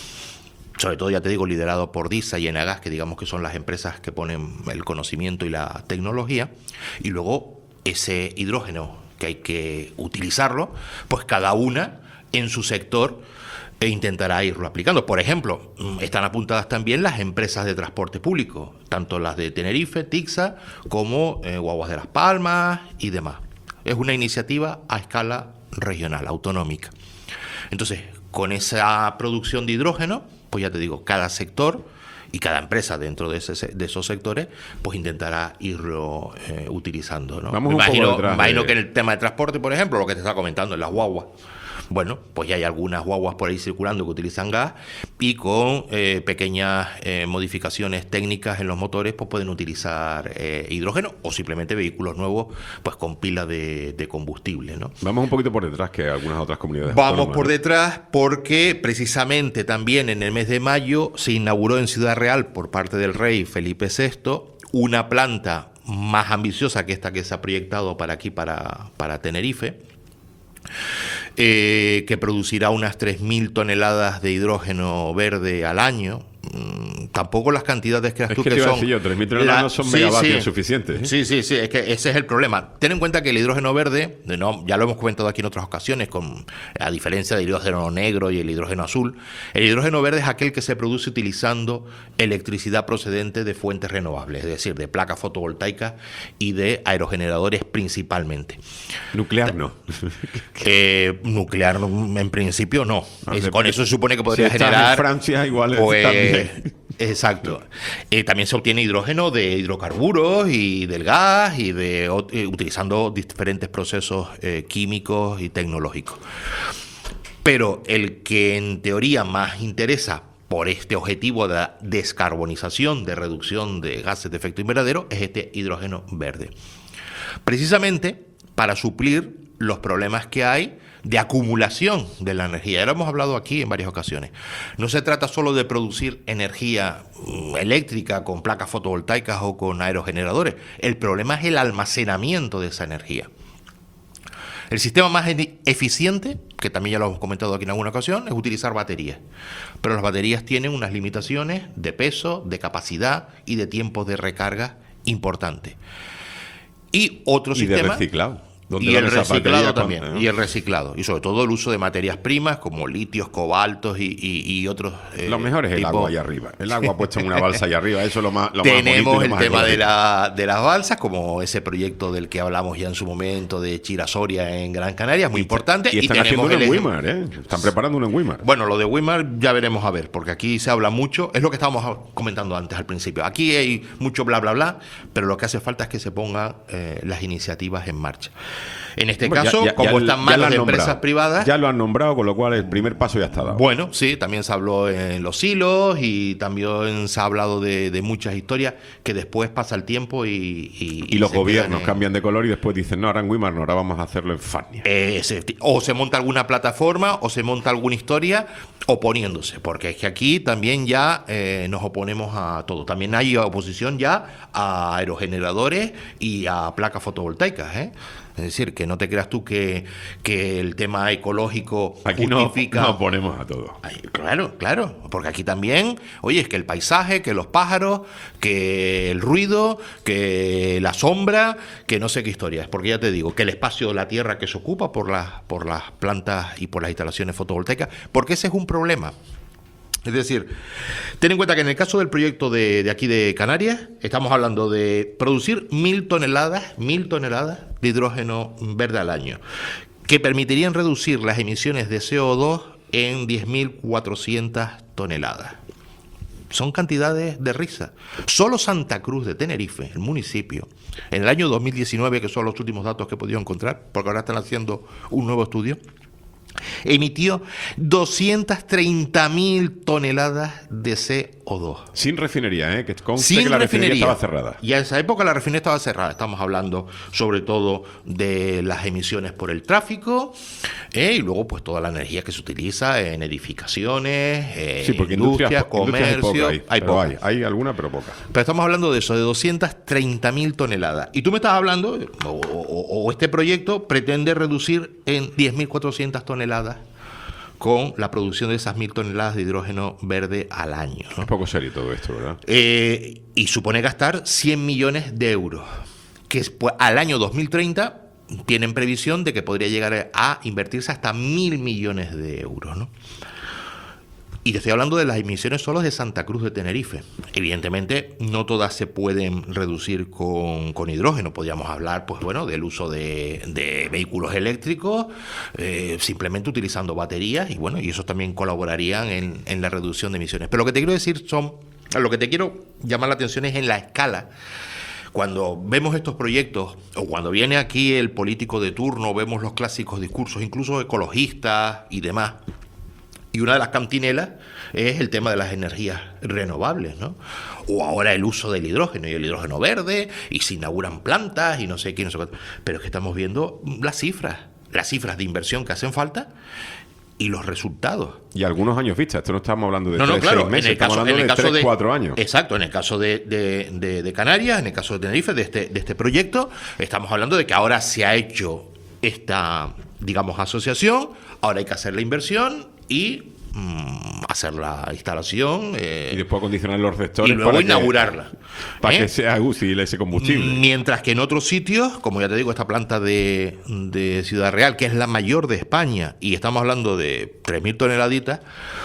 sobre todo, ya te digo, liderado por DISA y Enagás, que digamos que son las empresas que ponen el conocimiento y la tecnología, y luego ese hidrógeno que hay que utilizarlo, pues cada una en su sector e intentará irlo aplicando. Por ejemplo, están apuntadas también las empresas de transporte público, tanto las de Tenerife, Tixa, como eh, Guaguas de las Palmas y demás. Es una iniciativa a escala regional, autonómica. Entonces, con esa producción de hidrógeno, pues ya te digo, cada sector y cada empresa dentro de, ese, de esos sectores, pues intentará irlo eh, utilizando, ¿no? Vamos me un imagino, poco detrás imagino de... que en el tema de transporte, por ejemplo, lo que te está comentando en las guaguas, bueno, pues ya hay algunas guaguas por ahí circulando que utilizan gas y con eh, pequeñas eh, modificaciones técnicas en los motores pues pueden utilizar eh, hidrógeno o simplemente vehículos nuevos pues con pila de, de combustible, ¿no? Vamos un poquito por detrás que algunas otras comunidades Vamos autónomas, por ¿no? detrás porque precisamente también en el mes de mayo se inauguró en Ciudad Real por parte del rey Felipe sexto una planta más ambiciosa que esta que se ha proyectado para aquí, para, para Tenerife, eh, que producirá unas tres mil toneladas de hidrógeno verde al año. Mm, tampoco las cantidades creas Es tú que que, te iba a son. decir yo, tres mil toneladas la- no son sí, megavatios sí. suficientes, ¿eh? Sí, sí, sí, es que ese es el problema. Ten en cuenta que el hidrógeno verde, no, ya lo hemos comentado aquí en otras ocasiones, con a diferencia del hidrógeno negro y el hidrógeno azul, el hidrógeno verde es aquel que se produce utilizando electricidad procedente de fuentes renovables, es decir, de placas fotovoltaicas y de aerogeneradores principalmente. Nuclear no. Eh, nuclear en principio no. No, Es- de- con eso se supone que podría si estás generar. en Francia, igual pues, también. Exacto. Eh, también se obtiene hidrógeno de hidrocarburos y del gas y de ot- eh, utilizando diferentes procesos eh, químicos y tecnológicos. Pero el que en teoría más interesa por este objetivo de descarbonización, de reducción de gases de efecto invernadero, es este hidrógeno verde. Precisamente para suplir los problemas que hay de acumulación de la energía. Ya lo hemos hablado aquí en varias ocasiones. No se trata solo de producir energía mm, eléctrica con placas fotovoltaicas o con aerogeneradores. El problema es el almacenamiento de esa energía. El sistema más eni- eficiente, que también ya lo hemos comentado aquí en alguna ocasión, es utilizar baterías. Pero las baterías tienen unas limitaciones de peso, de capacidad y de tiempo de recarga importantes. Y otro Y de sistema... reciclado. ¿Dónde Y van el esas reciclado baterías también, cuando- y el reciclado. Y sobre todo el uso de materias primas como litios, cobaltos y, y- y otros... eh, Lo mejor es el tipo- agua allá arriba. El agua puesta en una balsa allá arriba. Eso es lo más, lo más bonito y Tenemos lo el más tema de, ecológico. la, de las balsas, como ese proyecto del que hablamos ya en su momento de Chirasoria en Gran Canaria, es muy importante. Y están haciendo tenemos uno en el ejem- Weimar, ¿eh? Están preparando uno en Weimar. Bueno, lo de Weimar ya veremos a ver, porque aquí se habla mucho, es lo que estábamos comentando antes al principio. Aquí hay mucho bla, bla, bla, pero lo que hace falta es que se pongan eh, las iniciativas en marcha. En este Hombre, ya- caso, ya- como ya- están ya lo manos han de nombrado. empresas privadas... Ya lo han nombrado, con lo cual el primer paso ya está dado. Bueno, sí, también se habló en los hilos y también se ha hablado de, de muchas historias que después pasa el tiempo y... Y, y los se gobiernos quedan en- cambian de color y después dicen, no, ahora en Weimar no, ahora vamos a hacerlo en Fania. Eh, se- o se monta alguna plataforma o se monta alguna historia oponiéndose, porque es que aquí también ya eh, nos oponemos a todo. También hay oposición ya a aerogeneradores y a placas fotovoltaicas, ¿eh? Es decir, que no te creas tú que, que el tema ecológico Aquí no, justifica... nos oponemos a todo. Ay, claro, claro, porque aquí también, oye, es que el paisaje, que los pájaros, que el ruido, que la sombra, que no sé qué historia es, porque ya te digo, que el espacio de la tierra que se ocupa por las, por las plantas y por las instalaciones fotovoltaicas, porque ese es un problema. Es decir, ten en cuenta que en el caso del proyecto de, de aquí de Canarias, estamos hablando de producir mil toneladas, mil toneladas de hidrógeno verde al año, que permitirían reducir las emisiones de C O dos en diez mil cuatrocientas toneladas. Son cantidades de risa. Solo Santa Cruz de Tenerife, el municipio, en el año dos mil diecinueve, que son los últimos datos que he podido encontrar, porque ahora están haciendo un nuevo estudio, emitió doscientas treinta mil toneladas de C O dos. Sin refinería, ¿eh? Que conste Sin que la refinería, refinería. estaba cerrada. Y en esa época la refinería estaba cerrada. Estamos hablando sobre todo de las emisiones por el tráfico, ¿eh? Y luego pues toda la energía que se utiliza en edificaciones, eh, Sí, porque industrias, industrias, po- industrias hay comercio. poca ahí, hay pero poca. hay, hay alguna, pero poca. Pero estamos hablando de eso, de doscientas treinta mil toneladas. Y tú me estás hablando, o, o- o este proyecto pretende reducir en diez mil cuatrocientas toneladas con la producción de esas mil toneladas de hidrógeno verde al año, ¿no? Es poco serio todo esto, ¿verdad? Eh, y supone gastar cien millones de euros. que pues, al año dos mil treinta tienen previsión de que podría llegar a invertirse hasta mil millones de euros, ¿no? Y te estoy hablando de las emisiones solo de Santa Cruz de Tenerife. Evidentemente, no todas se pueden reducir con, con hidrógeno. Podríamos hablar, pues bueno, del uso de, de vehículos eléctricos, eh, simplemente utilizando baterías, y bueno, y eso también colaborarían en, en la reducción de emisiones. Pero lo que te quiero decir son, lo que te quiero llamar la atención es en la escala. Cuando vemos estos proyectos, o cuando viene aquí el político de turno, vemos los clásicos discursos, incluso ecologistas y demás. Y una de las cantinelas es el tema de las energías renovables, ¿no? O ahora el uso del hidrógeno y el hidrógeno verde, y se inauguran plantas y no sé qué, no sé cuánto. Pero es que estamos viendo las cifras, las cifras de inversión que hacen falta y los resultados. Y algunos años vista, esto no estamos hablando de no, tres, no, claro, seis meses, en el estamos caso, hablando en el de caso tres, de, cuatro años. Exacto, en el caso de, de, de, de Canarias, en el caso de Tenerife, de este, de este proyecto, estamos hablando de que ahora se ha hecho esta, digamos, asociación, ahora hay que hacer la inversión y mm, hacer la instalación. Eh, y después acondicionar los reactores y luego para inaugurarla. Que, para ¿eh? que sea útil ese combustible. Mientras que en otros sitios, como ya te digo, esta planta de, de Ciudad Real, que es la mayor de España, y estamos hablando de tres mil toneladitas,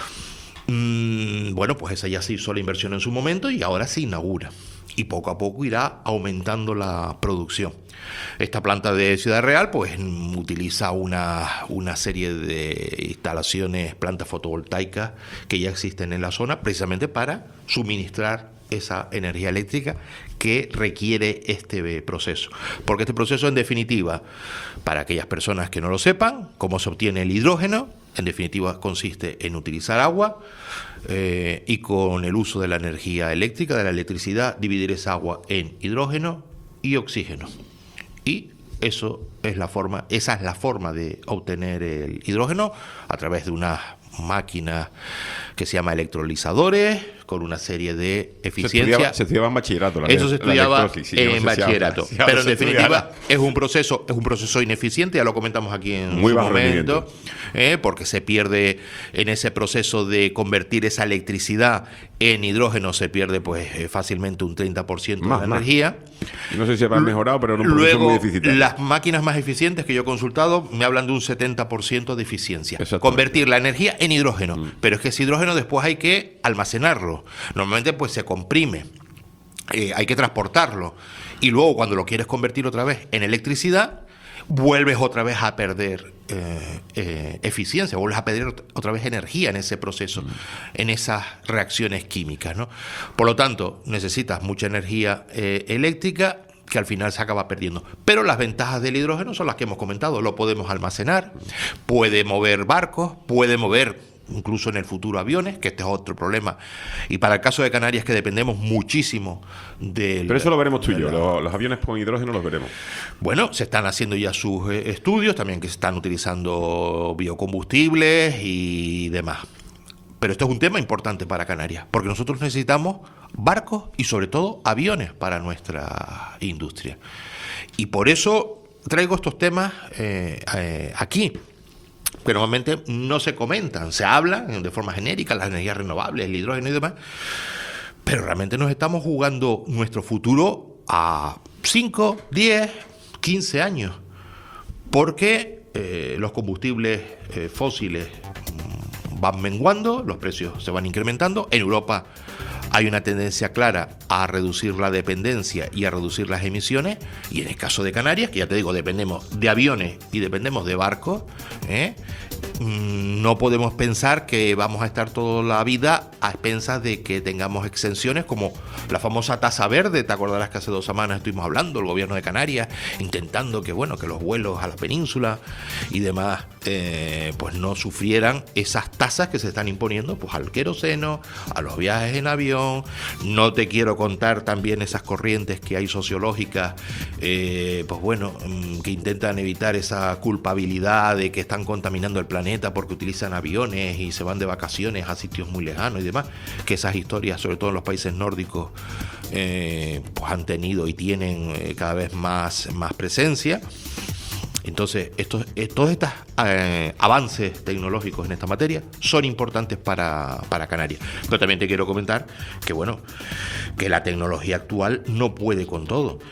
mmm, bueno, pues esa ya se hizo la inversión en su momento y ahora se inaugura. Y poco a poco irá aumentando la producción. Esta planta de Ciudad Real pues utiliza una, una serie de instalaciones, plantas fotovoltaicas que ya existen en la zona precisamente para suministrar esa energía eléctrica que requiere este proceso. Porque este proceso, en definitiva, para aquellas personas que no lo sepan, cómo se obtiene el hidrógeno, en definitiva consiste en utilizar agua eh, y con el uso de la energía eléctrica, de la electricidad, dividir esa agua en hidrógeno y oxígeno. Y eso es la forma, esa es la forma de obtener el hidrógeno a través de unas máquinas que se llama electrolizadores, con una serie de eficiencias. Se estudiaba, se estudiaba en bachillerato. La Eso se estudiaba sí, en no sé bachillerato. Si ahora, si pero en definitiva estudiara. es un proceso, es un proceso ineficiente, ya lo comentamos aquí en Muy su bajo momento, eh, porque se pierde en ese proceso de convertir esa electricidad en hidrógeno, se pierde pues eh, fácilmente un treinta por ciento Más, de la más. energía. No sé si habrán mejorado, pero era un proceso Luego, muy deficitario. las máquinas más eficientes que yo he consultado me hablan de un setenta por ciento de eficiencia. Exactamente. Convertir la energía en hidrógeno. Mm. Pero es que ese hidrógeno después hay que almacenarlo. Normalmente pues se comprime. Eh, hay que transportarlo. Y luego cuando lo quieres convertir otra vez en electricidad, vuelves otra vez a perder eh, eh, eficiencia, vuelves a perder otra vez energía en ese proceso, mm. en esas reacciones químicas, ¿no? Por lo tanto, necesitas mucha energía eh, eléctrica que al final se acaba perdiendo. Pero las ventajas del hidrógeno son las que hemos comentado. Lo podemos almacenar, puede mover barcos, puede mover incluso en el futuro aviones, que este es otro problema. Y para el caso de Canarias, que dependemos muchísimo del... Pero eso lo veremos tú y de yo. la- Los, los aviones con hidrógeno los veremos. Bueno, se están haciendo ya sus eh, estudios, también que se están utilizando biocombustibles y demás. Pero esto es un tema importante para Canarias, porque nosotros necesitamos barcos y sobre todo aviones para nuestra industria. Y por eso traigo estos temas eh, eh, aquí, que normalmente no se comentan, se hablan de forma genérica, las energías renovables, el hidrógeno y demás, pero realmente nos estamos jugando nuestro futuro a cinco, diez, quince años, porque eh, los combustibles eh, fósiles mm, van menguando, los precios se van incrementando. En Europa hay una tendencia clara a reducir la dependencia y a reducir las emisiones, y en el caso de Canarias, que ya te digo, dependemos de aviones y dependemos de barcos, ¿eh? Mm, no podemos pensar que vamos a estar toda la vida a expensas de que tengamos exenciones como la famosa tasa verde. Te acordarás que hace dos semanas estuvimos hablando, el gobierno de Canarias intentando que bueno que los vuelos a la península y demás eh, pues no sufrieran esas tasas que se están imponiendo pues al queroseno, a los viajes en avión. No te quiero contar también esas corrientes que hay sociológicas eh, pues bueno mm, que intentan evitar esa culpabilidad de que están contaminando el planeta porque utilizan aviones y se van de vacaciones a sitios muy lejanos y demás, que esas historias, sobre todo en los países nórdicos, eh, pues han tenido y tienen eh, cada vez más, más presencia. Entonces, estos, eh, todos estos eh, avances tecnológicos en esta materia son importantes para, para Canarias. Pero también te quiero comentar que, bueno, que la tecnología actual no puede con todo.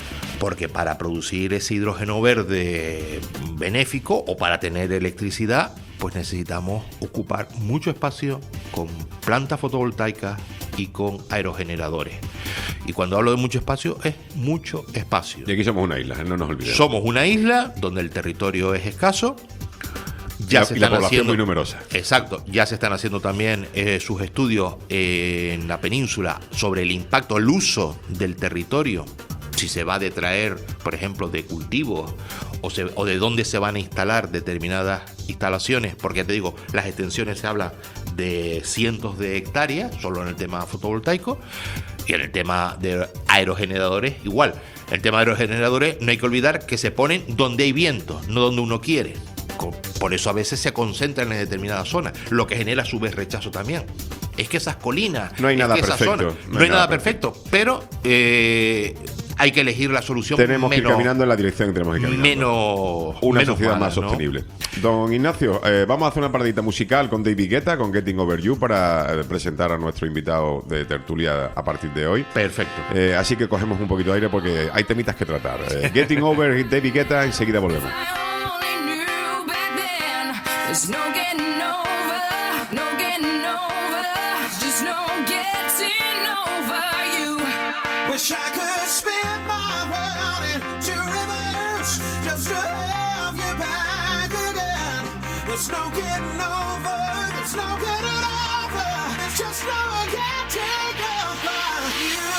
porque para producir ese hidrógeno verde benéfico o para tener electricidad, pues necesitamos ocupar mucho espacio con plantas fotovoltaicas y con aerogeneradores. Y cuando hablo de mucho espacio, es mucho espacio. Y aquí somos una isla, no nos olvidemos. Somos una isla donde el territorio es escaso. Ya la, se y la están población haciendo, muy numerosa. Exacto, ya se están haciendo también eh, sus estudios eh, en la península sobre el impacto, el uso del territorio, si se va a detraer, por ejemplo, de cultivos o, se, o de dónde se van a instalar determinadas instalaciones, porque ya te digo, las extensiones se habla de cientos de hectáreas, solo en el tema fotovoltaico, y en el tema de aerogeneradores igual. En el tema de aerogeneradores no hay que olvidar que se ponen donde hay viento, no donde uno quiere. Por eso a veces se concentran en determinadas zonas, lo que genera a su vez rechazo también. Es que esas colinas, no hay nada es que perfecto, zona, no, no hay nada perfecto, perfecto pero eh, hay que elegir la solución tenemos menos, que ir caminando en la dirección que tenemos que ir caminando. Menos, una menos sociedad mala, más ¿no? sostenible. Don Ignacio, eh, vamos a hacer una paradita musical con David Guetta, con Getting Over You, para eh, presentar a nuestro invitado de tertulia a partir de hoy. Perfecto. Eh, así que cogemos un poquito de aire porque hay temitas que tratar. Eh, Getting Over, David Guetta, enseguida volvemos. There's no getting over, no getting over, just no getting over you. Wish I could spin my world into reverse, just to have you back again. There's no getting over, there's no getting over, there's just no getting over you.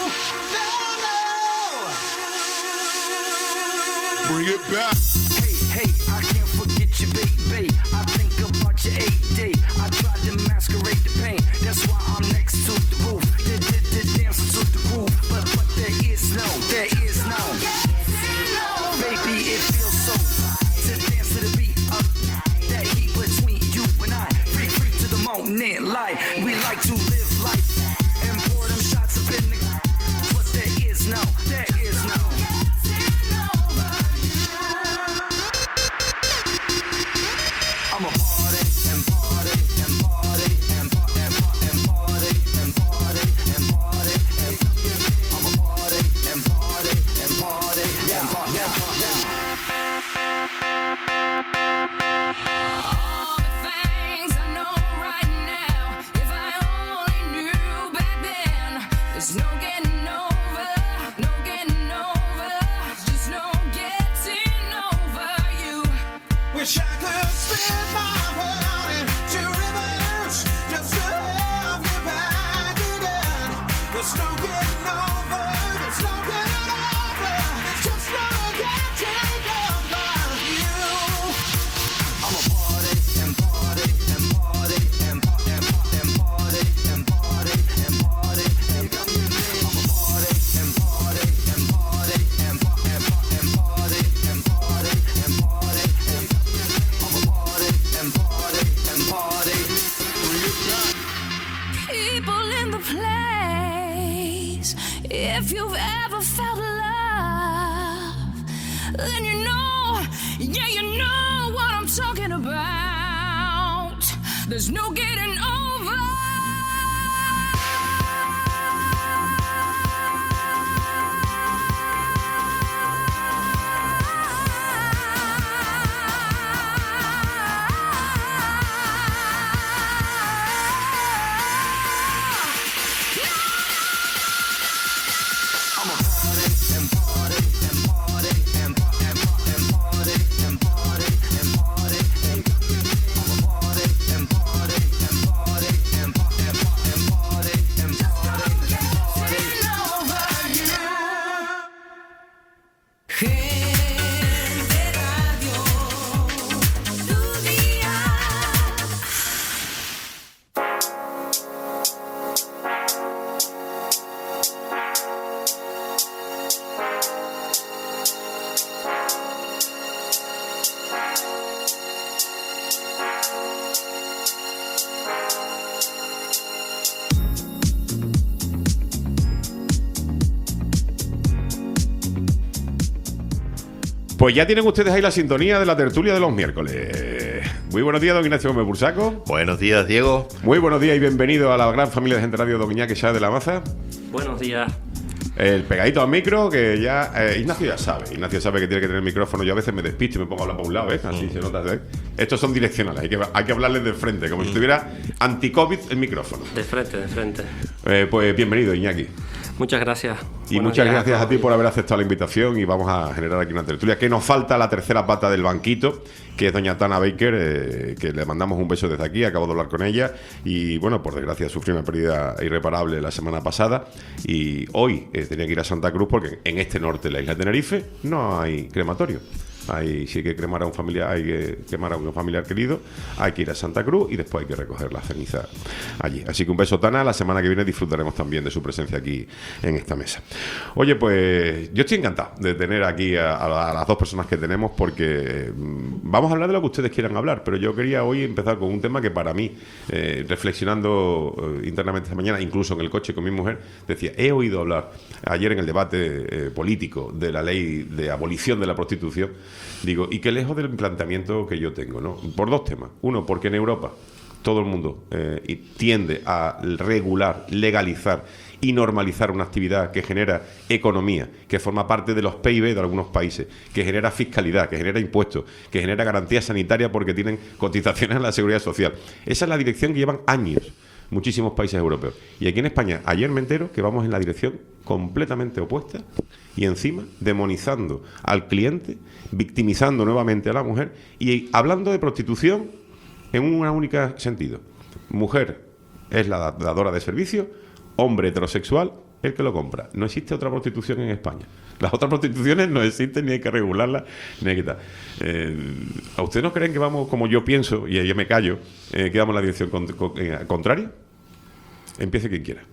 No, no. Bring it back. Hey, I can't forget you, baby. I think about your eight day. I tried to masquerade the pain. That's why I'm next to the roof. The, the, the dancing to the groove. But, but there is no, there is no. Baby, it feels so to dance to the beat of that heat between you and I. Free, free to the moment, light. We like to live life and pour them shots up in the. But there is no, there is no. I'm a party and party and party and party and party and party and party and I'm a party and party and party and party and all the things I know right now. If I only knew back then, there's no getting over, no getting over, just no getting over you. Wish I could spin my world into reverse, just to have you back again. There's no getting over, there's no getting over, there's just no getting over you. I'm a party and party and party and party and party and party and party and party and I'm a party and party and party and party and party and party and party and party and I'm a party and party and party. People in the place. If you've ever felt love, then you know, yeah, you know what I'm talking about. There's no getting over. I'm a party and party and party and party and party and party and party and I'm a party and party and party and party and party and party and party over you. Gente Radio, tu día. Pues ya tienen ustedes ahí la sintonía de la tertulia de los miércoles. Muy buenos días, don Ignacio Gómez Bursaco. Buenos días, Diego. Muy buenos días y bienvenido a la gran familia de Gente Radio, don Iñaki Sáez de la Maza. Buenos días. El pegadito al micro, que ya... Eh, Ignacio ya sabe. Ignacio sabe que tiene que tener el micrófono. Yo a veces me despisto y me pongo a hablar por un lado, ¿ves? Así se nota, ¿ves? Estos son direccionales. Hay que, hay que hablarles de frente, como si estuviera anti-COVID el micrófono. De frente, de frente. Eh, pues bienvenido, Iñaki. Muchas gracias. Y Buenos muchas días gracias a todos. ti por haber aceptado la invitación y vamos a generar aquí una tertulia. Que nos falta la tercera pata del banquito, que es doña Tana Baker, eh, que le mandamos un beso desde aquí, acabo de hablar con ella y bueno, por desgracia sufrió una pérdida irreparable la semana pasada y hoy eh, tenía que ir a Santa Cruz porque en este norte de la isla de Tenerife no hay crematorio. Hay, si hay que cremar a un familiar, hay que quemar a un familiar querido, hay que ir a Santa Cruz y después hay que recoger la ceniza allí. Así que un beso, Tana. La semana que viene disfrutaremos también de su presencia aquí en esta mesa. Oye, pues yo estoy encantado de tener aquí a, a las dos personas que tenemos porque mm, vamos a hablar de lo que ustedes quieran hablar, pero yo quería hoy empezar con un tema que para mí, eh, reflexionando eh, internamente esta mañana, incluso en el coche con mi mujer, decía, he oído hablar ayer en el debate eh, político de la ley de abolición de la prostitución. Digo, y qué lejos del planteamiento que yo tengo, ¿no? Por dos temas. Uno, porque en Europa todo el mundo eh, y tiende a regular, legalizar y normalizar una actividad que genera economía, que forma parte de los P I B de algunos países, que genera fiscalidad, que genera impuestos, que genera garantía sanitaria porque tienen cotizaciones en la seguridad social. Esa es la dirección que llevan años muchísimos países europeos. Y aquí en España, ayer me entero que vamos en la dirección completamente opuesta y encima demonizando al cliente, victimizando nuevamente a la mujer y hablando de prostitución en un único sentido. Mujer es la dadora de servicio, hombre heterosexual el que lo compra. No existe otra prostitución en España. Las otras prostituciones no existen, ni hay que regularlas, ni hay que tal. Eh, ¿A ustedes no creen que vamos, como yo pienso, y yo me callo, eh, que vamos en la dirección con, con, eh, contraria? Empiece quien quiera.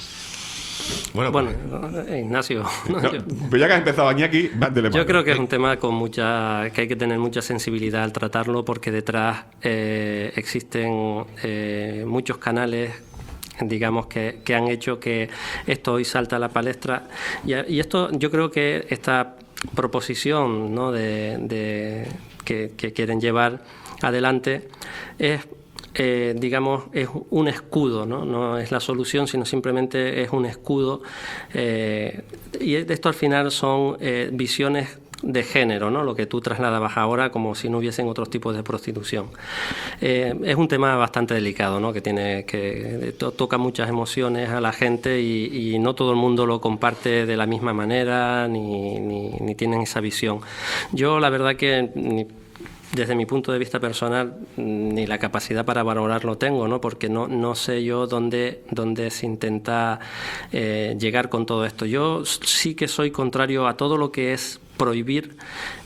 Bueno, Bueno, eh, Ignacio. no, No, yo, pues ya que has empezado aquí, mándele yo mano. creo que es un tema con mucha, que hay que tener mucha sensibilidad al tratarlo porque detrás eh, existen eh, muchos canales, digamos, que, que han hecho que esto hoy salta a la palestra y, y esto yo creo que esta proposición, ¿no?, de, de que, que quieren llevar adelante es Eh, digamos, es un escudo, ¿no? No es la solución, sino simplemente es un escudo. Eh, y esto al final son eh, visiones de género, ¿no? Lo que tú trasladabas ahora como si no hubiesen otros tipos de prostitución. Eh, es un tema bastante delicado, ¿no? Que tiene que to toca muchas emociones a la gente y, y no todo el mundo lo comparte de la misma manera ni, ni, ni tienen esa visión. Yo la verdad que ni, desde mi punto de vista personal, ni la capacidad para valorarlo tengo, ¿no? Porque no, no sé yo dónde, dónde se intenta eh, llegar con todo esto. Yo sí que soy contrario a todo lo que es prohibir.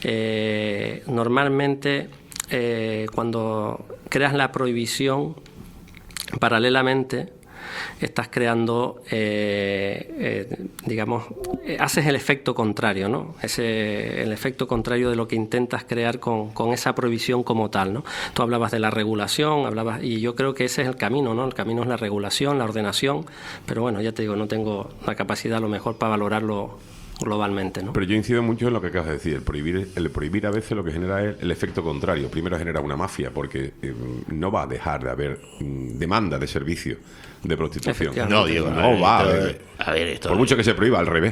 Eh, normalmente, eh, cuando creas la prohibición, paralelamente estás creando, eh, eh, digamos, eh, haces el efecto contrario, ¿no? Ese, el efecto contrario de lo que intentas crear con, con esa prohibición como tal, ¿no? Tú hablabas de la regulación, hablabas, y yo creo que ese es el camino, ¿no? El camino es la regulación, la ordenación, pero bueno, ya te digo, no tengo la capacidad a lo mejor para valorarlo globalmente, ¿no? Pero yo incido mucho en lo que acabas de decir. El prohibir, el prohibir a veces lo que genera es el efecto contrario. Primero genera una mafia, porque eh, no va a dejar de haber mm, demanda de servicio de prostitución. No, Diego, no no, va a esto- haber. a ver, esto- Por mucho que se prohíba, al revés.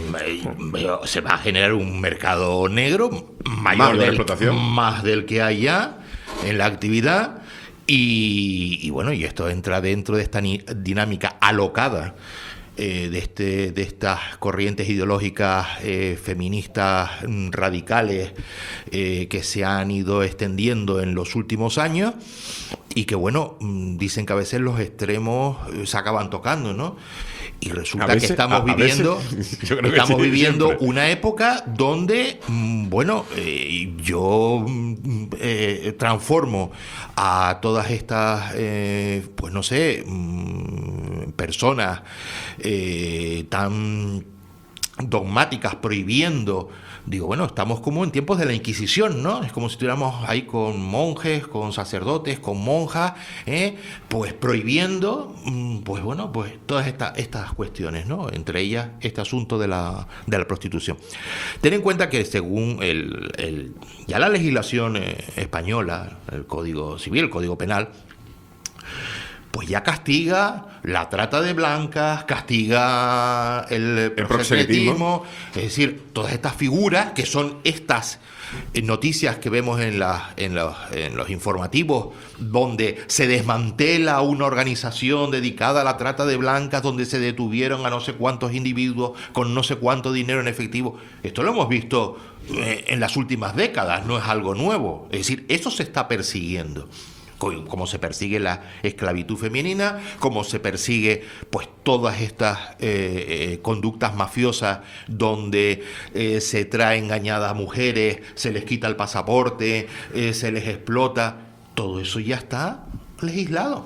Se va a generar un mercado negro mayor Más de del, explotación. más del que hay ya en la actividad y, y bueno, y esto entra dentro de esta ni- dinámica alocada eh, de este de estas corrientes ideológicas eh, feministas mm, radicales eh, que se han ido extendiendo en los últimos años y que bueno, mm, dicen que a veces los extremos eh, se acaban tocando, ¿no? Y resulta A veces- que estamos a- a viviendo, veces- yo creo que estamos sí, viviendo siempre. una época donde, mm, bueno, eh, yo mm, eh, transformo a todas estas, eh, pues no sé, mm, personas eh, tan dogmáticas prohibiendo. Digo, bueno, estamos como en tiempos de la Inquisición, ¿no? Es como si estuviéramos ahí con monjes, con sacerdotes, con monjas, ¿eh? Pues prohibiendo, mm, pues bueno, pues todas estas estas cuestiones, ¿no? Entre ellas este asunto de la, de la prostitución. Ten en cuenta que según el, el ya la legislación eh, española, el Código Civil, el Código Penal, pues ya castiga la trata de blancas, castiga el proxenetismo, es decir, todas estas figuras que son estas noticias que vemos en, la, en, los, en los informativos, donde se desmantela una organización dedicada a la trata de blancas, donde se detuvieron a no sé cuántos individuos con no sé cuánto dinero en efectivo. Esto lo hemos visto eh, en las últimas décadas, no es algo nuevo. Es decir, eso se está persiguiendo. Como se persigue la esclavitud femenina, como se persigue pues todas estas eh, eh, conductas mafiosas donde eh, se trae engañadas a mujeres, se les quita el pasaporte, eh, se les explota. Todo eso ya está legislado.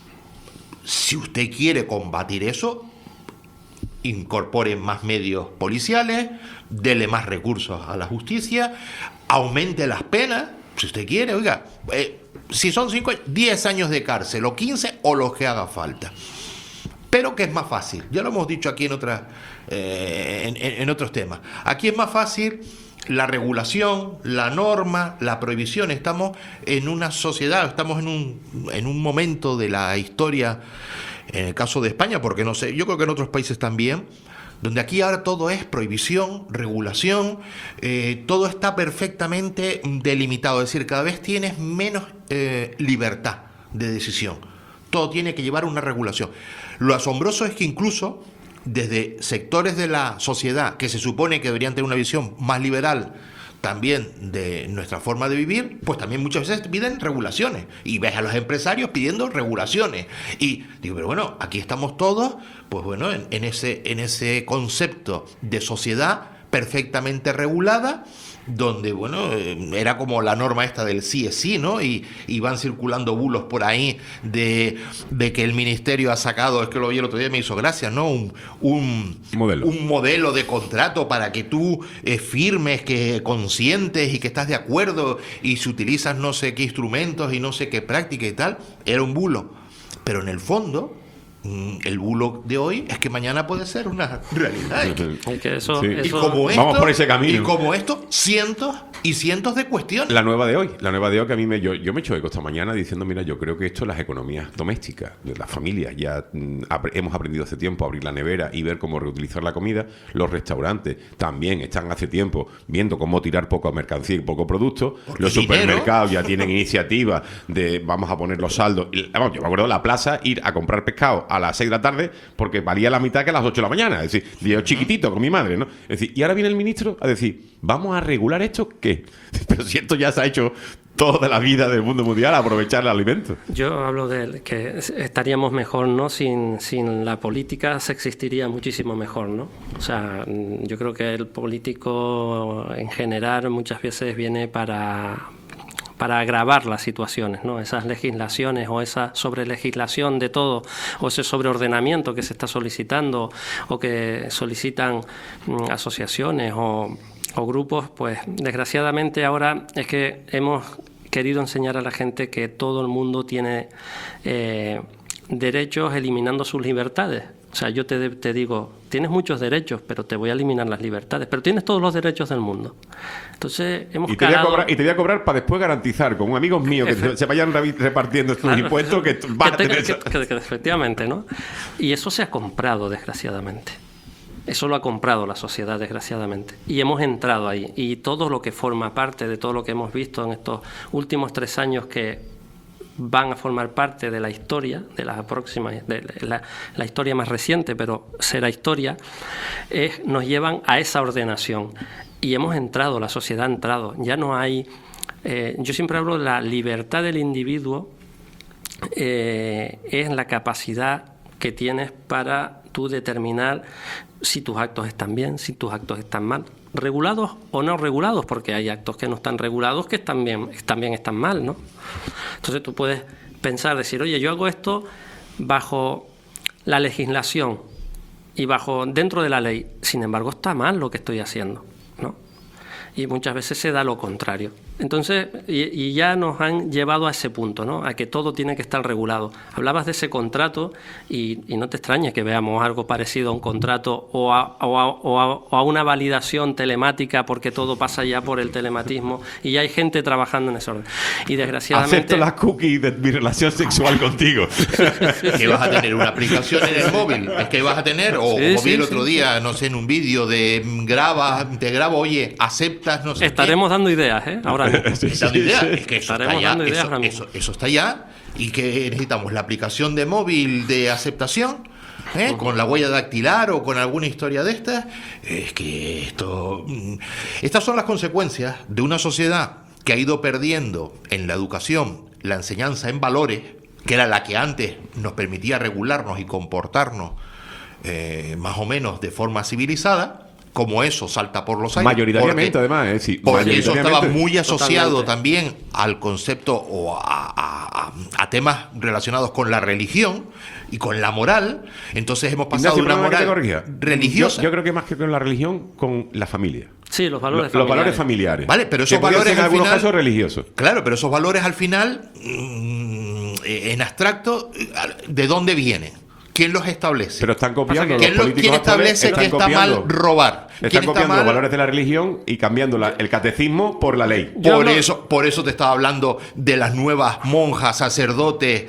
Si usted quiere combatir eso, incorpore más medios policiales, dele más recursos a la justicia, aumente las penas, si usted quiere, oiga, eh, si son cinco, diez años de cárcel, o quince, o los que haga falta. Pero que es más fácil, ya lo hemos dicho aquí en, otras, eh, en, en, en otros temas. Aquí es más fácil la regulación, la norma, la prohibición. Estamos en una sociedad, estamos en un, en un momento de la historia, en el caso de España, porque no sé, yo creo que en otros países también, donde aquí ahora todo es prohibición, regulación, eh, todo está perfectamente delimitado, es decir, cada vez tienes menos eh, libertad de decisión, todo tiene que llevar una regulación. Lo asombroso es que incluso desde sectores de la sociedad que se supone que deberían tener una visión más liberal también de nuestra forma de vivir, pues también muchas veces piden regulaciones, y ves a los empresarios pidiendo regulaciones, y digo, pero bueno, aquí estamos todos, pues bueno, en, en ese, en ese concepto de sociedad perfectamente regulada, donde, bueno, era como la norma esta del sí es sí, ¿no? Y, y van circulando bulos por ahí de, de que el ministerio ha sacado, es que lo vi el otro día y me hizo gracia, ¿no? Un, un, modelo. un modelo de contrato para que tú eh, firmes, que consientes y que estás de acuerdo, y si utilizas no sé qué instrumentos y no sé qué práctica y tal, era un bulo. Pero en el fondo, el bulo de hoy es que mañana puede ser una realidad. Y, que, y, que eso, sí. eso... y como esto, vamos por ese camino. Y como esto, cientos y cientos de cuestiones. La nueva de hoy, la nueva de hoy que a mí me... Yo, yo me he hecho eco esta mañana diciendo, mira, yo creo que esto, las economías domésticas, de las familias, ya mm, ap- hemos aprendido hace tiempo a abrir la nevera y ver cómo reutilizar la comida. Los restaurantes también están hace tiempo viendo cómo tirar poco mercancía y poco producto. Porque los dinero. supermercados ya tienen iniciativas de vamos a poner los saldos. Y, vamos, yo me acuerdo de la plaza ir a comprar pescado a las seis de la tarde porque valía la mitad que a las ocho de la mañana. Es decir, yo chiquitito con mi madre, ¿no? Es decir, y ahora viene el ministro a decir, ¿vamos a regular esto? ¿Qué? Pero si esto ya se ha hecho toda la vida del mundo mundial, aprovechar el alimento. Yo hablo de que estaríamos mejor, ¿no? Sin, sin la política se existiría muchísimo mejor, ¿no? O sea, yo creo que el político en general muchas veces viene para... para agravar las situaciones, ¿no? Esas legislaciones o esa sobrelegislación de todo, o ese sobreordenamiento que se está solicitando o que solicitan mm, asociaciones o, o grupos, pues desgraciadamente ahora es que hemos querido enseñar a la gente que todo el mundo tiene eh, derechos eliminando sus libertades. O sea, yo te, te digo, tienes muchos derechos, pero te voy a eliminar las libertades. Pero tienes todos los derechos del mundo. Entonces, hemos y te, voy a cagado... cobrar, y te voy a cobrar para después garantizar con amigos míos que Efe... se vayan repartiendo estos claro. impuestos que vas que a tener... Que, que, que, efectivamente, ¿no? Y eso se ha comprado, desgraciadamente. Eso lo ha comprado la sociedad, desgraciadamente. Y hemos entrado ahí. Y todo lo que forma parte de todo lo que hemos visto en estos últimos tres años que van a formar parte de la historia, de la próxima, de la, la historia más reciente, pero será historia, es, nos llevan a esa ordenación. Y hemos entrado, la sociedad ha entrado. Ya no hay... Eh, yo siempre hablo de la libertad del individuo, eh, es la capacidad que tienes para tú determinar si tus actos están bien, si tus actos están mal, regulados o no regulados, porque hay actos que no están regulados que están bien, también están mal, ¿no? Entonces tú puedes pensar, decir, oye, yo hago esto bajo la legislación y bajo dentro de la ley, sin embargo está mal lo que estoy haciendo, ¿no? Y muchas veces se da lo contrario. Entonces, y, y ya nos han llevado a ese punto, ¿no? A que todo tiene que estar regulado. Hablabas de ese contrato y, y no te extrañes que veamos algo parecido a un contrato o a, o, a, o, a, o a una validación telemática, porque todo pasa ya por el telematismo y ya hay gente trabajando en ese orden. Y desgraciadamente... Acepto las cookies de mi relación sexual contigo. Que vas a tener una aplicación en el móvil, es que vas a tener, o Sí, como vi sí, el otro sí. día, no sé, en un vídeo de mm, grabas, te grabo, oye, aceptas, no sé Estaremos dando ideas, ¿eh? Ahora mismo. qué. Dando ideas, es que eso Estaremos está ya, dando ideas eso, ahora mismo. eso, eso está ya, y que necesitamos la aplicación de móvil de aceptación, ¿eh? Con la huella dactilar o con alguna historia de estas. Es que esto, mm, estas son las consecuencias de una sociedad que ha ido perdiendo en la educación la enseñanza en valores, que era la que antes nos permitía regularnos y comportarnos eh, más o menos de forma civilizada. Como eso salta por los aires. Mayoritariamente, porque- además, ¿eh? Sí, porque eso estaba mayoritariamente. muy asociado Totalmente. también al concepto o a, a- a- a temas relacionados con la religión y con la moral. Entonces hemos pasado Ignacio, de una perdona que te moral corrija. religiosa. Yo, yo creo que más que con la religión, con la familia. Sí, los valores Los familiares. valores familiares. Vale, pero esos que pueden valores ser en al algunos final- casos religiosos. Claro, pero esos valores al final, mm, en abstracto, ¿de dónde vienen? ¿Quién los establece? Pero están copiando. ¿Quién, los lo- políticos quién actuales establece que están está copiando- mal robar? Están ¿Quién está copiando los mal- valores de la religión y cambiando la- el catecismo por la ley. Yo Por hablo- eso, por eso te estaba hablando de las nuevas monjas, sacerdotes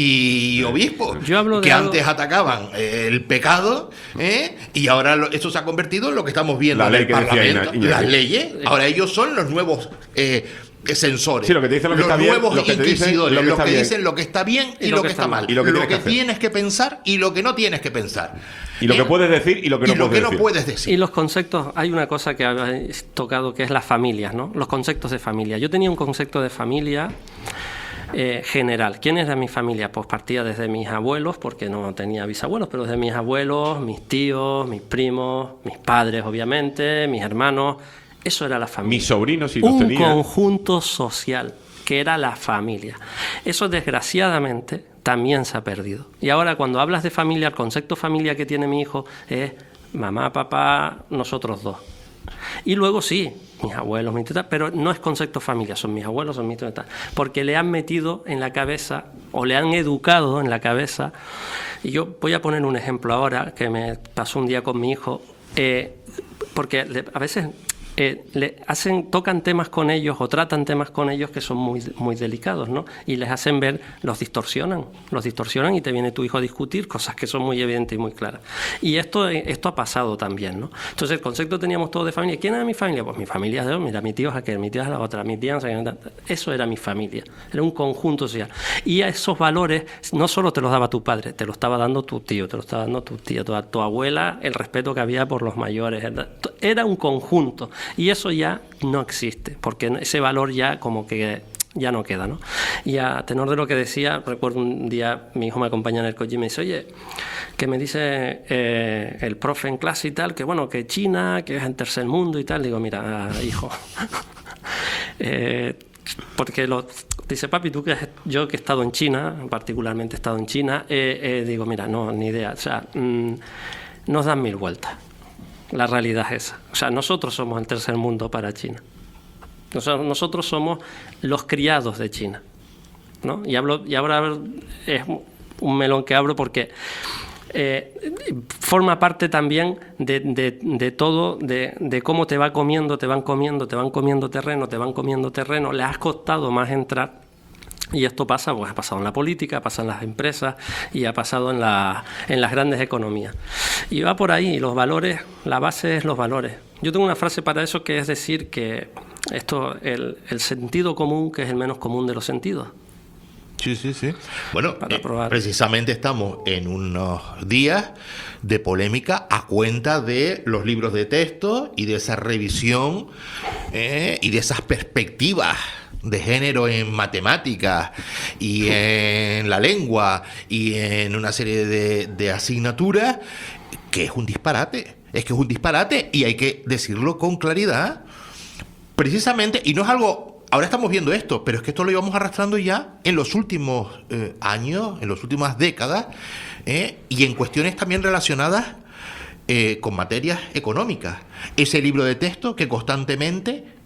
y obispos Yo hablo de que algo- antes atacaban eh, el pecado, ¿eh? Y ahora lo- esto se ha convertido en lo que estamos viendo La en ley el que decía Parlamento, Ina- Iñaki. las leyes. Ahora ellos son los nuevos eh, censores, Sí, lo que te dicen lo que los está bien, nuevos lo que te dicen inquisidores, lo que los está que bien. dicen lo que está bien y, lo que está mal, Y lo que tienes que hacer. tienes que pensar y lo que no tienes que pensar, Y lo ¿eh? que puedes decir y lo que no y lo puedes que no decir. puedes decir. Y los conceptos, hay una cosa que habéis tocado que es las familias, ¿no? Los conceptos de familia. Yo tenía un concepto de familia eh, general. ¿Quién es de mi familia? Pues partía desde mis abuelos, porque no tenía bisabuelos, pero desde mis abuelos, mis tíos, mis primos, mis padres, obviamente, mis hermanos. Eso era la familia. Mis sobrinos, si los Un tenía. conjunto social, que era la familia. Eso, desgraciadamente, también se ha perdido. Y ahora, cuando hablas de familia, el concepto familia que tiene mi hijo es mamá, papá, nosotros dos. Y luego sí, mis abuelos, mis tíos, pero no es concepto familia, son mis abuelos, son mis tíos, tal, porque le han metido en la cabeza o le han educado en la cabeza. Y yo voy a poner un ejemplo ahora que me pasó un día con mi hijo, eh, porque le- a veces eh, le hacen, tocan temas con ellos o tratan temas con ellos que son muy, muy delicados, ¿no? Y les hacen ver, los distorsionan, los distorsionan y te viene tu hijo a discutir cosas que son muy evidentes y muy claras. Y esto, esto ha pasado también, ¿no? Entonces el concepto teníamos todo de familia. ¿Quién era mi familia? Pues mi familia es de, mira, mi tío es aquel, mi tía es la otra, mi tía no sé qué. Eso era mi familia, era un conjunto social. Y a esos valores no solo te los daba tu padre, te los estaba dando tu tío, te los estaba dando tu tía, tu, tu abuela, el respeto que había por los mayores. Era un conjunto. Y eso ya no existe, porque ese valor ya como que ya no queda, ¿no? Y a tenor de lo que decía, recuerdo un día mi hijo me acompaña en el coche y me dice, oye, que me dice eh, el profe en clase y tal, que bueno, que China, que es en tercer mundo y tal. Digo, mira, hijo, eh, porque lo, dice, papi, tú que has- yo que he estado en China, particularmente he estado en China, eh, eh, digo, mira, no, ni idea, o sea, mm, nos dan mil vueltas. La realidad es esa. O sea, nosotros somos el tercer mundo para China. Nosotros, nosotros somos los criados de China, ¿no? Y hablo, y ahora es un melón que abro porque eh, forma parte también de, de, de todo, de, de cómo te va comiendo, te van comiendo, te van comiendo terreno, te van comiendo terreno. Le has costado más entrar. Y esto pasa, pues ha pasado en la política, ha pasado en las empresas y ha pasado en, la, en las grandes economías. Y va por ahí, los valores, la base es los valores. Yo tengo una frase para eso que es decir que esto, el, el sentido común, que es el menos común de los sentidos. Sí, sí, sí. Bueno, Para eh, probar. precisamente estamos en unos días de polémica a cuenta de los libros de texto y de esa revisión eh, y de esas perspectivas de género en matemáticas y en la lengua y en una serie de, de asignaturas, que es un disparate. Es que es un disparate y hay que decirlo con claridad. Precisamente, y no es algo... Ahora estamos viendo esto, pero es que esto lo íbamos arrastrando ya en los últimos eh, años, en las últimas décadas, eh, y en cuestiones también relacionadas eh, con materias económicas. Ese libro de texto que constantemente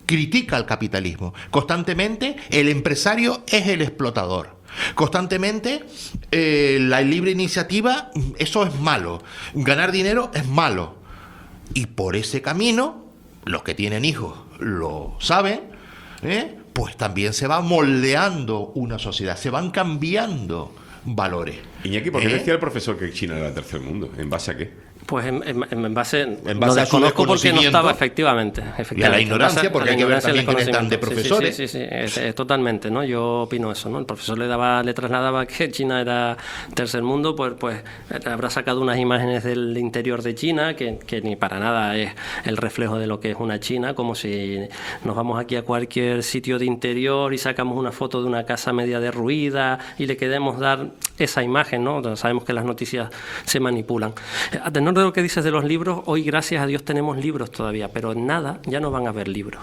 critica al capitalismo. Constantemente el empresario es el explotador. Constantemente eh, la libre iniciativa, eso es malo. Ganar dinero es malo. Y por ese camino, los que tienen hijos lo saben, ¿eh? Pues también se va moldeando una sociedad, se van cambiando valores. Iñaki, ¿por qué ¿Eh? decía el profesor que China era el tercer mundo? ¿En base a qué? Pues en, en, en base, En lo base a su desconozco porque no desconocimiento estaba efectivamente, efectivamente. y a la ignorancia, En base a- porque a la hay que ver ignorancia y el también quiénes están de desconocimiento. profesores. Sí, sí, sí, sí, es- es totalmente, ¿no? Yo opino eso, ¿no? El profesor le daba, le trasladaba que China era tercer mundo, pues, pues habrá sacado unas imágenes del interior de China que, que ni para nada es el reflejo de lo que es una China, como si nos vamos aquí a cualquier sitio de interior y sacamos una foto de una casa media derruida y le queremos dar esa imagen, ¿no? Sabemos que las noticias se manipulan. A tenor de lo que dices de los libros, hoy gracias a Dios tenemos libros todavía, pero en nada ya no van a haber libros.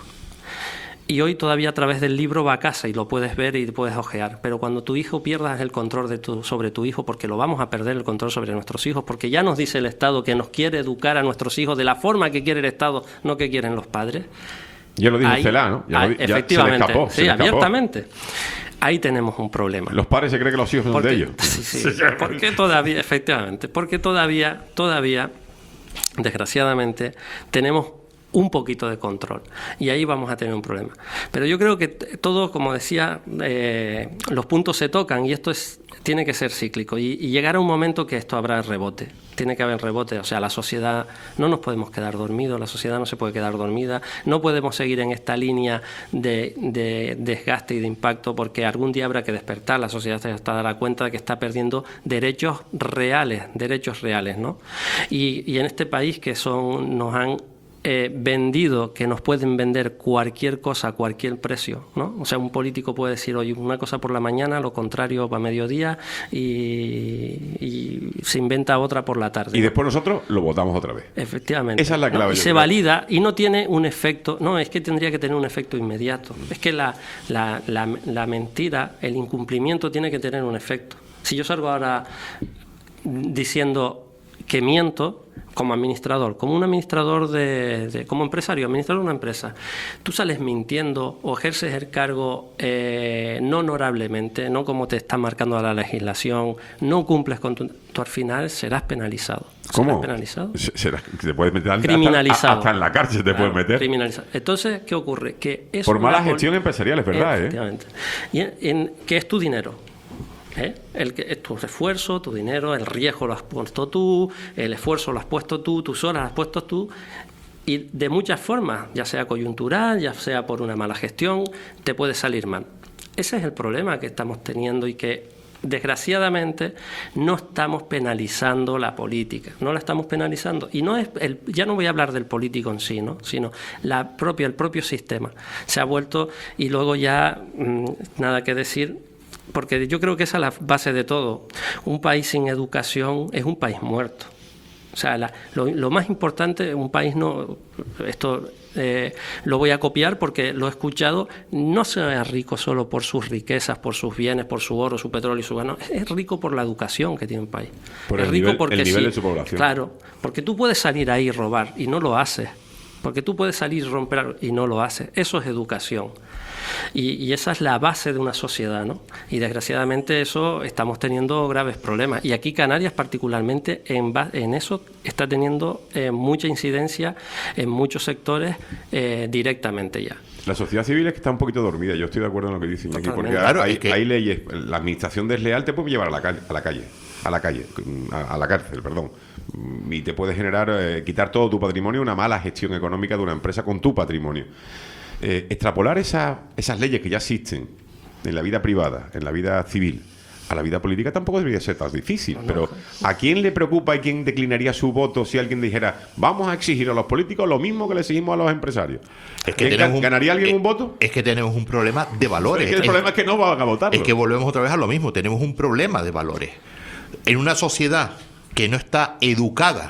Y hoy todavía a través del libro va a casa y lo puedes ver y puedes ojear. Pero cuando tu hijo pierdas el control de tu, sobre tu hijo, porque lo vamos a perder el control sobre nuestros hijos, porque ya nos dice el Estado que nos quiere educar a nuestros hijos de la forma que quiere el Estado, no que quieren los padres. Ya lo dijo Ahí- Celá, ¿no? Ya lo ahí- di- ya se le efectivamente, escapó, se sí, le escapó. abiertamente. Ahí tenemos un problema. Los padres se creen que los hijos son Porque- de ellos. Sí, sí. Porque todavía, efectivamente, porque todavía, todavía, desgraciadamente, tenemos un poquito de control y ahí vamos a tener un problema. Pero yo creo que t- todo, como decía, eh, los puntos se tocan y esto es tiene que ser cíclico y, y llegará un momento que esto habrá rebote. Tiene que haber rebote, o sea, la sociedad, no nos podemos quedar dormidos, la sociedad no se puede quedar dormida, no podemos seguir en esta línea de, de desgaste y de impacto porque algún día habrá que despertar, la sociedad se está dará cuenta de que está perdiendo derechos reales, derechos reales, ¿no? Y, y en este país que son nos han Eh, vendido, que nos pueden vender cualquier cosa a cualquier precio, ¿no? O sea, un político puede decir, oye, una cosa por la mañana, lo contrario para mediodía y, y se inventa otra por la tarde. Y ¿no? después nosotros lo votamos otra vez. Efectivamente. Esa es la ¿no? clave, Y yo se creo. valida y no tiene un efecto, no, es que tendría que tener un efecto inmediato. Es que la, la, la, la mentira, el incumplimiento tiene que tener un efecto. Si yo salgo ahora diciendo que miento, como administrador, como un administrador de, de como empresario, administrador de una empresa, tú sales mintiendo o ejerces el cargo eh, no honorablemente, no como te está marcando la legislación, no cumples con tu, tú al final serás penalizado. ¿Cómo? ¿Serás penalizado? Se- será- te puedes meter hasta- Criminalizado. Hasta, en la cárcel te Claro, puedes meter. criminalizado. Entonces, ¿qué ocurre? Que es Por una mala pol- gestión empresarial, es verdad, ¿eh? Efectivamente. Y en, en- ¿qué es tu dinero? ¿Eh? El que es tu esfuerzo, tu dinero, el riesgo lo has puesto tú, el esfuerzo lo has puesto tú, tus horas las has puesto tú, y de muchas formas, ya sea coyuntural, ya sea por una mala gestión, te puede salir mal. Ese es el problema que estamos teniendo y que desgraciadamente no estamos penalizando la política, no la estamos penalizando y no es el, ya no voy a hablar del político en sí, ¿no? Sino la propia el propio sistema se ha vuelto y luego ya mmm, nada que decir. Porque yo creo que esa es la base de todo. Un país sin educación es un país muerto. O sea, la, lo, lo más importante, un país no... Esto eh, lo voy a copiar porque lo he escuchado. No sea rico solo por sus riquezas, por sus bienes, por su oro, su petróleo y su gas. Es rico por la educación que tiene un país. Por es el rico nivel- porque el nivel sí, de su población. Claro, porque tú puedes salir ahí y robar y no lo haces. Porque tú puedes salir y romper y no lo haces. Eso es educación. Y, y esa es la base de una sociedad, ¿no? Y desgraciadamente eso estamos teniendo graves problemas. Y aquí Canarias particularmente en, ba- en eso está teniendo eh, mucha incidencia en muchos sectores eh, directamente ya. La sociedad civil es que está un poquito dormida. Yo estoy de acuerdo en lo que dice Iñaki, porque Totalmente. Claro, hay, es que- hay leyes. La administración desleal te puede llevar a la calle, a la calle, a la calle, a, a la cárcel, perdón. Y te puede generar, eh, quitar todo tu patrimonio, una mala gestión económica de una empresa con tu patrimonio. Eh, extrapolar esa, esas leyes que ya existen en la vida privada, en la vida civil, a la vida política tampoco debería ser tan difícil. Pero ¿a quién le preocupa y quién declinaría su voto si alguien dijera vamos a exigir a los políticos lo mismo que le exigimos a los empresarios? Es que ¿Quién tenemos un- ¿Ganaría alguien eh, un voto? Es que tenemos un problema de valores. Es que el Es- problema es que no van a votarlo. Es que volvemos otra vez a lo mismo, tenemos un problema de valores. En una sociedad que no está educada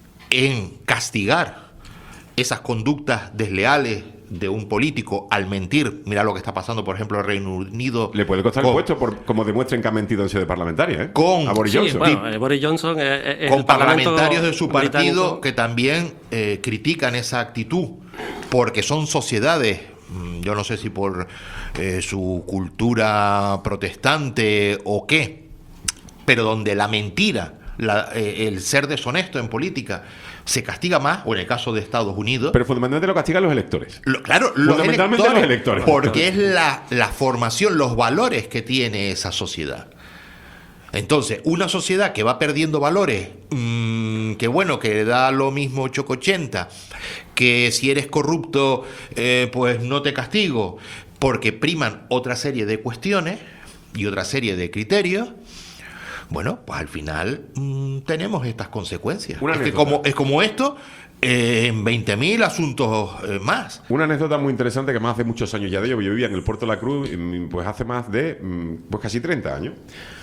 en castigar esas conductas desleales de un político al mentir, mira lo que está pasando, por ejemplo, en Reino Unido. Le puede costar con, el puesto por como demuestren que ha mentido en sede parlamentaria, ¿eh? Con- a Boris Sí, Johnson. bueno, eh, Boris Johnson eh, eh, es con el Parlamento parlamentarios de su partido británico. que también eh, critican esa actitud, porque son sociedades mm, yo no sé si por eh, su cultura protestante o qué, pero donde la mentira, la, eh, el ser deshonesto en política se castiga más, o en el caso de Estados Unidos... Pero fundamentalmente lo castigan los electores. Lo, claro, los fundamentalmente electores, los electores. porque es la, la formación, los valores que tiene esa sociedad. Entonces, una sociedad que va perdiendo valores, mmm, que bueno, que da lo mismo ocho ochenta, que si eres corrupto, eh, pues no te castigo, porque priman otra serie de cuestiones y otra serie de criterios. Bueno, pues al final mmm, tenemos estas consecuencias. Una es, que anécdota. como, es como esto eh, en veinte mil asuntos eh, más. Una anécdota muy interesante que más hace muchos años ya de ello. Yo vivía en el Puerto de la Cruz, mm, pues hace más de mm, pues casi treinta años.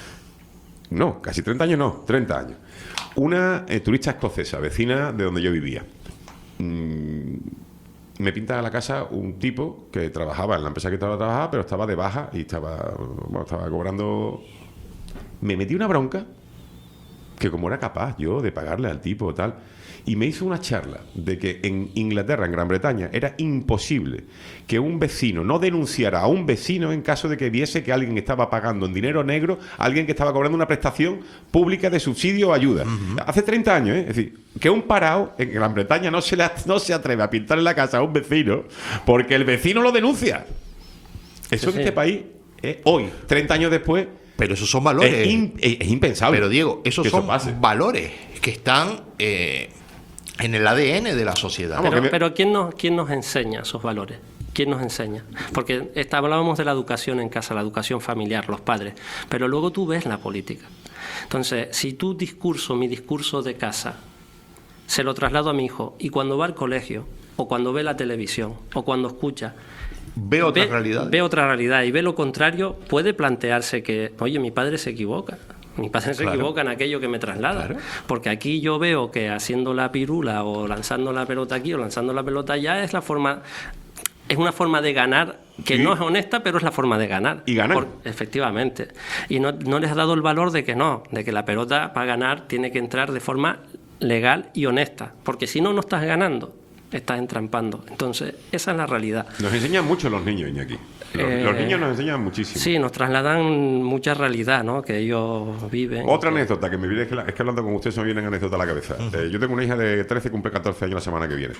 No, casi treinta años no, treinta años. Una eh, turista escocesa, vecina de donde yo vivía. Mm, me pinta a la casa un tipo que trabajaba en la empresa que estaba trabajando, pero estaba de baja y estaba, bueno, estaba cobrando... Me metí una bronca que como era capaz yo de pagarle al tipo tal, y me hizo una charla de que en Inglaterra, en Gran Bretaña, era imposible que un vecino no denunciara a un vecino en caso de que viese que alguien estaba pagando en dinero negro a alguien que estaba cobrando una prestación pública de subsidio o ayuda. Uh-huh. Hace treinta años, ¿eh? Es decir, que un parado en Gran Bretaña no se, le, no se atreve a pintar en la casa a un vecino porque el vecino lo denuncia. Eso sí, en sí. Este país, eh, hoy, treinta años después... Pero esos son valores. Es, in, es, es impensable. Pero Diego, esos que son eso valores que están eh, en el A D N de la sociedad. Pero, me... pero ¿quién, nos, ¿quién nos enseña esos valores? ¿Quién nos enseña? Porque está, hablábamos de la educación en casa, la educación familiar, los padres. Pero luego tú ves la política. Entonces, si tu discurso, mi discurso de casa, se lo traslado a mi hijo, y cuando va al colegio, o cuando ve la televisión, o cuando escucha... Ve otra ve, realidad. Ve otra realidad y ve lo contrario, puede plantearse que, oye, mi padre se equivoca. Mi padre se claro. equivoca en aquello que me traslada. Claro. Porque aquí yo veo que haciendo la pirula o lanzando la pelota aquí o lanzando la pelota allá es la forma... Es una forma de ganar que ¿Sí? no es honesta, pero es la forma de ganar. Y ganar. Por, efectivamente. Y no, no les ha dado el valor de que no, de que la pelota para ganar tiene que entrar de forma legal y honesta. Porque si no, no estás ganando. Estás entrampando. Entonces, esa es la realidad. Nos enseñan mucho los niños, Iñaki. Los, eh, los niños nos enseñan muchísimo. Sí, nos trasladan mucha realidad, ¿no? Que ellos viven. Otra que... anécdota que me viene, es que, la, es que hablando con usted se me vienen anécdotas a la cabeza. Uh-huh. Eh, yo tengo una hija de trece, cumple catorce años la semana que viene.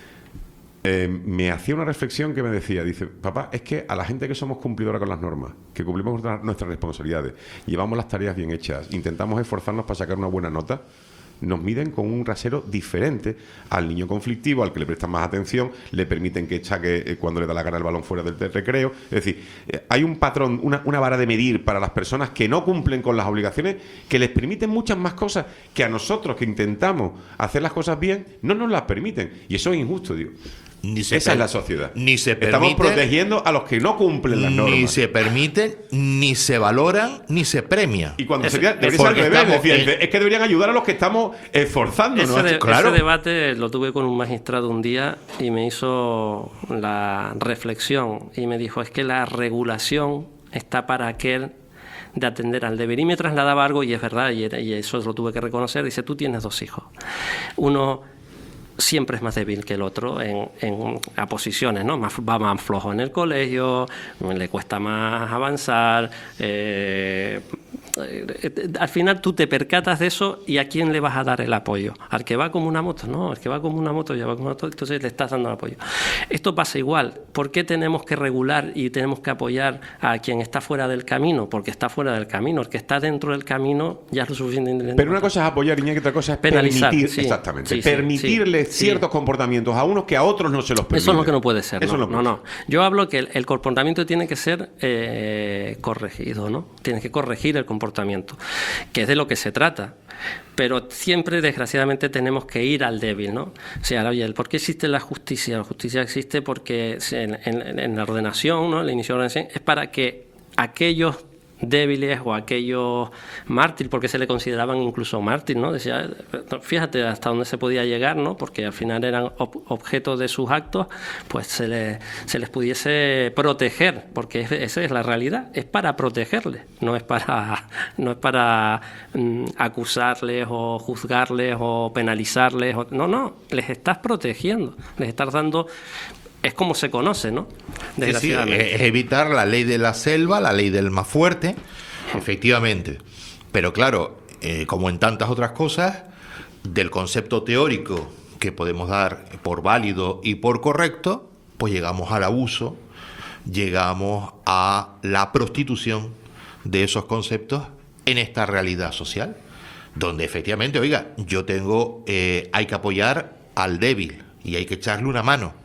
Eh, me hacía una reflexión que me decía, dice, papá, es que a la gente que somos cumplidora con las normas, que cumplimos nuestras responsabilidades, llevamos las tareas bien hechas, intentamos esforzarnos para sacar una buena nota, nos miden con un rasero diferente al niño conflictivo, al que le prestan más atención, le permiten que saque eh, cuando le da la gana el balón fuera del, del recreo. Es decir, eh, hay un patrón, una, una vara de medir para las personas que no cumplen con las obligaciones, que les permiten muchas más cosas que a nosotros, que intentamos hacer las cosas bien, no nos las permiten. Y eso es injusto, digo. Ni se Esa per- es la sociedad. Ni se Estamos permite, protegiendo a los que no cumplen las normas. Ni se permiten, ni se valoran, ni se premia. Y cuando es, sería, debería ser al revés, decía, en... es que deberían ayudar a los que estamos esforzándonos. Ese, de, claro. ese debate lo tuve con un magistrado un día y me hizo la reflexión y me dijo, es que la regulación está para aquel de atender al deber. Y me trasladaba algo, y es verdad, y, era, y eso lo tuve que reconocer. Dice, tú tienes dos hijos. Uno siempre es más débil que el otro en, en a posiciones, ¿no? Más, va más flojo en el colegio, le cuesta más avanzar. Eh, eh, al final tú te percatas de eso, y ¿a quién le vas a dar el apoyo? ¿Al que va como una moto? No, al que va como una moto ya va como una moto, entonces le estás dando el apoyo. Esto pasa igual. ¿Por qué tenemos que regular y tenemos que apoyar a quien está fuera del camino? Porque está fuera del camino. El que está dentro del camino ya es lo suficientemente. Pero una cosa es apoyar, y otra cosa es penalizar, permitir, sí, exactamente, sí, sí, permitirle sí, ciertos sí. comportamientos a unos que a otros no se los permiten. Eso es lo que no puede ser. Eso No, no, no, no. Yo hablo que el, el comportamiento tiene que ser eh, corregido, ¿no? Tienes que corregir el comportamiento, que es de lo que se trata. Pero siempre, desgraciadamente, tenemos que ir al débil, ¿no? O sea, oye, ¿por qué existe la justicia? La justicia existe porque en, en, en la ordenación, ¿no? El inicio de la ordenación es para que aquellos débiles o aquellos mártires, porque se le consideraban incluso mártires, ¿no? Decía, fíjate hasta dónde se podía llegar, ¿no? Porque al final eran ob- objetos de sus actos, pues se les, se les pudiese proteger, porque es, esa es la realidad, es para protegerles, no es para, no es para mm, acusarles o juzgarles o penalizarles, o, no, no, les estás protegiendo, les estás dando es como se conoce, ¿no? Sí, sí, Desgraciadamente. es evitar la ley de la selva, la ley del más fuerte, efectivamente. Pero claro, eh, como en tantas otras cosas, del concepto teórico que podemos dar por válido y por correcto, pues llegamos al abuso, llegamos a la prostitución de esos conceptos en esta realidad social, donde efectivamente, oiga, yo tengo, eh, hay que apoyar al débil y hay que echarle una mano,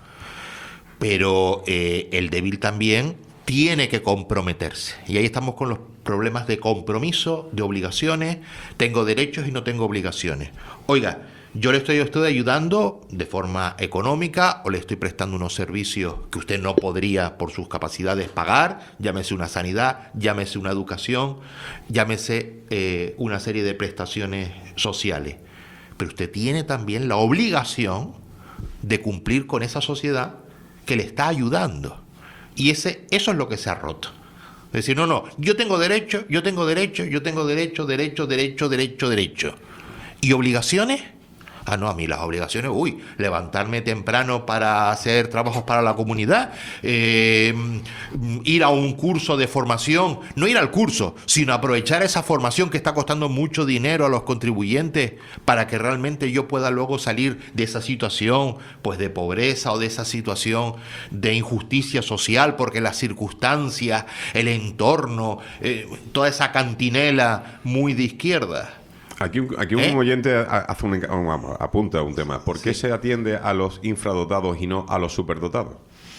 pero eh, el débil también tiene que comprometerse. Y ahí estamos con los problemas de compromiso, de obligaciones, tengo derechos y no tengo obligaciones. Oiga, yo le estoy, estoy ayudando de forma económica o le estoy prestando unos servicios que usted no podría por sus capacidades pagar, llámese una sanidad, llámese una educación, llámese eh, una serie de prestaciones sociales. Pero usted tiene también la obligación de cumplir con esa sociedad que le está ayudando. Y ese, eso es lo que se ha roto. Es decir, no, no, yo tengo derecho, yo tengo derecho, yo tengo derecho, derecho, derecho, derecho, derecho. ¿Y obligaciones? Ah, no, a mí las obligaciones, uy, levantarme temprano para hacer trabajos para la comunidad, eh, ir a un curso de formación, no ir al curso, sino aprovechar esa formación que está costando mucho dinero a los contribuyentes para que realmente yo pueda luego salir de esa situación, pues de pobreza o de esa situación de injusticia social, porque las circunstancias, el entorno, eh, toda esa cantinela muy de izquierda. Aquí, un- aquí un ¿Eh? oyente hace un, enca- vamos, apunta un tema. ¿Por qué Sí. se atiende a los infradotados y no a los superdotados?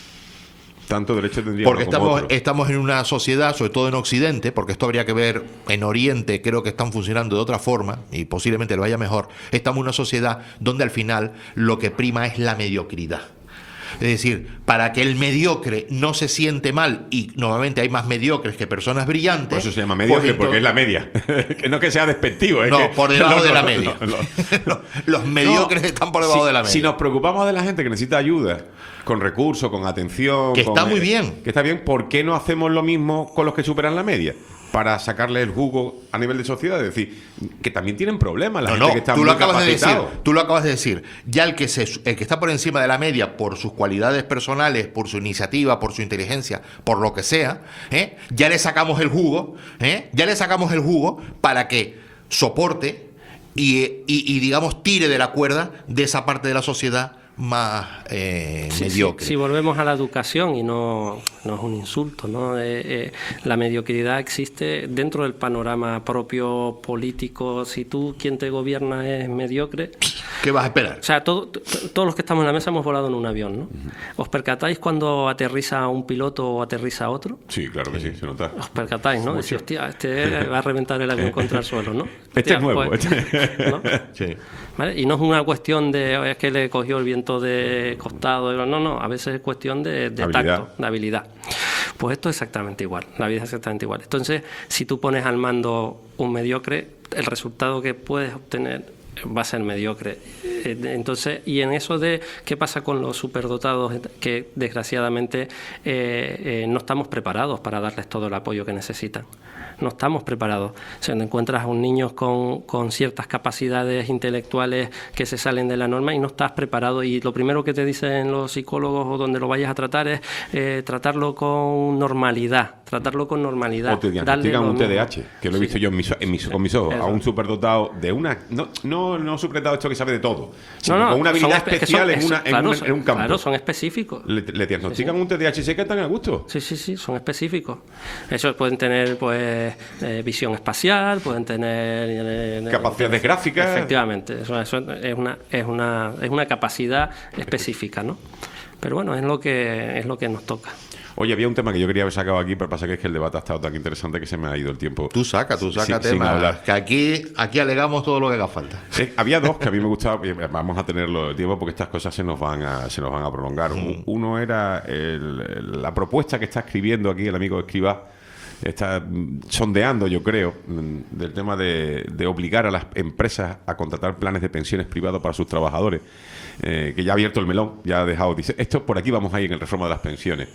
Tanto derecho tendría Porque uno como estamos, otro. estamos en una sociedad, sobre todo en Occidente, porque esto habría que ver en Oriente, creo que están funcionando de otra forma y posiblemente lo vaya mejor. Estamos en una sociedad donde al final lo que prima es la mediocridad. Es decir, para que el mediocre no se siente mal, y normalmente hay más mediocres que personas brillantes. Por eso se llama mediocre, pues porque es la entonces- media. Que no que sea despectivo. Es No, que- por debajo no, de no, la no, media. no, no. los, los mediocres No, están por debajo si, de la media. Si nos preocupamos de la gente que necesita ayuda, con recursos, con atención... Que con- está muy bien. Que está bien, ¿por qué no hacemos lo mismo con los que superan la media? Para sacarle el jugo a nivel de sociedad. Es decir, que también tienen problemas la No, gente no, que está tú muy lo acabas de decir, capacitado. tú lo acabas de decir. Ya el que se, el que está por encima de la media por sus cualidades personales, por su iniciativa, por su inteligencia, por lo que sea, ¿eh? ya le sacamos el jugo, ¿eh? ya le sacamos el jugo para que soporte y, y, y, digamos tire de la cuerda de esa parte de la sociedad más eh, Sí, mediocre. sí, si volvemos a la educación, y no, no es un insulto, ¿no? Eh, eh, la mediocridad existe dentro del panorama propio político. Si tú, quien te gobierna, es mediocre, ¿Qué vas a esperar? o sea, todo- t- todos los que estamos en la mesa hemos volado en un avión, ¿no? ¿Os percatáis cuando aterriza un piloto o aterriza otro? Sí, claro que sí, se nota. Os percatáis, ¿no? Mucho. Decís, hostia, este va a reventar el avión contra el suelo, ¿no? Este Hostia, es nuevo. pues, este- ¿no? Sí. ¿Vale? Y no es una cuestión de "Oye, es que le cogió el viento de costado", no, no, a veces es cuestión de, de Habilidad. tacto, de habilidad. Pues esto es exactamente igual, la vida es exactamente igual. Entonces, si tú pones al mando un mediocre, el resultado que puedes obtener va a ser mediocre. Eh, Entonces, y en eso de qué pasa con los superdotados, que desgraciadamente eh, eh, no estamos preparados para darles todo el apoyo que necesitan. No estamos preparados. O sea, encuentras a un niño con, con ciertas capacidades intelectuales que se salen de la norma y no estás preparado. Y lo primero que te dicen los psicólogos o donde lo vayas a tratar es eh, tratarlo con normalidad. Tratarlo con normalidad. O te darle diagnostican lo un mismo. T D A H, que lo he Sí. visto yo en mis, en mis- con mis ojos, a Eso. un superdotado de una... No, no, no superdotado esto que sabe de todo, sino No, no, con una habilidad son espe- que especial son- en, una, en, claro, una- son- en un campo. Claro, son específicos. Le, le diagnostican un T D A H y se quedan a gusto. Sí, sí, sí, son específicos. Eso pueden tener, pues, eh, visión espacial, pueden tener eh, Capacidades gráficas. Efectivamente, eso, eso es una es una es una capacidad específica, ¿no? Pero bueno, es lo que es lo que nos toca. Oye, había un tema que yo quería haber sacado aquí, pero pasa que es que el debate ha estado tan interesante que se me ha ido el tiempo. Tú saca, tú saca Sin- sin temas. hablar. Que aquí, aquí alegamos todo lo que haga falta. Eh, había dos que a mí me gustaba, y vamos a tenerlo el tiempo porque estas cosas se nos van a, se nos van a prolongar. U- Uno era el- el- la propuesta que está escribiendo aquí el amigo Escribá, está mm, sondeando, yo creo, mm, del tema de, de obligar a las empresas a contratar planes de pensiones privados para sus trabajadores, eh, que ya ha abierto el melón, ya ha dejado, dice, esto por aquí vamos a ir en el reforma de las pensiones.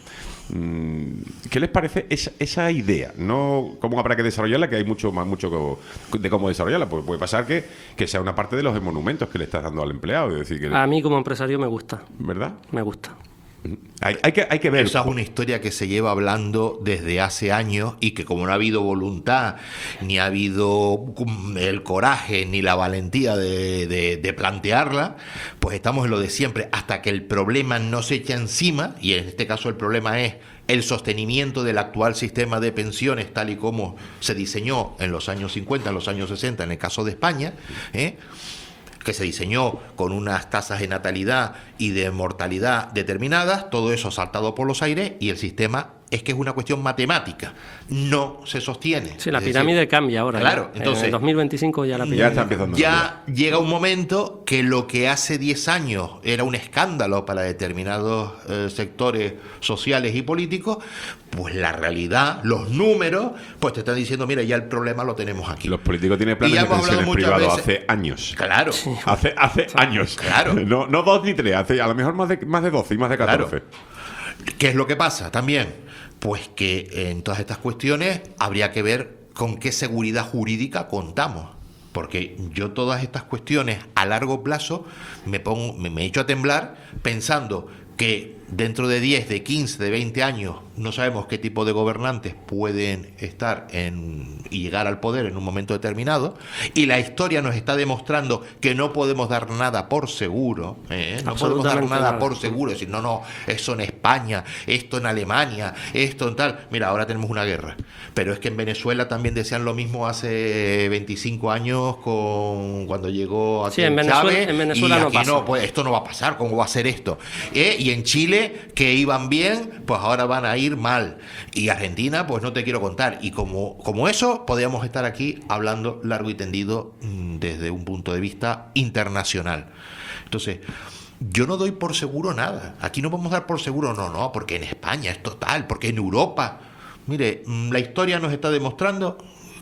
Mm, ¿Qué les parece esa, esa idea? No cómo habrá que desarrollarla, que hay mucho más mucho co- de cómo desarrollarla, porque puede pasar que, que sea una parte de los monumentos que le estás dando al empleado, es decir, que, A mí como empresario me gusta, ¿verdad? me gusta. Hay, hay que, hay que ver. Esa es una historia que se lleva hablando desde hace años y que como no ha habido voluntad, ni ha habido el coraje, ni la valentía de, de, de plantearla, pues estamos en lo de siempre, hasta que el problema no se echa encima, y en este caso el problema es el sostenimiento del actual sistema de pensiones tal y como se diseñó en los años cincuenta, en los años sesenta, en el caso de España, ¿eh? que se diseñó con unas tasas de natalidad y de mortalidad determinadas, todo eso saltado por los aires, y el sistema es que es una cuestión matemática, no se sostiene. Sí, la Es pirámide decir, cambia ahora. Claro, ya. entonces En el dos mil veinticinco ya la pirámide Ya está empezando. ya llega un momento que lo que hace diez años era un escándalo para determinados eh, sectores sociales y políticos, pues la realidad, los números, pues te están diciendo, mira, ya el problema lo tenemos aquí. Los políticos tienen Y planes ya de hemos hablado pensiones muchas privados veces- hace años. Claro, Hace, hace años. Claro. No, no dos ni tres, hace a lo mejor más de, más de doce y más de catorce. Claro. ¿Qué es lo que pasa también? Pues que en todas estas cuestiones habría que ver con qué seguridad jurídica contamos. Porque yo todas estas cuestiones a largo plazo me pongo, me, me echo a temblar pensando que dentro de diez, de quince, de veinte años no sabemos qué tipo de gobernantes pueden estar en, y llegar al poder en un momento determinado, y la historia nos está demostrando que no podemos dar nada por seguro, ¿eh? no podemos dar Absolutamente nada, nada. por seguro, decir, no, no, eso en España, esto en Alemania, esto en tal. Mira, ahora tenemos una guerra, pero es que en Venezuela también decían lo mismo hace veinticinco años con cuando llegó aquí Sí, en Venezuela- Chávez, en Venezuela y no aquí pasa. no, pues esto no va a pasar, ¿cómo va a ser esto? ¿Eh? Y en Chile, que iban bien, pues ahora van a ir mal. Y Argentina, pues no te quiero contar. Y como, como eso, podríamos estar aquí hablando largo y tendido mm, desde un punto de vista internacional. Entonces, yo no doy por seguro nada. Aquí no podemos dar por seguro, no, no, porque en España es total, porque en Europa. Mire, mm, la historia nos está demostrando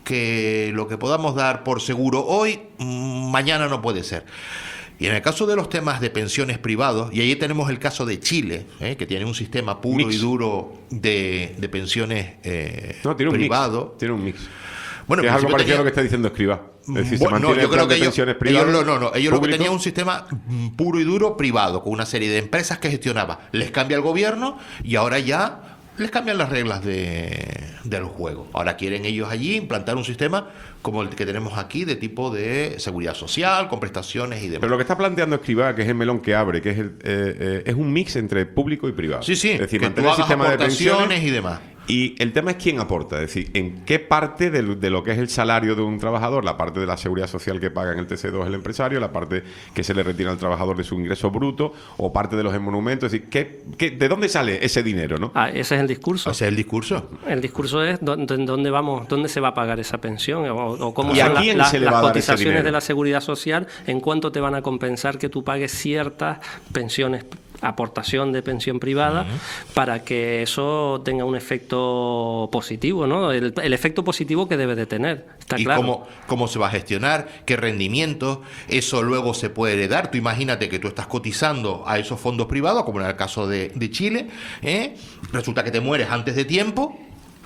que lo que podamos dar por seguro hoy, mm, mañana no puede ser. Y en el caso de los temas de pensiones privados, y ahí tenemos el caso de Chile, ¿eh? que tiene un sistema puro Mix. y duro de, de pensiones eh, No, tiene un privado. mix. Tiene un mix. Bueno, Que es en algo principio parecido tenía- a lo que está diciendo Escribá. Es decir, se Bueno, no, mantiene yo el creo plan que de ellos, pensiones ellos privadas. lo- no, no, ellos lo que público. tenían un sistema mm, puro y duro privado, con una serie de empresas que gestionaba. Les cambia el gobierno y ahora ya les cambian las reglas de, del juego. Ahora quieren ellos allí implantar un sistema como el que tenemos aquí, de tipo de seguridad social, con prestaciones y demás. Pero lo que está planteando Escribá, que es el melón que abre, que es el, eh, eh, es un mix entre público y privado. Sí, sí, es decir, que tú mantener el hagas sistema de aportaciones pensiones y demás. Y el tema es quién aporta, es decir, en qué parte de, de lo que es el salario de un trabajador, la parte de la seguridad social que paga en el T C dos el empresario, la parte que se le retira al trabajador de su ingreso bruto, o parte de los emolumentos, es decir, ¿qué, qué, ¿de dónde sale ese dinero, no? Ah, ese es el discurso. Ese es el discurso. El discurso es dónde, dónde vamos, dónde se va a pagar esa pensión o, o cómo ¿Y a son la- quién la- se le las va a dar ese cotizaciones dinero? de la seguridad social, en cuánto te van a compensar que tú pagues ciertas pensiones, aportación de pensión privada, uh-huh. para que eso tenga un efecto positivo, ¿no? El, el efecto positivo que debe de tener, está y claro. cómo, cómo se va a gestionar, qué rendimiento, eso luego se puede heredar. Tú imagínate que tú estás cotizando a esos fondos privados, como en el caso de, de Chile, ¿eh? Resulta que te mueres antes de tiempo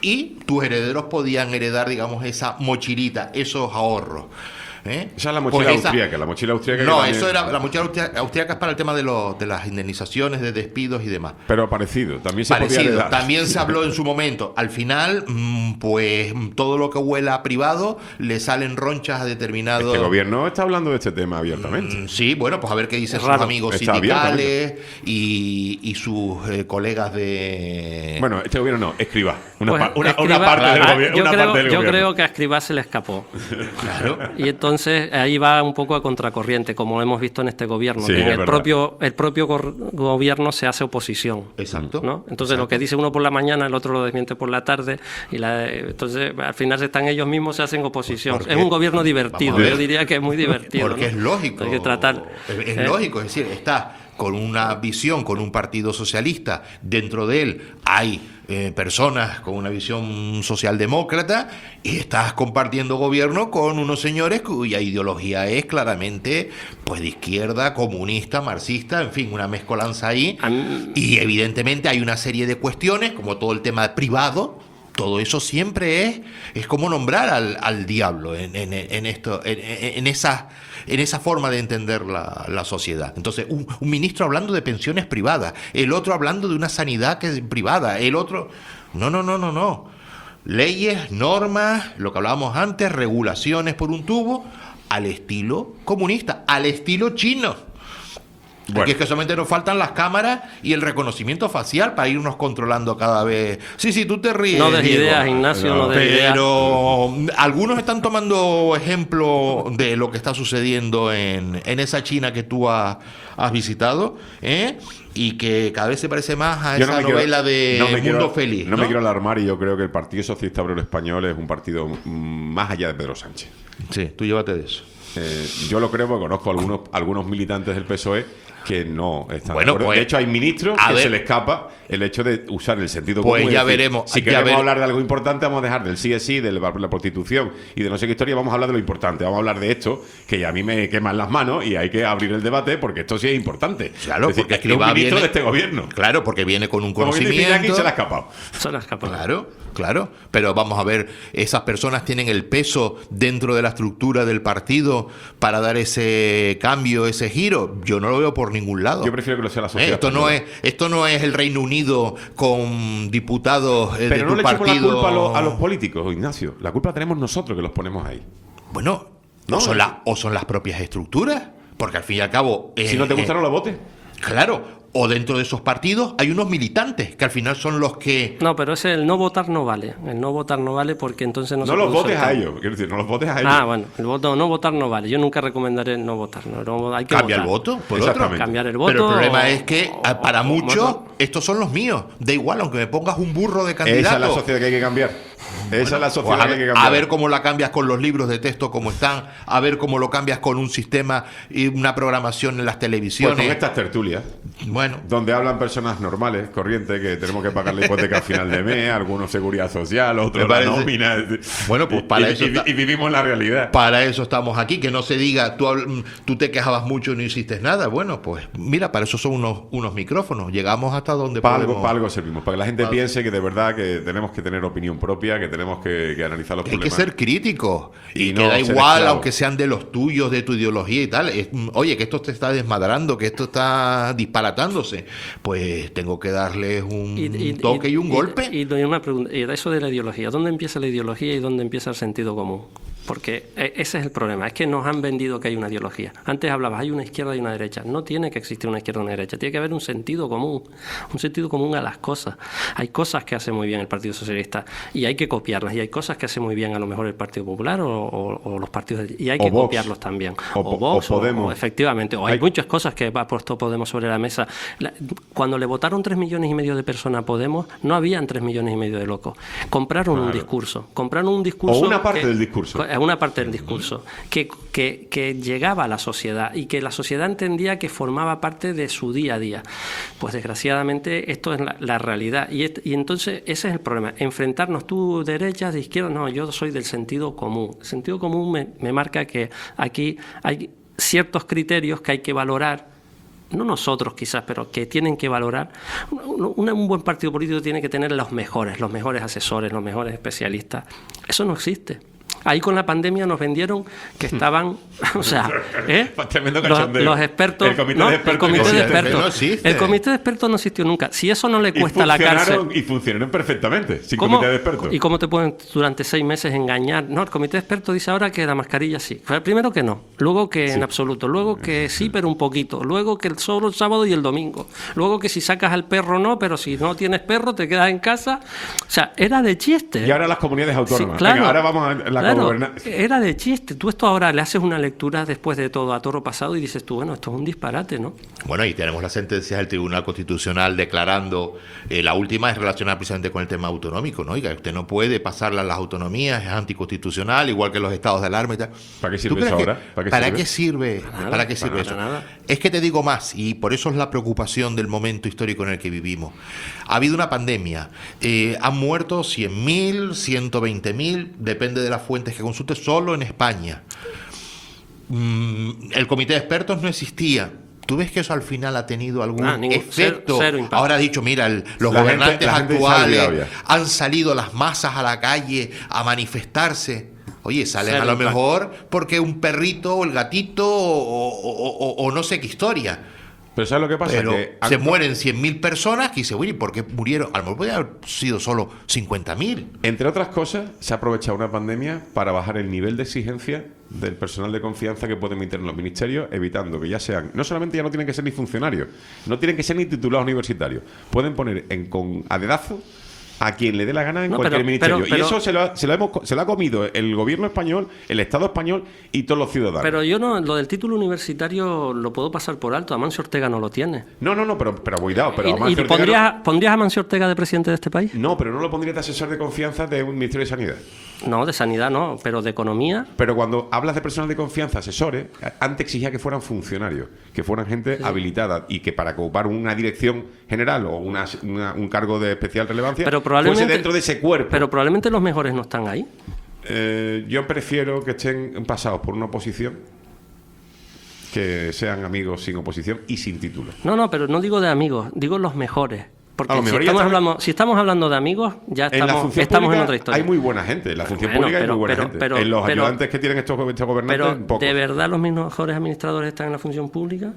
y tus herederos podían heredar, digamos, esa mochilita, esos ahorros. ¿Eh? Esa es la mochila Pues esa- austríaca, la mochila austríaca. No, que eso también- era la mochila austria- austríaca es para el tema de, los de las indemnizaciones, de despidos y demás. Pero parecido, también se podía Parecido, heredar. también se habló en su momento. Al final, mm, pues todo lo que huela a privado le salen ronchas a determinados. Este gobierno está hablando de este tema abiertamente. Mm, Sí, bueno, pues a ver qué dicen sus Raro. amigos Está sindicales y, y sus eh, colegas de. Bueno, este gobierno no, Escribá. Una, Pues, pa- una, Escribá- una parte del Ah, gobierno. yo Una creo, parte del yo gobierno. creo que a Escribá se le escapó. Claro. Y entonces ahí va un poco a contracorriente, como hemos visto en este gobierno, Sí, que en es el verdad. propio, el propio gor- gobierno se hace oposición. Exacto. ¿No? Entonces Exacto. lo que dice uno por la mañana, el otro lo desmiente por la tarde, y la, entonces al final están ellos mismos, se hacen oposición. Porque- Es un gobierno divertido, Vamos a ver. yo diría que es muy divertido. Porque ¿no? es lógico. Hay que tratar. Es, es eh, lógico, es decir, está con una visión, con un partido socialista. Dentro de él hay eh, personas con una visión socialdemócrata y estás compartiendo gobierno con unos señores cuya ideología es claramente pues de izquierda, comunista, marxista, en fin, una mezcolanza ahí. A mí- Y evidentemente hay una serie de cuestiones, como todo el tema privado, todo eso siempre es, es como nombrar al, al diablo en, en, en esto, en, en, esa, en esa forma de entender la, la sociedad. Entonces, un, un ministro hablando de pensiones privadas, el otro hablando de una sanidad que es privada, el otro... No, no, no, no, no. Leyes, normas, lo que hablábamos antes, regulaciones por un tubo, al estilo comunista, al estilo chino. Bueno. Aquí es que solamente nos faltan las cámaras y el reconocimiento facial para irnos controlando cada vez. Sí, sí, tú te ríes. No des Diego. ideas, Ignacio, no, no des ideas. Pero algunos están tomando ejemplo de lo que está sucediendo en, en esa China que tú has, has visitado, ¿eh? Y que cada vez se parece más a yo esa no novela quiero, de no me Mundo quiero, Feliz. No, ¿no? me quiero alarmar y yo creo que el Partido Socialista Obrero Español es un partido más allá de Pedro Sánchez. Sí, tú llévate de eso. Eh, yo lo creo porque conozco algunos, algunos militantes del P S O E que no están bueno, de acuerdo. Pues, de hecho, hay ministros que ver, se les escapa el hecho de usar el sentido pues común. ya decir, veremos. Si ya queremos ver... hablar de algo importante, vamos a dejar del sí es sí, de la, la prostitución y de no sé qué historia, vamos a hablar de lo importante. Vamos a hablar de esto, que a mí me queman las manos y hay que abrir el debate porque esto sí es importante. Claro, es decir, porque es un ministro viene, de este gobierno. Claro, porque viene con un Como conocimiento. Aquí se le ha escapado. Se le ha escapado. Claro, claro. Pero vamos a ver, esas personas tienen el peso dentro de la estructura del partido para dar ese cambio, ese giro. Yo no lo veo por ningún lado. Yo prefiero que lo sea la sociedad. Eh, esto no es, esto no es el Reino Unido con diputados eh, Pero de no tu le echemos partido. la culpa a los, a los políticos, Ignacio. La culpa la tenemos nosotros que los ponemos ahí. Bueno, No, o, son es- la- o son las propias estructuras, porque al fin y al cabo... eh, Si no te gusta, eh, no lo votes. Claro, o dentro de esos partidos hay unos militantes que al final son los que... No, pero ese el no votar no vale. El no votar no vale porque entonces no, No se los produce votes el a cambio. ellos. Quiero decir, no los votes a ellos. Ah, bueno, el voto no votar no vale. Yo nunca recomendaré no votar. No, no, hay que Cambia votar. el voto por otro. Exactamente. Cambiar el voto. Pero el problema o- es que o- a- para o- o- muchos o- estos son los míos. Da igual, aunque me pongas un burro de candidato. Esa es la sociedad que hay que cambiar. Esa es la sociedad Pues a, que hay que ver, cambiar. a ver cómo la cambias con los libros de texto como están, a ver cómo lo cambias con un sistema y una programación en las Pues televisiones. con estas tertulias, Bueno, donde hablan personas normales, corrientes, que tenemos que pagar la hipoteca al final de mes, algunos seguridad social, otros Me la parece- nómina. Bueno, pues para y, eso y- está- y vivimos la realidad. para eso estamos aquí, que no se diga, tú, habl- tú te quejabas mucho y no hiciste nada. Bueno, pues mira, para eso son unos, unos micrófonos. Llegamos hasta donde Para podemos. algo, para algo servimos, para que la gente Para- piense que de verdad que tenemos que tener opinión propia, que tenemos que, que analizar los Que hay que problemas. ser críticos y, Y que no da ser igual, esclavo. aunque sean de los tuyos, de tu ideología y tal. Es, mm, oye, que esto te está desmadrando, que esto está disparatándose. Pues tengo que darles un toque y, un golpe. Y, y una pregunta, y eso de la ideología, ¿dónde empieza la ideología y dónde empieza el sentido común? Porque eh, ese es el problema, es que nos han vendido que hay una ideología. Antes hablabas, hay una izquierda y una derecha. No tiene que existir una izquierda y una derecha, tiene que haber un sentido común, un sentido común a las cosas. Hay cosas que hace muy bien el Partido Socialista y hay que copiarlas, y hay cosas que hace muy bien a lo mejor el Partido Popular o, o- o los partidos, de- y hay O que Vox. copiarlos también. O O, Po- Vox, o o- Podemos. o efectivamente, o hay, Hay- muchas cosas que ha puesto Podemos sobre la mesa. La- cuando le votaron tres millones y medio de personas a Podemos, no habían tres millones y medio de locos. Compraron un Claro. discurso, compraron un discurso... O una parte que- del discurso. eh, Una parte del discurso, que, que, que llegaba a la sociedad y que la sociedad entendía que formaba parte de su día a día. Pues desgraciadamente esto es la, la realidad. Y, et- y entonces ese es el problema. Enfrentarnos tú derechas, de izquierda, no, yo soy del sentido común. El sentido común me, me marca que aquí hay ciertos criterios que hay que valorar, no nosotros quizás, pero que tienen que valorar. Un, un- un buen partido político tiene que tener los mejores, los mejores asesores, los mejores especialistas. Eso no existe. Ahí con la pandemia nos vendieron que estaban, o sea, ¿eh? Tremendo los, cachondeo. los expertos, El comité ¿no? de expertos el comité no de existe. expertos, No existe. el comité de expertos no existió nunca. Si eso no le Y cuesta la cárcel, funcionaron- Y funcionaron perfectamente, sin ¿Cómo? comité de expertos. ¿Y cómo te pueden durante seis meses engañar? No, el comité de expertos dice ahora que la mascarilla sí. Fue primero que no, luego que en absoluto, luego que sí, pero un poquito, luego que solo el sábado y el domingo, luego que si sacas al perro no, pero si no tienes perro te quedas en casa. O sea, era de chiste. Y ahora las comunidades Sí, autónomas. claro. Venga, ahora vamos a la Claro, gobernanza. era de chiste. Tú esto ahora le haces una lectura después de todo a toro pasado y dices tú, bueno, esto es un disparate, ¿no? Bueno, y tenemos las sentencias del Tribunal Constitucional declarando, eh, la última es relacionada precisamente con el tema autonómico, ¿no? Oiga, usted no puede pasarla a las autonomías, es anticonstitucional, igual que los estados de alarma y tal. ¿Para qué ¿Tú sirve crees eso que- ahora? ¿Para qué ¿Para sirve? qué sirve? nada, ¿Para qué sirve para eso? nada. Es que te digo más, y por eso es la preocupación del momento histórico en el que vivimos. Ha habido una pandemia, eh, han muerto cien mil, ciento veinte mil, depende de las fuentes que consultes, solo en España. Mm, el comité de expertos no existía. ¿Tú ves que eso al final ha tenido algún Ah, ningún- efecto? cero- cero impacto. Ahora ha dicho, mira, el- los La gobernantes gente- la gente se ha actuales olvidado ya. han salido las masas a la calle a manifestarse. Oye, salen Cero a lo impacto. mejor porque un perrito o el gatito o, o- o- o no sé qué historia. Pero ¿sabes lo que pasa? Pero que se han- mueren cien mil personas y dice, oye, ¿por qué murieron? A lo mejor podría haber sido solo cincuenta mil. Entre otras cosas, se ha aprovechado una pandemia para bajar el nivel de exigencia del personal de confianza que pueden emitir en los ministerios, evitando que ya sean, no solamente ya no tienen que ser ni funcionarios, no tienen que ser ni titulados universitarios, pueden poner en con a dedazo a quien le dé la gana en No, cualquier pero- ministerio. pero- pero- y eso se lo, ha, se, lo hemos, co- se lo ha comido el gobierno español, el Estado español y todos los ciudadanos. Pero yo no, lo del título universitario lo puedo pasar por alto. Amancio Ortega no lo tiene. no, no, no, pero, pero cuidado. Pero ¿Y, Amancio y Ortega no- pondrías, pondrías a Amancio Ortega de presidente de este país? no, pero no lo pondría de asesor de confianza de un ministerio de Sanidad. No, de sanidad no, pero de economía. Pero cuando hablas de personal de confianza, asesores, antes exigía que fueran funcionarios, que fueran gente habilitada y que para ocupar una dirección general o una, una- un cargo de especial relevancia Pero probablemente, fuese dentro de ese cuerpo. Pero probablemente los mejores no están ahí. Eh, yo prefiero que estén pasados por una oposición que sean amigos sin oposición y sin título. No, no, pero no digo de amigos, digo los mejores. Porque A lo si mejor ya estamos, estamos- hablando, si estamos hablando de amigos, ya En la estamos, función estamos en pública otra historia. hay muy buena gente. En la función Bueno, pública hay pero- muy buena pero- gente. pero- en los pero- ayudantes que tienen estos, estos gobernantes, Pero, pocos. ¿de verdad los mejores administradores están en la función pública?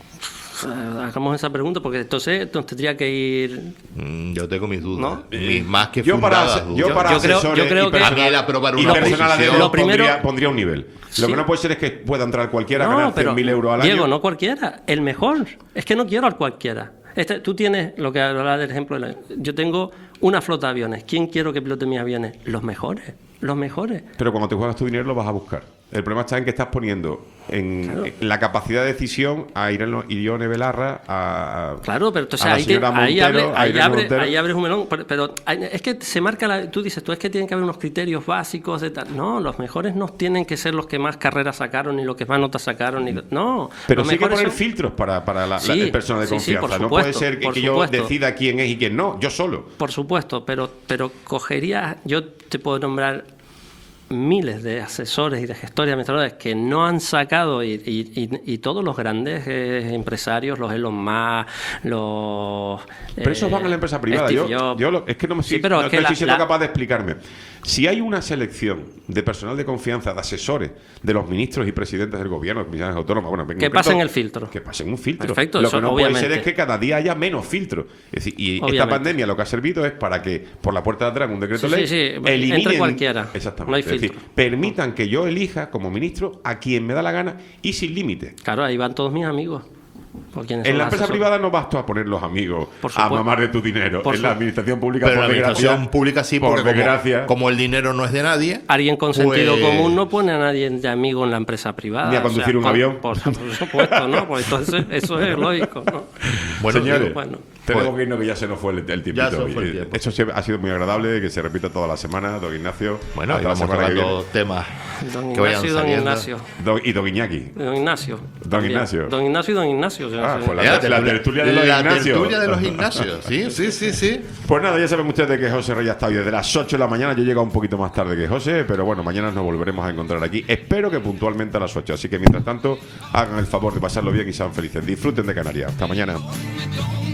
Eh, Hagamos esa pregunta, porque entonces nos tendría que ir... Mm, yo tengo mis dudas. ¿No? Mis más que yo para, fundadas ase- dudas. yo para Yo creo- asesores yo creo y que- personal- A mí el aprobar y una personal a oposición- dedo Lo primero- pondría, pondría un nivel. Lo Sí. que no puede ser es que pueda entrar cualquiera a No, ganar pero, cien mil euros al Diego, año. no cualquiera, el mejor. Es que no quiero al cualquiera. Este, tú tienes, lo que hablaba del ejemplo, de la- yo tengo una flota de aviones. ¿Quién quiero que pilote mis aviones? Los mejores, los mejores. Pero cuando te juegas tu dinero lo vas a buscar. El problema está en que estás poniendo en en la capacidad de decisión a Irene, Irione Belarra, a, a- Claro, pero entonces a la ahí, te- señora ahí, Montero, abre- a ahí, Irene abre- Montero. ahí abres un melón. Pero, pero hay- es que se marca, la, tú dices, tú es que tienen que haber unos criterios básicos de tal. No, los mejores no tienen que ser los que más carreras sacaron, ni los que más notas sacaron. Ni, no, Pero los sí hay que mejores poner son- filtros para, para la, la- Sí, el personal de sí, sí, confianza. por no puede supuesto, ser que, por que yo supuesto. decida quién es y quién no, yo solo. Por supuesto, pero, pero cogería, yo te puedo nombrar miles de asesores y de gestores y administradores que no han sacado y, y- y- y todos los grandes eh, empresarios, los Elon Musk, los... Pero esos van a la empresa privada. Steve Yo, Jobs. yo lo- es que no me Sí, estoy, pero no, es que no la- estoy siendo la- capaz de explicarme. Si hay una selección de personal de confianza, de asesores, de los ministros y presidentes del gobierno, de comisiones autónomas, bueno, en Que concreto, pasen el filtro. Que pasen un filtro. Perfecto, lo eso que no puede ser obviamente. es que cada día haya menos filtros. Es decir, y esta Obviamente. pandemia lo que ha servido es para que, por la puerta de atrás, en un decreto Sí, ley, sí, sí, eliminen... entre cualquiera. Exactamente. No hay es decir, filtro. permitan que yo elija como ministro a quien me da la gana y sin límite. Claro, ahí van todos mis amigos. por quienes En son la los empresa asesores. privada no vas tú a poner los amigos Por a supuesto. mamar de tu dinero. Por En la su- administración pública, Pero por la administración desgracia, pública sí, por porque como, desgracia, como el dinero no es de nadie. Alguien con sentido pues- común no pone a nadie de amigo en la empresa privada. Ni a conducir un con- avión. Por, por supuesto, ¿no? Pues entonces eso es lógico, ¿no? Bueno, señores, digo, bueno. tenemos Pues- que irnos que ya se nos fue el, el tiempito. Ya se nos fue el Y, eh, tiempo. Esto sí ha sido muy agradable, que se repita toda la semana, don Ignacio. Bueno, hasta y la vamos semana que tocando viene. temas Don que vayan Ignacio y don saliendo. Ignacio. Don- y don Iñaki. Don Ignacio. Don también. Ignacio. Don Ignacio y don Ignacio. yo no Ah, sé. pues la, Ya, la tertulia de los la Ignacios. tertulia de los Ignacios, sí, sí, sí, sí. Pues nada, ya saben ustedes que José Reyes está hoy desde las ocho de la mañana. Yo he llegado un poquito más tarde que José, pero bueno, mañana nos volveremos a encontrar aquí. Espero que puntualmente a las ocho. Así que mientras tanto, hagan el favor de pasarlo bien y sean felices. Disfruten de Canarias. Hasta mañana.